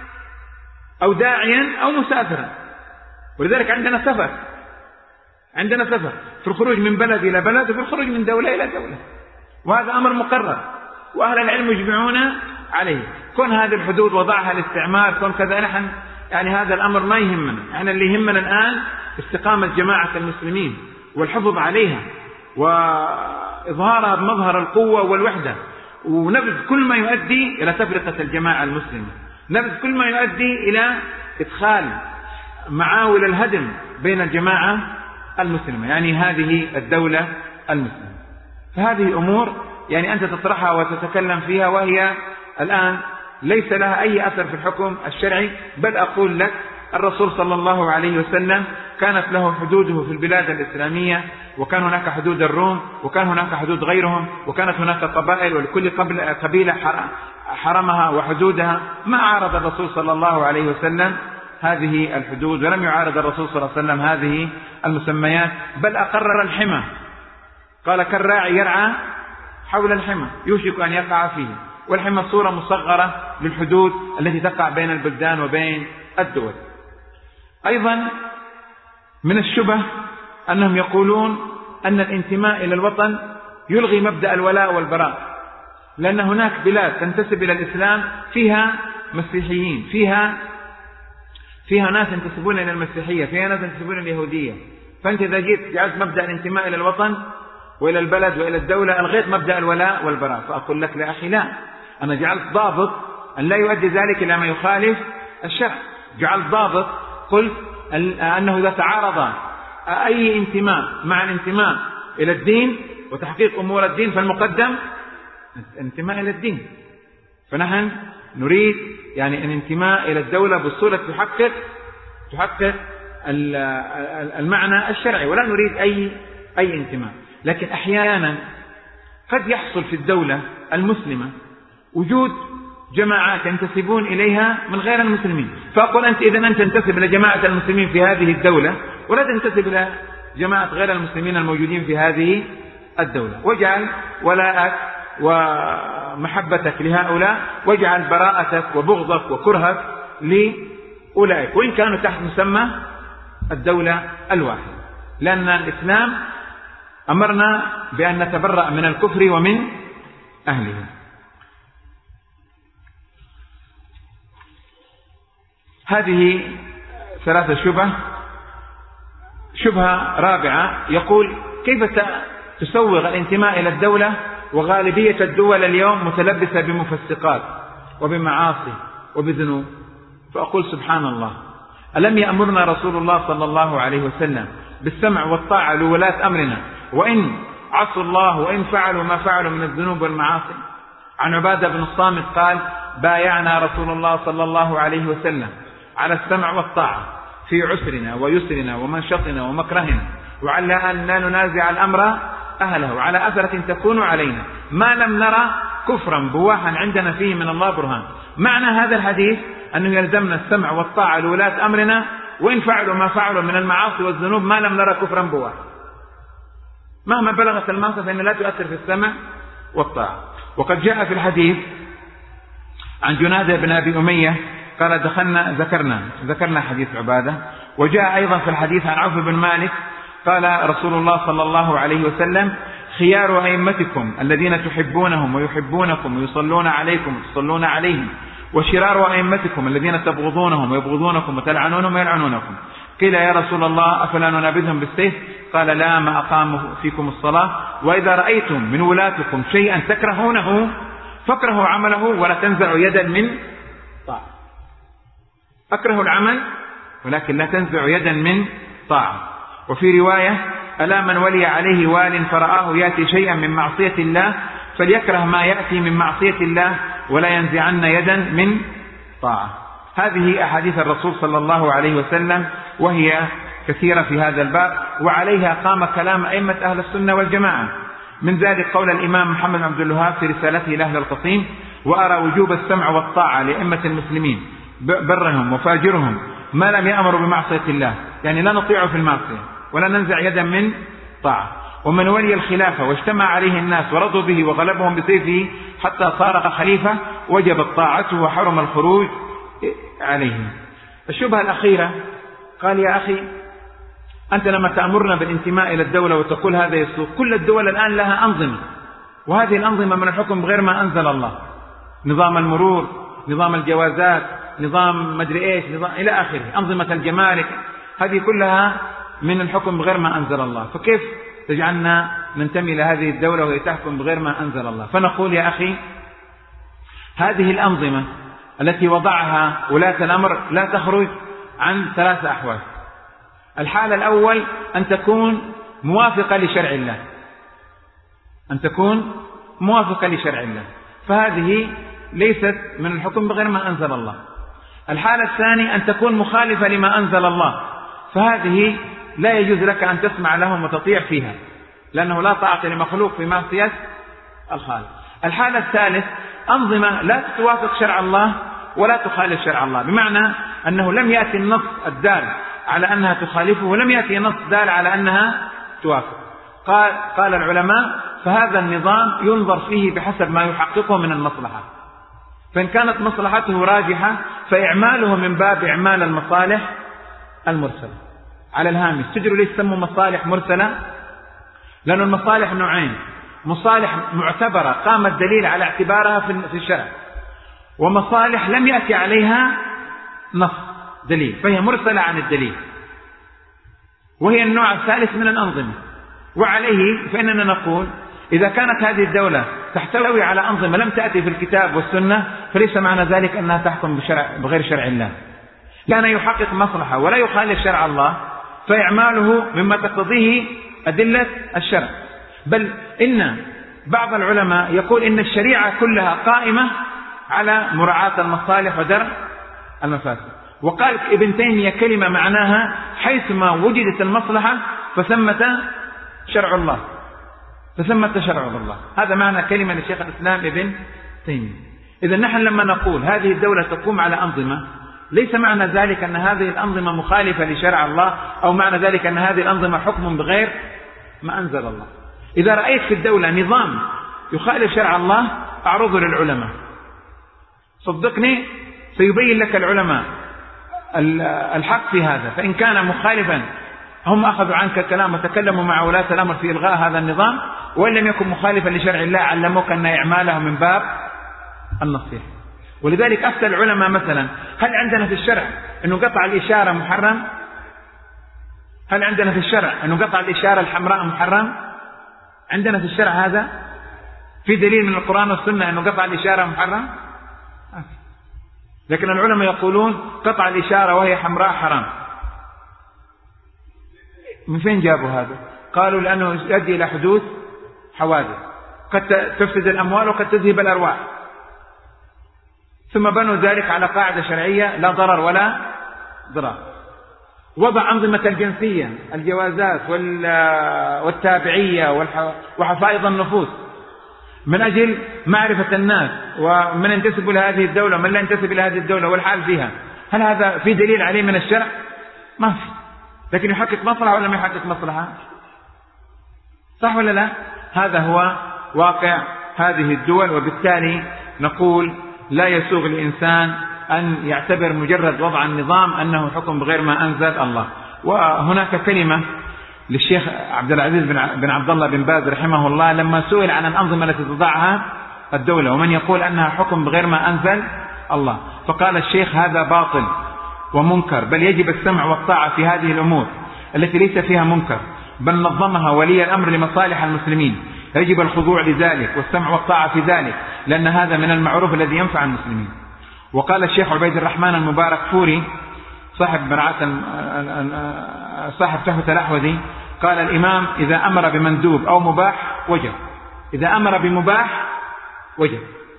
S1: أو داعيا أو مسافرا. ولذلك عندنا سفر عندنا سفر في الخروج من بلد إلى بلد وفي الخروج من دولة إلى دولة، وهذا أمر مقرر وأهل العلم يجمعون عليه. كون هذه الحدود وضعها الاستعمار كون كذا، نحن يعني هذا الأمر ما يهمنا. يعني اللي يهمنا الآن استقامة جماعة المسلمين والحفظ عليها وإظهارها بمظهر القوة والوحدة، ونبذ كل ما يؤدي إلى تفرقة الجماعة المسلمة، نبذ كل ما يؤدي إلى إدخال معاول الهدم بين الجماعة المسلمة، يعني هذه الدولة المسلمة. فهذه أمور يعني أنت تطرحها وتتكلم فيها وهي الآن ليس لها أي أثر في الحكم الشرعي. بل أقول لك الرسول صلى الله عليه وسلم كانت له حدوده في البلاد الإسلامية، وكان هناك حدود الروم وكان هناك حدود غيرهم، وكانت هناك قبائل ولكل قبيلة حرمها وحدودها. ما عارض الرسول صلى الله عليه وسلم هذه الحدود ولم يعارض الرسول صلى الله عليه وسلم هذه المسميات، بل أقرر الحمى، قال كالراعي يرعى حول الحمى يوشك أن يقع فيه. والحمى صورة مصغرة للحدود التي تقع بين البلدان وبين الدول. أيضا من الشبه أنهم يقولون أن الانتماء إلى الوطن يلغي مبدأ الولاء والبراء، لأن هناك بلاد تنتسب إلى الإسلام فيها مسيحيين، فيها فيها ناس ينتسبون إلى المسيحية، فيها ناس ينتسبون إلى اليهودية. فأنت إذا جيت جعلت مبدأ الانتماء إلى الوطن وإلى البلد وإلى الدولة ألغيت مبدأ الولاء والبراء. فأقول لك يا أخي لا، أنا جعلت ضابط أن لا يؤدي ذلك إلى ما يخالف الشرع، جعلت ضابط قلت أنه إذا تعارض أي انتماء مع الانتماء إلى الدين وتحقيق أمور الدين فالمقدم الانتماء إلى الدين. فنحن نريد يعني الانتماء إلى الدولة بالصورة تحقق تحقق المعنى الشرعي، ولا نريد أي أي انتماء. لكن أحيانا قد يحصل في الدولة المسلمة وجود جماعات ينتسبون إليها من غير المسلمين، فأقول أنت إذن أنت تنتسب إلى جماعة المسلمين في هذه الدولة ولا تنتسب إلى جماعة غير المسلمين الموجودين في هذه الدولة، واجعل ولاءك ومحبتك لهؤلاء، واجعل براءتك وبغضك وكرهك لأولئك وإن كانوا تحت مسمى الدولة الواحدة، لأن الإسلام أمرنا بأن نتبرأ من الكفر ومن أهله. هذه ثلاثة شبه. شبهة رابعة يقول: كيف تسوغ الانتماء إلى الدولة وغالبية الدول اليوم متلبسة بمفسقات وبمعاصي وبذنوب؟ فأقول: سبحان الله، ألم يأمرنا رسول الله صلى الله عليه وسلم بالسمع والطاعة لولاة أمرنا وإن عصوا الله وإن فعلوا ما فعلوا من الذنوب والمعاصي؟ عن عبادة بن الصامت قال: بايعنا رسول الله صلى الله عليه وسلم على السمع والطاعة في عسرنا ويسرنا ومنشطنا ومكرهنا، وعلى أن لا ننازع الأمر أهله على أثرة تكون علينا ما لم نرى كفرا بواحا عندنا فيه من الله برهان. معنى هذا الحديث أنه يلزمنا السمع والطاعة لولاة أمرنا وإن فعلوا ما فعلوا من المعاصي والذنوب ما لم نرى كفرا بواحا. مهما بلغت المعصية فإن لا تؤثر في السمع والطاعة. وقد جاء في الحديث عن جنادة بن أبي أمية قال: دخلنا ذكرنا ذكرنا حديث عبادة. وجاء أيضا في الحديث عن عوف بن مالك قال رسول الله صلى الله عليه وسلم: خيار أئمتكم الذين تحبونهم ويحبونكم ويصلون عليكم وتصلون عليهم، وشرار أئمتكم الذين تبغضونهم ويبغضونكم وتلعنونهم ويلعنونكم. قيل: يا رسول الله أفلا ننابذهم بالسيف؟ قال: لا، ما أقاموا فيكم الصلاة. وإذا رأيتم من ولاتكم شيئا تكرهونه فاكرهوا عمله ولا تنزعوا يدا من طاعة. أكره العمل ولكن لا تنزع يدا من طاعة. وفي رواية: ألا من ولي عليه وال فرآه يأتي شيئا من معصية الله فليكره ما يأتي من معصية الله ولا ينزعن يدا من طاعة. هذه أحاديث الرسول صلى الله عليه وسلم وهي كثيرة في هذا الباب، وعليها قام كلام أئمة أهل السنة والجماعة. من ذلك قول الإمام محمد بن عبد الوهاب في رسالته لأهل القصيم: وأرى وجوب السمع والطاعة لأئمة المسلمين برهم وفاجرهم ما لم يأمروا بمعصية الله، يعني لا نطيع في المعصية ولا ننزع يدا من طاعة. ومن ولي الخلافة واجتمع عليه الناس ورضوا به وغلبهم بسيفه حتى صار خليفة وجبت طاعته وحرم الخروج عليه. الشبهة الأخيرة قال: يا أخي أنت لما تأمرنا بالانتماء إلى الدولة وتقول هذا يسوق، كل الدول الآن لها أنظمة، وهذه الأنظمة من الحكم بغير ما أنزل الله، نظام المرور، نظام الجوازات، نظام مدري إيش، نظام إلى آخره، أنظمة الجمارك، هذه كلها من الحكم بغير ما أنزل الله، فكيف تجعلنا ننتمي إلى هذه الدولة وهي تحكم بغير ما أنزل الله؟ فنقول: يا أخي هذه الأنظمة التي وضعها ولاة الأمر لا تخرج عن ثلاثة أحوال. الحالة الأول أن تكون موافقة لشرع الله، أن تكون موافقة لشرع الله، فهذه ليست من الحكم بغير ما أنزل الله. الحالة الثانية أن تكون مخالفة لما أنزل الله، فهذه لا يجوز لك أن تسمع لهم وتطيع فيها، لأنه لا طاعة لمخلوق في معصية الخالق. الحالة الثالث أنظمة لا توافق شرع الله ولا تخالف شرع الله، بمعنى أنه لم يأتي النص الدال على أنها تخالفه ولم يأتي نص دال على أنها توافق. قال, قال العلماء: فهذا النظام ينظر فيه بحسب ما يحققه من المصلحة، فإن كانت مصلحته راجحة فإعماله من باب إعمال المصالح المرسلة. على الهامش تدروا ليش سموا مصالح مرسلة؟ لأن المصالح نوعين: مصالح معتبرة قام الدليل على اعتبارها في الشرع، ومصالح لم يأتي عليها نص دليل فهي مرسلة عن الدليل، وهي النوع الثالث من الأنظمة. وعليه فإننا نقول: إذا كانت هذه الدولة تحتوي على أنظمة لم تأتي في الكتاب والسنة فليس معنى ذلك أنها تحكم بشرع بغير شرع الله، كان يحقق مصلحة ولا يخالف شرع الله فإعماله مما تقتضيه أدلة الشرع. بل إن بعض العلماء يقول إن الشريعة كلها قائمة على مراعاة المصالح ودرء المفاسد. وقال ابن تيمية كلمة معناها: حيثما وجدت المصلحة فثمة شرع الله، فثمة شرع الله. هذا معنى كلمة لشيخ الإسلام ابن تيمية. إذا نحن لما نقول هذه الدولة تقوم على أنظمة ليس معنى ذلك أن هذه الأنظمة مخالفة لشرع الله، أو معنى ذلك أن هذه الأنظمة حكم بغير ما أنزل الله. إذا رأيت في الدولة نظام يخالف شرع الله أعرضه للعلماء، صدقني سيبين لك العلماء الحق في هذا. فإن كان مخالفا هم أخذوا عنك كلام وتكلموا مع ولاة الأمر في إلغاء هذا النظام، وإن لم يكن مخالفا لشرع الله علموك أن إعماله من باب النصيحة. ولذلك أفتى العلماء مثلا: هل عندنا في الشرع أنه قطع الإشارة محرم؟ هل عندنا في الشرع أنه قطع الإشارة الحمراء محرم؟ عندنا في الشرع هذا؟ في دليل من القرآن والسنة أنه قطع الإشارة محرم؟ لكن العلماء يقولون قطع الإشارة وهي حمراء حرام. من فين جابوا هذا؟ قالوا لأنه يؤدي إلى حدوث حوادث قد تفسد الأموال وقد تذهب الأرواح، ثم بنوا ذلك على قاعدة شرعية: لا ضرر ولا ضرار. وضع أنظمة الجنسية، الجوازات والتابعية وحفائظ النفوس من أجل معرفة الناس ومن ينتسب إلى هذه الدولة ومن لا ينتسب إلى هذه الدولة والحال فيها. هل هذا في دليل عليه من الشرع؟ ما في. لكن يحقق مصلحة ولا ما يحقق مصلحة؟ صح ولا لا؟ هذا هو واقع هذه الدول. وبالتالي نقول لا يسوغ الإنسان أن يعتبر مجرد وضع النظام أنه حكم بغير ما أنزل الله. وهناك كلمة للشيخ عبد العزيز بن عبد الله بن باز رحمه الله لما سئل عن الأنظمة التي تضعها الدولة ومن يقول أنها حكم بغير ما أنزل الله، فقال الشيخ: هذا باطل ومنكر، بل يجب السمع والطاعة في هذه الأمور التي ليس فيها منكر، بل نظمها ولي الأمر لمصالح المسلمين، يجب الخضوع لذلك والسمع والطاعة في ذلك، لأن هذا من المعروف الذي ينفع المسلمين. وقال الشيخ عبيد الرحمن المبارك فوري صاحب مرعاة صاحب تحفة الأحوذي قال: الإمام إذا أمر بمندوب أو مباح وجب، إذا أمر بمباح وجب.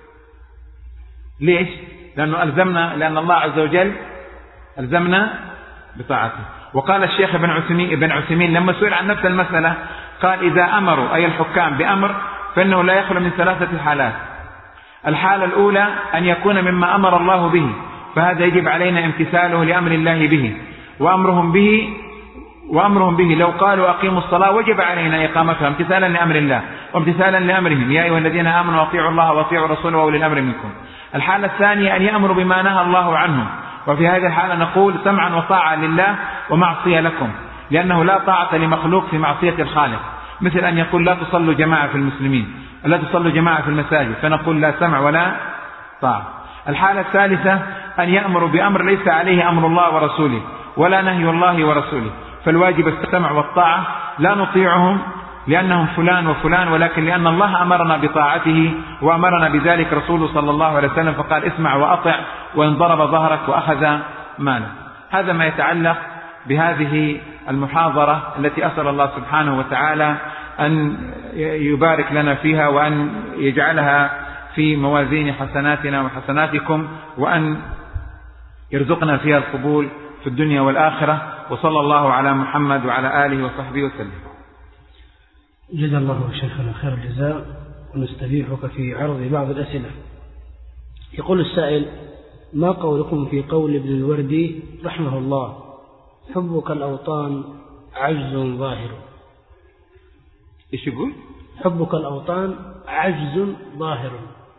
S1: ليش؟ لأنه ألزمنا، لأن الله عز وجل ألزمنا بطاعته. وقال الشيخ ابن عثيمين ابن عثيمين لما سئل عن نفس المسألة قال: إذا أمروا أي الحكام بأمر فإنه لا يخلو من ثلاثة حالات. الحالة الأولى أن يكون مما أمر الله به، فهذا يجب علينا امتثاله لأمر الله به، وأمرهم به وأمرهم به لو قالوا أقيموا الصلاة وجب علينا إقامتها امتثالا لأمر الله وامتثالا لأمرهم: يا أيها الذين آمنوا أطيعوا الله وأطيعوا الرسول وأولي الأمر منكم. الحالة الثانية أن يأمروا بما نهى الله عنه، وفي هذه الحالة نقول سمعا وطاعة لله ومعصية لكم، لأنه لا طاعة لمخلوق في معصية الخالق، مثل أن يقول لا تصلوا جماعة في المسلمين، لا تصلوا جماعة في المساجد، فنقول لا سمع ولا طاعة. الحالة الثالثة أن يأمروا بأمر ليس عليه أمر الله ورسوله ولا نهي الله ورسوله، فالواجب السمع والطاعة، لا نطيعهم لأنهم فلان وفلان، ولكن لأن الله أمرنا بطاعته وأمرنا بذلك رسوله صلى الله عليه وسلم، فقال: اسمع وأطع وإن ضرب ظهرك وأخذ مالك. هذا ما يتعلق بهذه المحاضرة التي أسأل الله سبحانه وتعالى أن يبارك لنا فيها وأن يجعلها في موازين حسناتنا وحسناتكم، وأن يرزقنا فيها القبول في الدنيا والآخرة. وصلى الله على محمد وعلى آله وصحبه وسلم.
S2: جزا الله شيخنا خير الجزاء، ونستبيحك في عرض بعض الأسئلة. يقول السائل: ما قولكم في قول ابن الوردي رحمه الله: حبك الأوطان عجز ظاهر؟
S1: إيش يقول؟
S2: حبك الأوطان عجز ظاهر.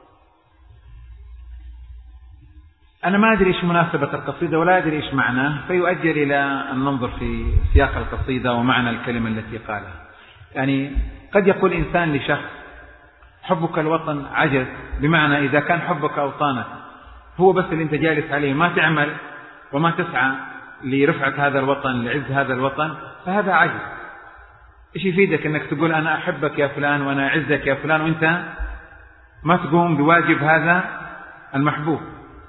S1: أنا ما أدري إيش مناسبة القصيدة ولا أدري إيش معناه، فيؤجل إلى أن ننظر في سياق القصيدة ومعنى الكلمة التي قالها. يعني قد يقول إنسان لشخص: حبك الوطن عجز، بمعنى إذا كان حبك أوطانك هو بس اللي أنت جالس عليه، ما تعمل وما تسعى لرفعة هذا الوطن، لعز هذا الوطن، فهذا عجز. إيش يفيدك أنك تقول أنا أحبك يا فلان وأنا أعزك يا فلان وأنت ما تقوم بواجب هذا المحبوب؟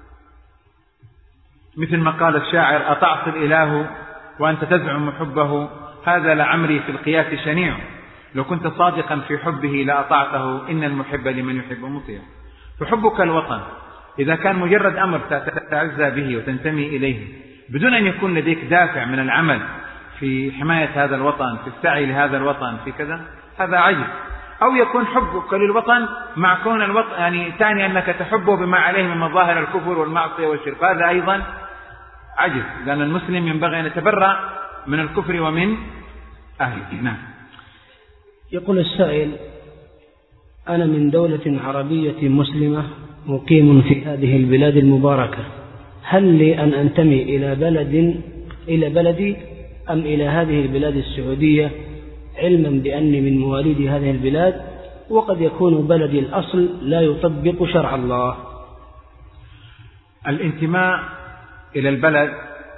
S1: مثل ما قال الشاعر: أطعت الإله وأنت تزعم حبه، هذا لعمري في القياس شنيع، لو كنت صادقا في حبه لأطعته، إن المحب لمن يحب مطيع. فحبك الوطن إذا كان مجرد أمر تتعزى به وتنتمي إليه بدون أن يكون لديك دافع من العمل في حماية هذا الوطن، في السعي لهذا الوطن، في كذا، هذا عجز. أو يكون حبك للوطن مع كون الوطن يعني تعني أنك تحبه بما عليه من مظاهر الكفر والمعصية والشرك، هذا أيضا عجز، لأن المسلم ينبغي أن يتبرأ من الكفر ومن أهله. نعم.
S2: يقول السائل: أنا من دولة عربية مسلمة مقيم في هذه البلاد المباركة، هل لي أن أنتمي إلى بلد إلى بلدي أم إلى هذه البلاد السعودية، علما بأني من مواليد هذه البلاد وقد يكون بلدي الأصل لا يطبق شرع الله؟
S1: الانتماء إلى البلد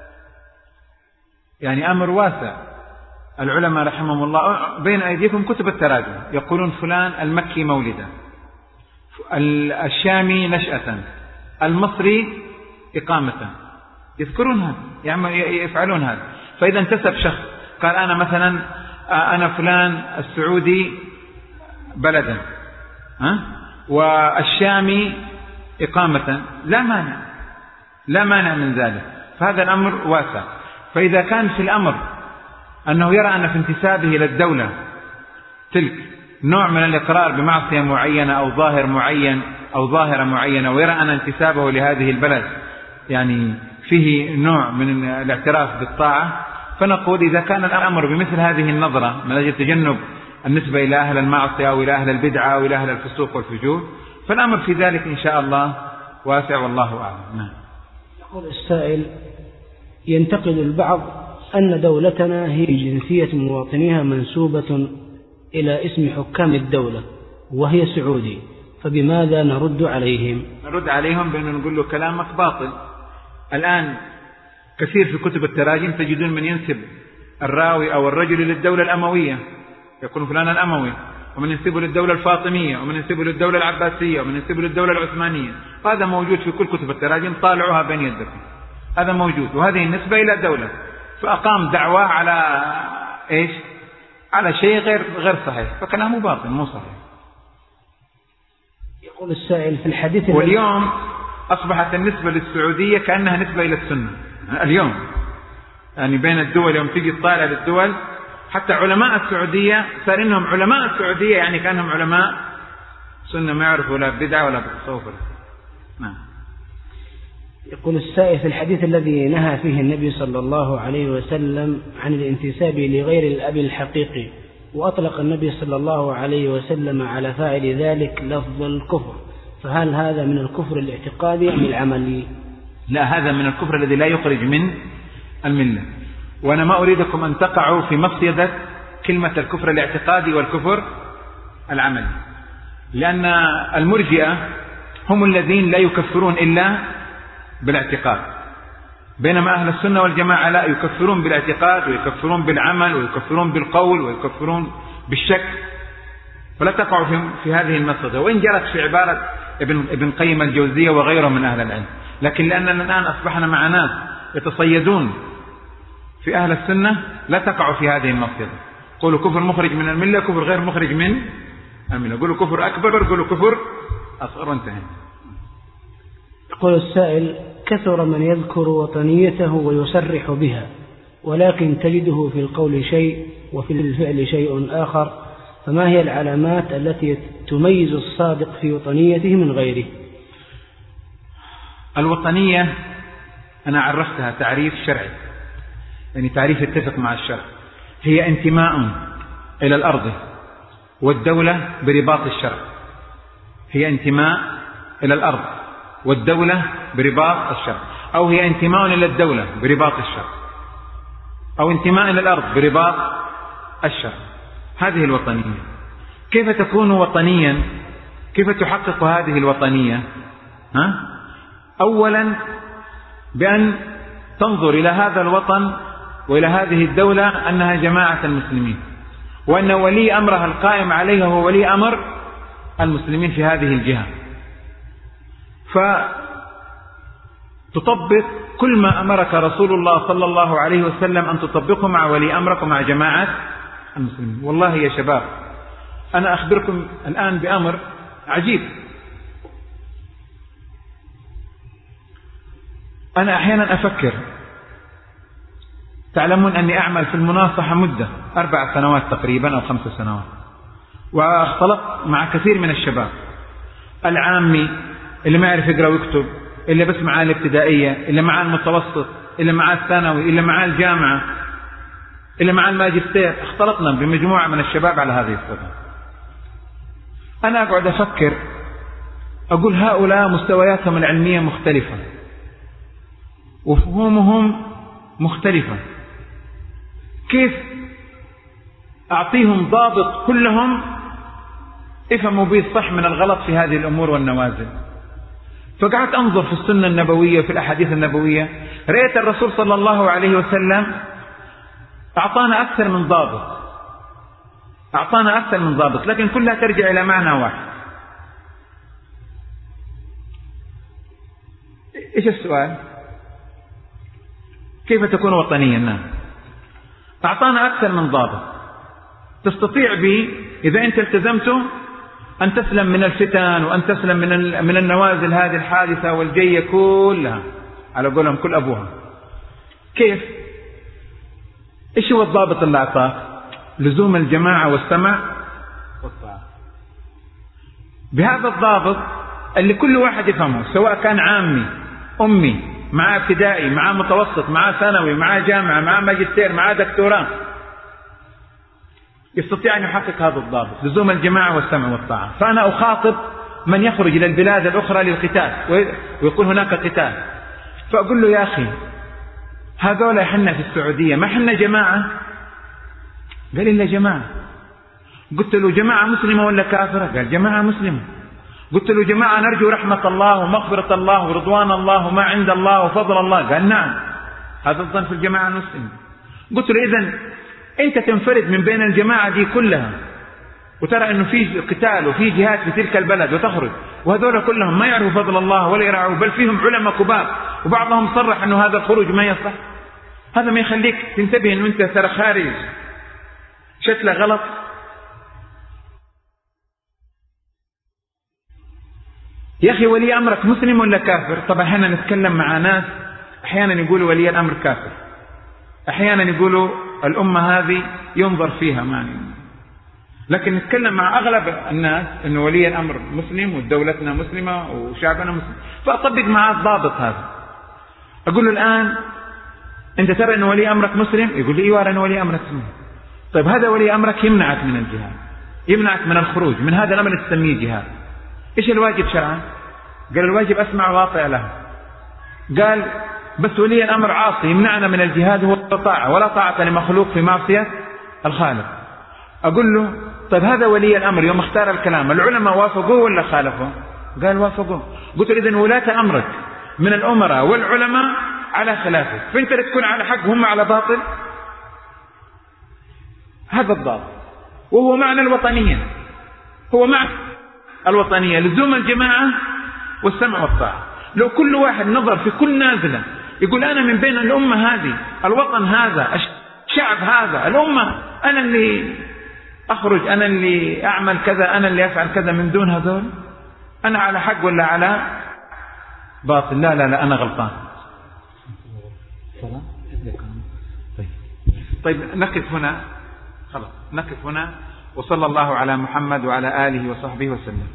S1: يعني أمر واسع. العلماء رحمهم الله بين أيديكم كتب التراجم يقولون فلان المكي مولدا، الشامي نشأة، المصري إقامة، يذكرون هذا، يعني يفعلون هذا. فإذا انتسب شخص قال أنا مثلا أنا فلان السعودي بلدا ها والشامي إقامة، لا مانع لا مانع من ذلك، فهذا الأمر واسع. فإذا كان في الأمر أنه يرى أن في انتسابه إلى الدولة تلك نوع من الإقرار بمعصية معينة أو ظاهر معين أو ظاهرة معينة، ويرى أن انتسابه لهذه البلد يعني فيه نوع من الاعتراف بالطاعة، فنقول إذا كان الأمر بمثل هذه النظرة من أجل تجنب النسبة إلى أهل المعصية أو إلى أهل البدعة أو إلى أهل الفسوق والفجور، فالأمر في ذلك إن شاء الله واسع والله أعلم. نعم.
S2: يقول السائل: ينتقد البعض أن دولتنا هي جنسية مواطنيها منسوبة إلى اسم حكام الدولة وهي سعودي، فبماذا نرد عليهم؟
S1: نرد عليهم بأن نقول له كلامك باطل. الآن كثير في كتب التراجم تجدون من ينسب الراوي أو الرجل للدولة الأموية، يكون فلان الأموي، ومن ينسبه للدولة الفاطمية، ومن ينسبه للدولة العباسية، ومن ينسبه للدولة العثمانية. هذا موجود في كل كتب التراجم، طالعوها بين يدكم، هذا موجود، وهذه النسبة إلى الدولة. فأقام دعوة على إيش؟ على شيء غير غير صحيح، فكلامه باطل مو صحيح.
S2: يقول السائل: في الحديث
S1: واليوم أصبحت النسبة للسعودية كأنها نسبة إلى السنة اليوم، يعني بين الدول يوم تيجي تطالع للدول حتى علماء السعودية صار إنهم علماء السعودية يعني كأنهم علماء سنة ما يعرفوا لا بدعة ولا بالتصوف. نعم.
S2: يقول السائل: في الحديث الذي نهى فيه النبي صلى الله عليه وسلم عن الانتساب لغير الأب الحقيقي، وأطلق النبي صلى الله عليه وسلم على فاعل ذلك لفظ الكفر، فهل هذا من الكفر الاعتقادي أم العملي؟
S1: لا، هذا من الكفر الذي لا يخرج من الملة. وأنا ما أريدكم أن تقعوا في مصيدة كلمة الكفر الاعتقادي والكفر العملي، لأن المرجئة هم الذين لا يكفرون إلا بالاعتقاد، بينما أهل السنة والجماعة لا، يكفرون بالاعتقاد ويكفرون بالعمل ويكفرون بالقول ويكفرون بالشك. فلا تقعوا في, في هذه المصيدة، وإن جرت في عبارة ابن, ابن قيم الجوزية وغيره من أهل العلم، لكن لأننا الآن أصبحنا مع ناس يتصيدون في أهل السنة لا تقعوا في هذه المصيدة. قولوا كفر مخرج من الملة، كفر غير مخرج من الملة، قولوا كفر أكبر، قولوا كفر أصغر، وانتهى.
S2: يقول السائل: كثر من يذكر وطنيته ويصرح بها، ولكن تجده في القول شيء وفي الفعل شيء آخر، فما هي العلامات التي تميز الصادق في وطنيته من غيره؟
S1: الوطنية أنا عرفتها تعريف شرعي، يعني تعريف يتفق مع الشرع، هي انتماء إلى الأرض والدولة برباط الشرع. هي انتماء إلى الأرض والدولة برباط الشرع، أو هي انتماء إلى الدولة برباط الشرع، أو انتماء إلى الأرض برباط الشرع. هذه الوطنية. كيف تكون وطنيا؟ كيف تحقق هذه الوطنية؟ ها؟ أولا بأن تنظر إلى هذا الوطن وإلى هذه الدولة أنها جماعة المسلمين، وأن ولي أمرها القائم عليها هو ولي أمر المسلمين في هذه الجهة، فتطبق كل ما أمرك رسول الله صلى الله عليه وسلم أن تطبقه مع ولي أمرك ومع جماعة المسلمين. والله يا شباب أنا أخبركم الآن بأمر عجيب. أنا أحيانا أفكر، تعلمون أني أعمل في المناصحة مدة أربع سنوات تقريبا أو خمس سنوات، واختلطت مع كثير من الشباب العامي اللي ما يعرف يقرأ ويكتب، اللي بس معاه الابتدائية، اللي معاه المتوسط، اللي معاه الثانوي، اللي معاه الجامعة، اللي معاه الماجستير. اختلطنا بمجموعة من الشباب على هذه الصفة. أنا أقعد أفكر، أقول هؤلاء مستوياتهم العلمية مختلفة، وفهومهم مختلفة، كيف أعطيهم ضابط كلهم افهموا به الصح من الغلط في هذه الأمور والنوازل؟ فقعدت أنظر في السنة النبوية وفي الأحاديث النبوية، رأيت الرسول صلى الله عليه وسلم أعطانا أكثر من ضابط، أعطانا أكثر من ضابط، لكن كلها ترجع إلى معنى واحد. إيش السؤال؟ كيف تكون وطنيا؟ نعم، أعطانا أكثر من ضابط تستطيع به إذا أنت التزمته أن تسلم من الفتن، وأن تسلم من من النوازل هذه الحادثة والجية كلها على قولهم كل أبوها. كيف؟ إيش هو الضابط اللي أعطاه؟ لزوم الجماعة والسمع والطاعة. بهذا الضابط اللي كل واحد يفهمه، سواء كان عامي أمي مع ابتدائي مع متوسط مع ثانوي مع جامعة مع ماجستير مع دكتوراه، يستطيع أن يحقق هذا الضابط لزوم الجماعة والسمع والطاعة. فأنا أخاطب من يخرج إلى البلاد الأخرى للقتال ويقول هناك قتال، فأقول له يا أخي هذول إحنا في السعودية ما إحنا جماعة؟ قال إلا جماعة. قلت له جماعة مسلمة ولا كافرة؟ قال جماعة مسلمة. قلت له جماعة نرجو رحمة الله ومغفرة الله ورضوان الله وما عند الله وفضل الله؟ قال نعم، هذا الظن في الجماعة المسلمة. قلت له إذن أنت تنفرد من بين الجماعة دي كلها وترى أنه في قتال وفي جهاد في تلك البلد وتخرج، وهذول كلهم ما يعرفوا فضل الله ولا يرعوا، بل فيهم علماء كبار وبعضهم صرح أنه هذا الخروج ما يصح. هذا ما يخليك تنتبه أنه أنت ترى خارج شكله غلط. يا أخي ولي أمرك مسلم ولا كافر؟ طبعا احنا نتكلم مع ناس أحيانا يقولوا ولي الأمر كافر، أحيانا يقولوا الأمة هذه ينظر فيها معني، لكن نتكلم مع أغلب الناس أنه ولي الأمر مسلم ودولتنا مسلمة وشعبنا مسلم. فأطبق معاه الضابط هذا، أقول له الآن أنت ترى أنه ولي أمرك مسلم؟ يقول لي إيوه أنا ولي أمرك مسلم. طيب هذا ولي أمرك يمنعك من الجهاد، يمنعك من الخروج من هذا الأمر تسميه جهاد، إيش الواجب شرعا؟ قال الواجب أسمع واطع له. قال بس ولي الأمر عاصي يمنعنا من الجهاد هو الطاعة، ولا طاعة لمخلوق في معصية الخالق. أقول له طيب هذا ولي الأمر يوم اختار الكلام العلماء وافقوه ولا خالفوه؟ قال وافقوه. قلت له إذن ولاة أمرك من الأمراء والعلماء على خلافه، فأنت تكون على حق وهم على باطل. هذا الضابط، وهو معنى الوطنية، هو معنى الوطنية لزوم الجماعة والسمع والطاعة. لو كل واحد نظر في كل نازلة يقول أنا من بين الأمة هذه، الوطن هذا، الشعب هذا، الأمة، أنا اللي أخرج، أنا اللي أعمل كذا، أنا اللي أفعل كذا، من دون هذول أنا على حق ولا على باطل؟ لا لا لا أنا غلطان. طيب نقف هنا، خلاص نقف هنا، وصلى الله على محمد وعلى آله وصحبه وسلم.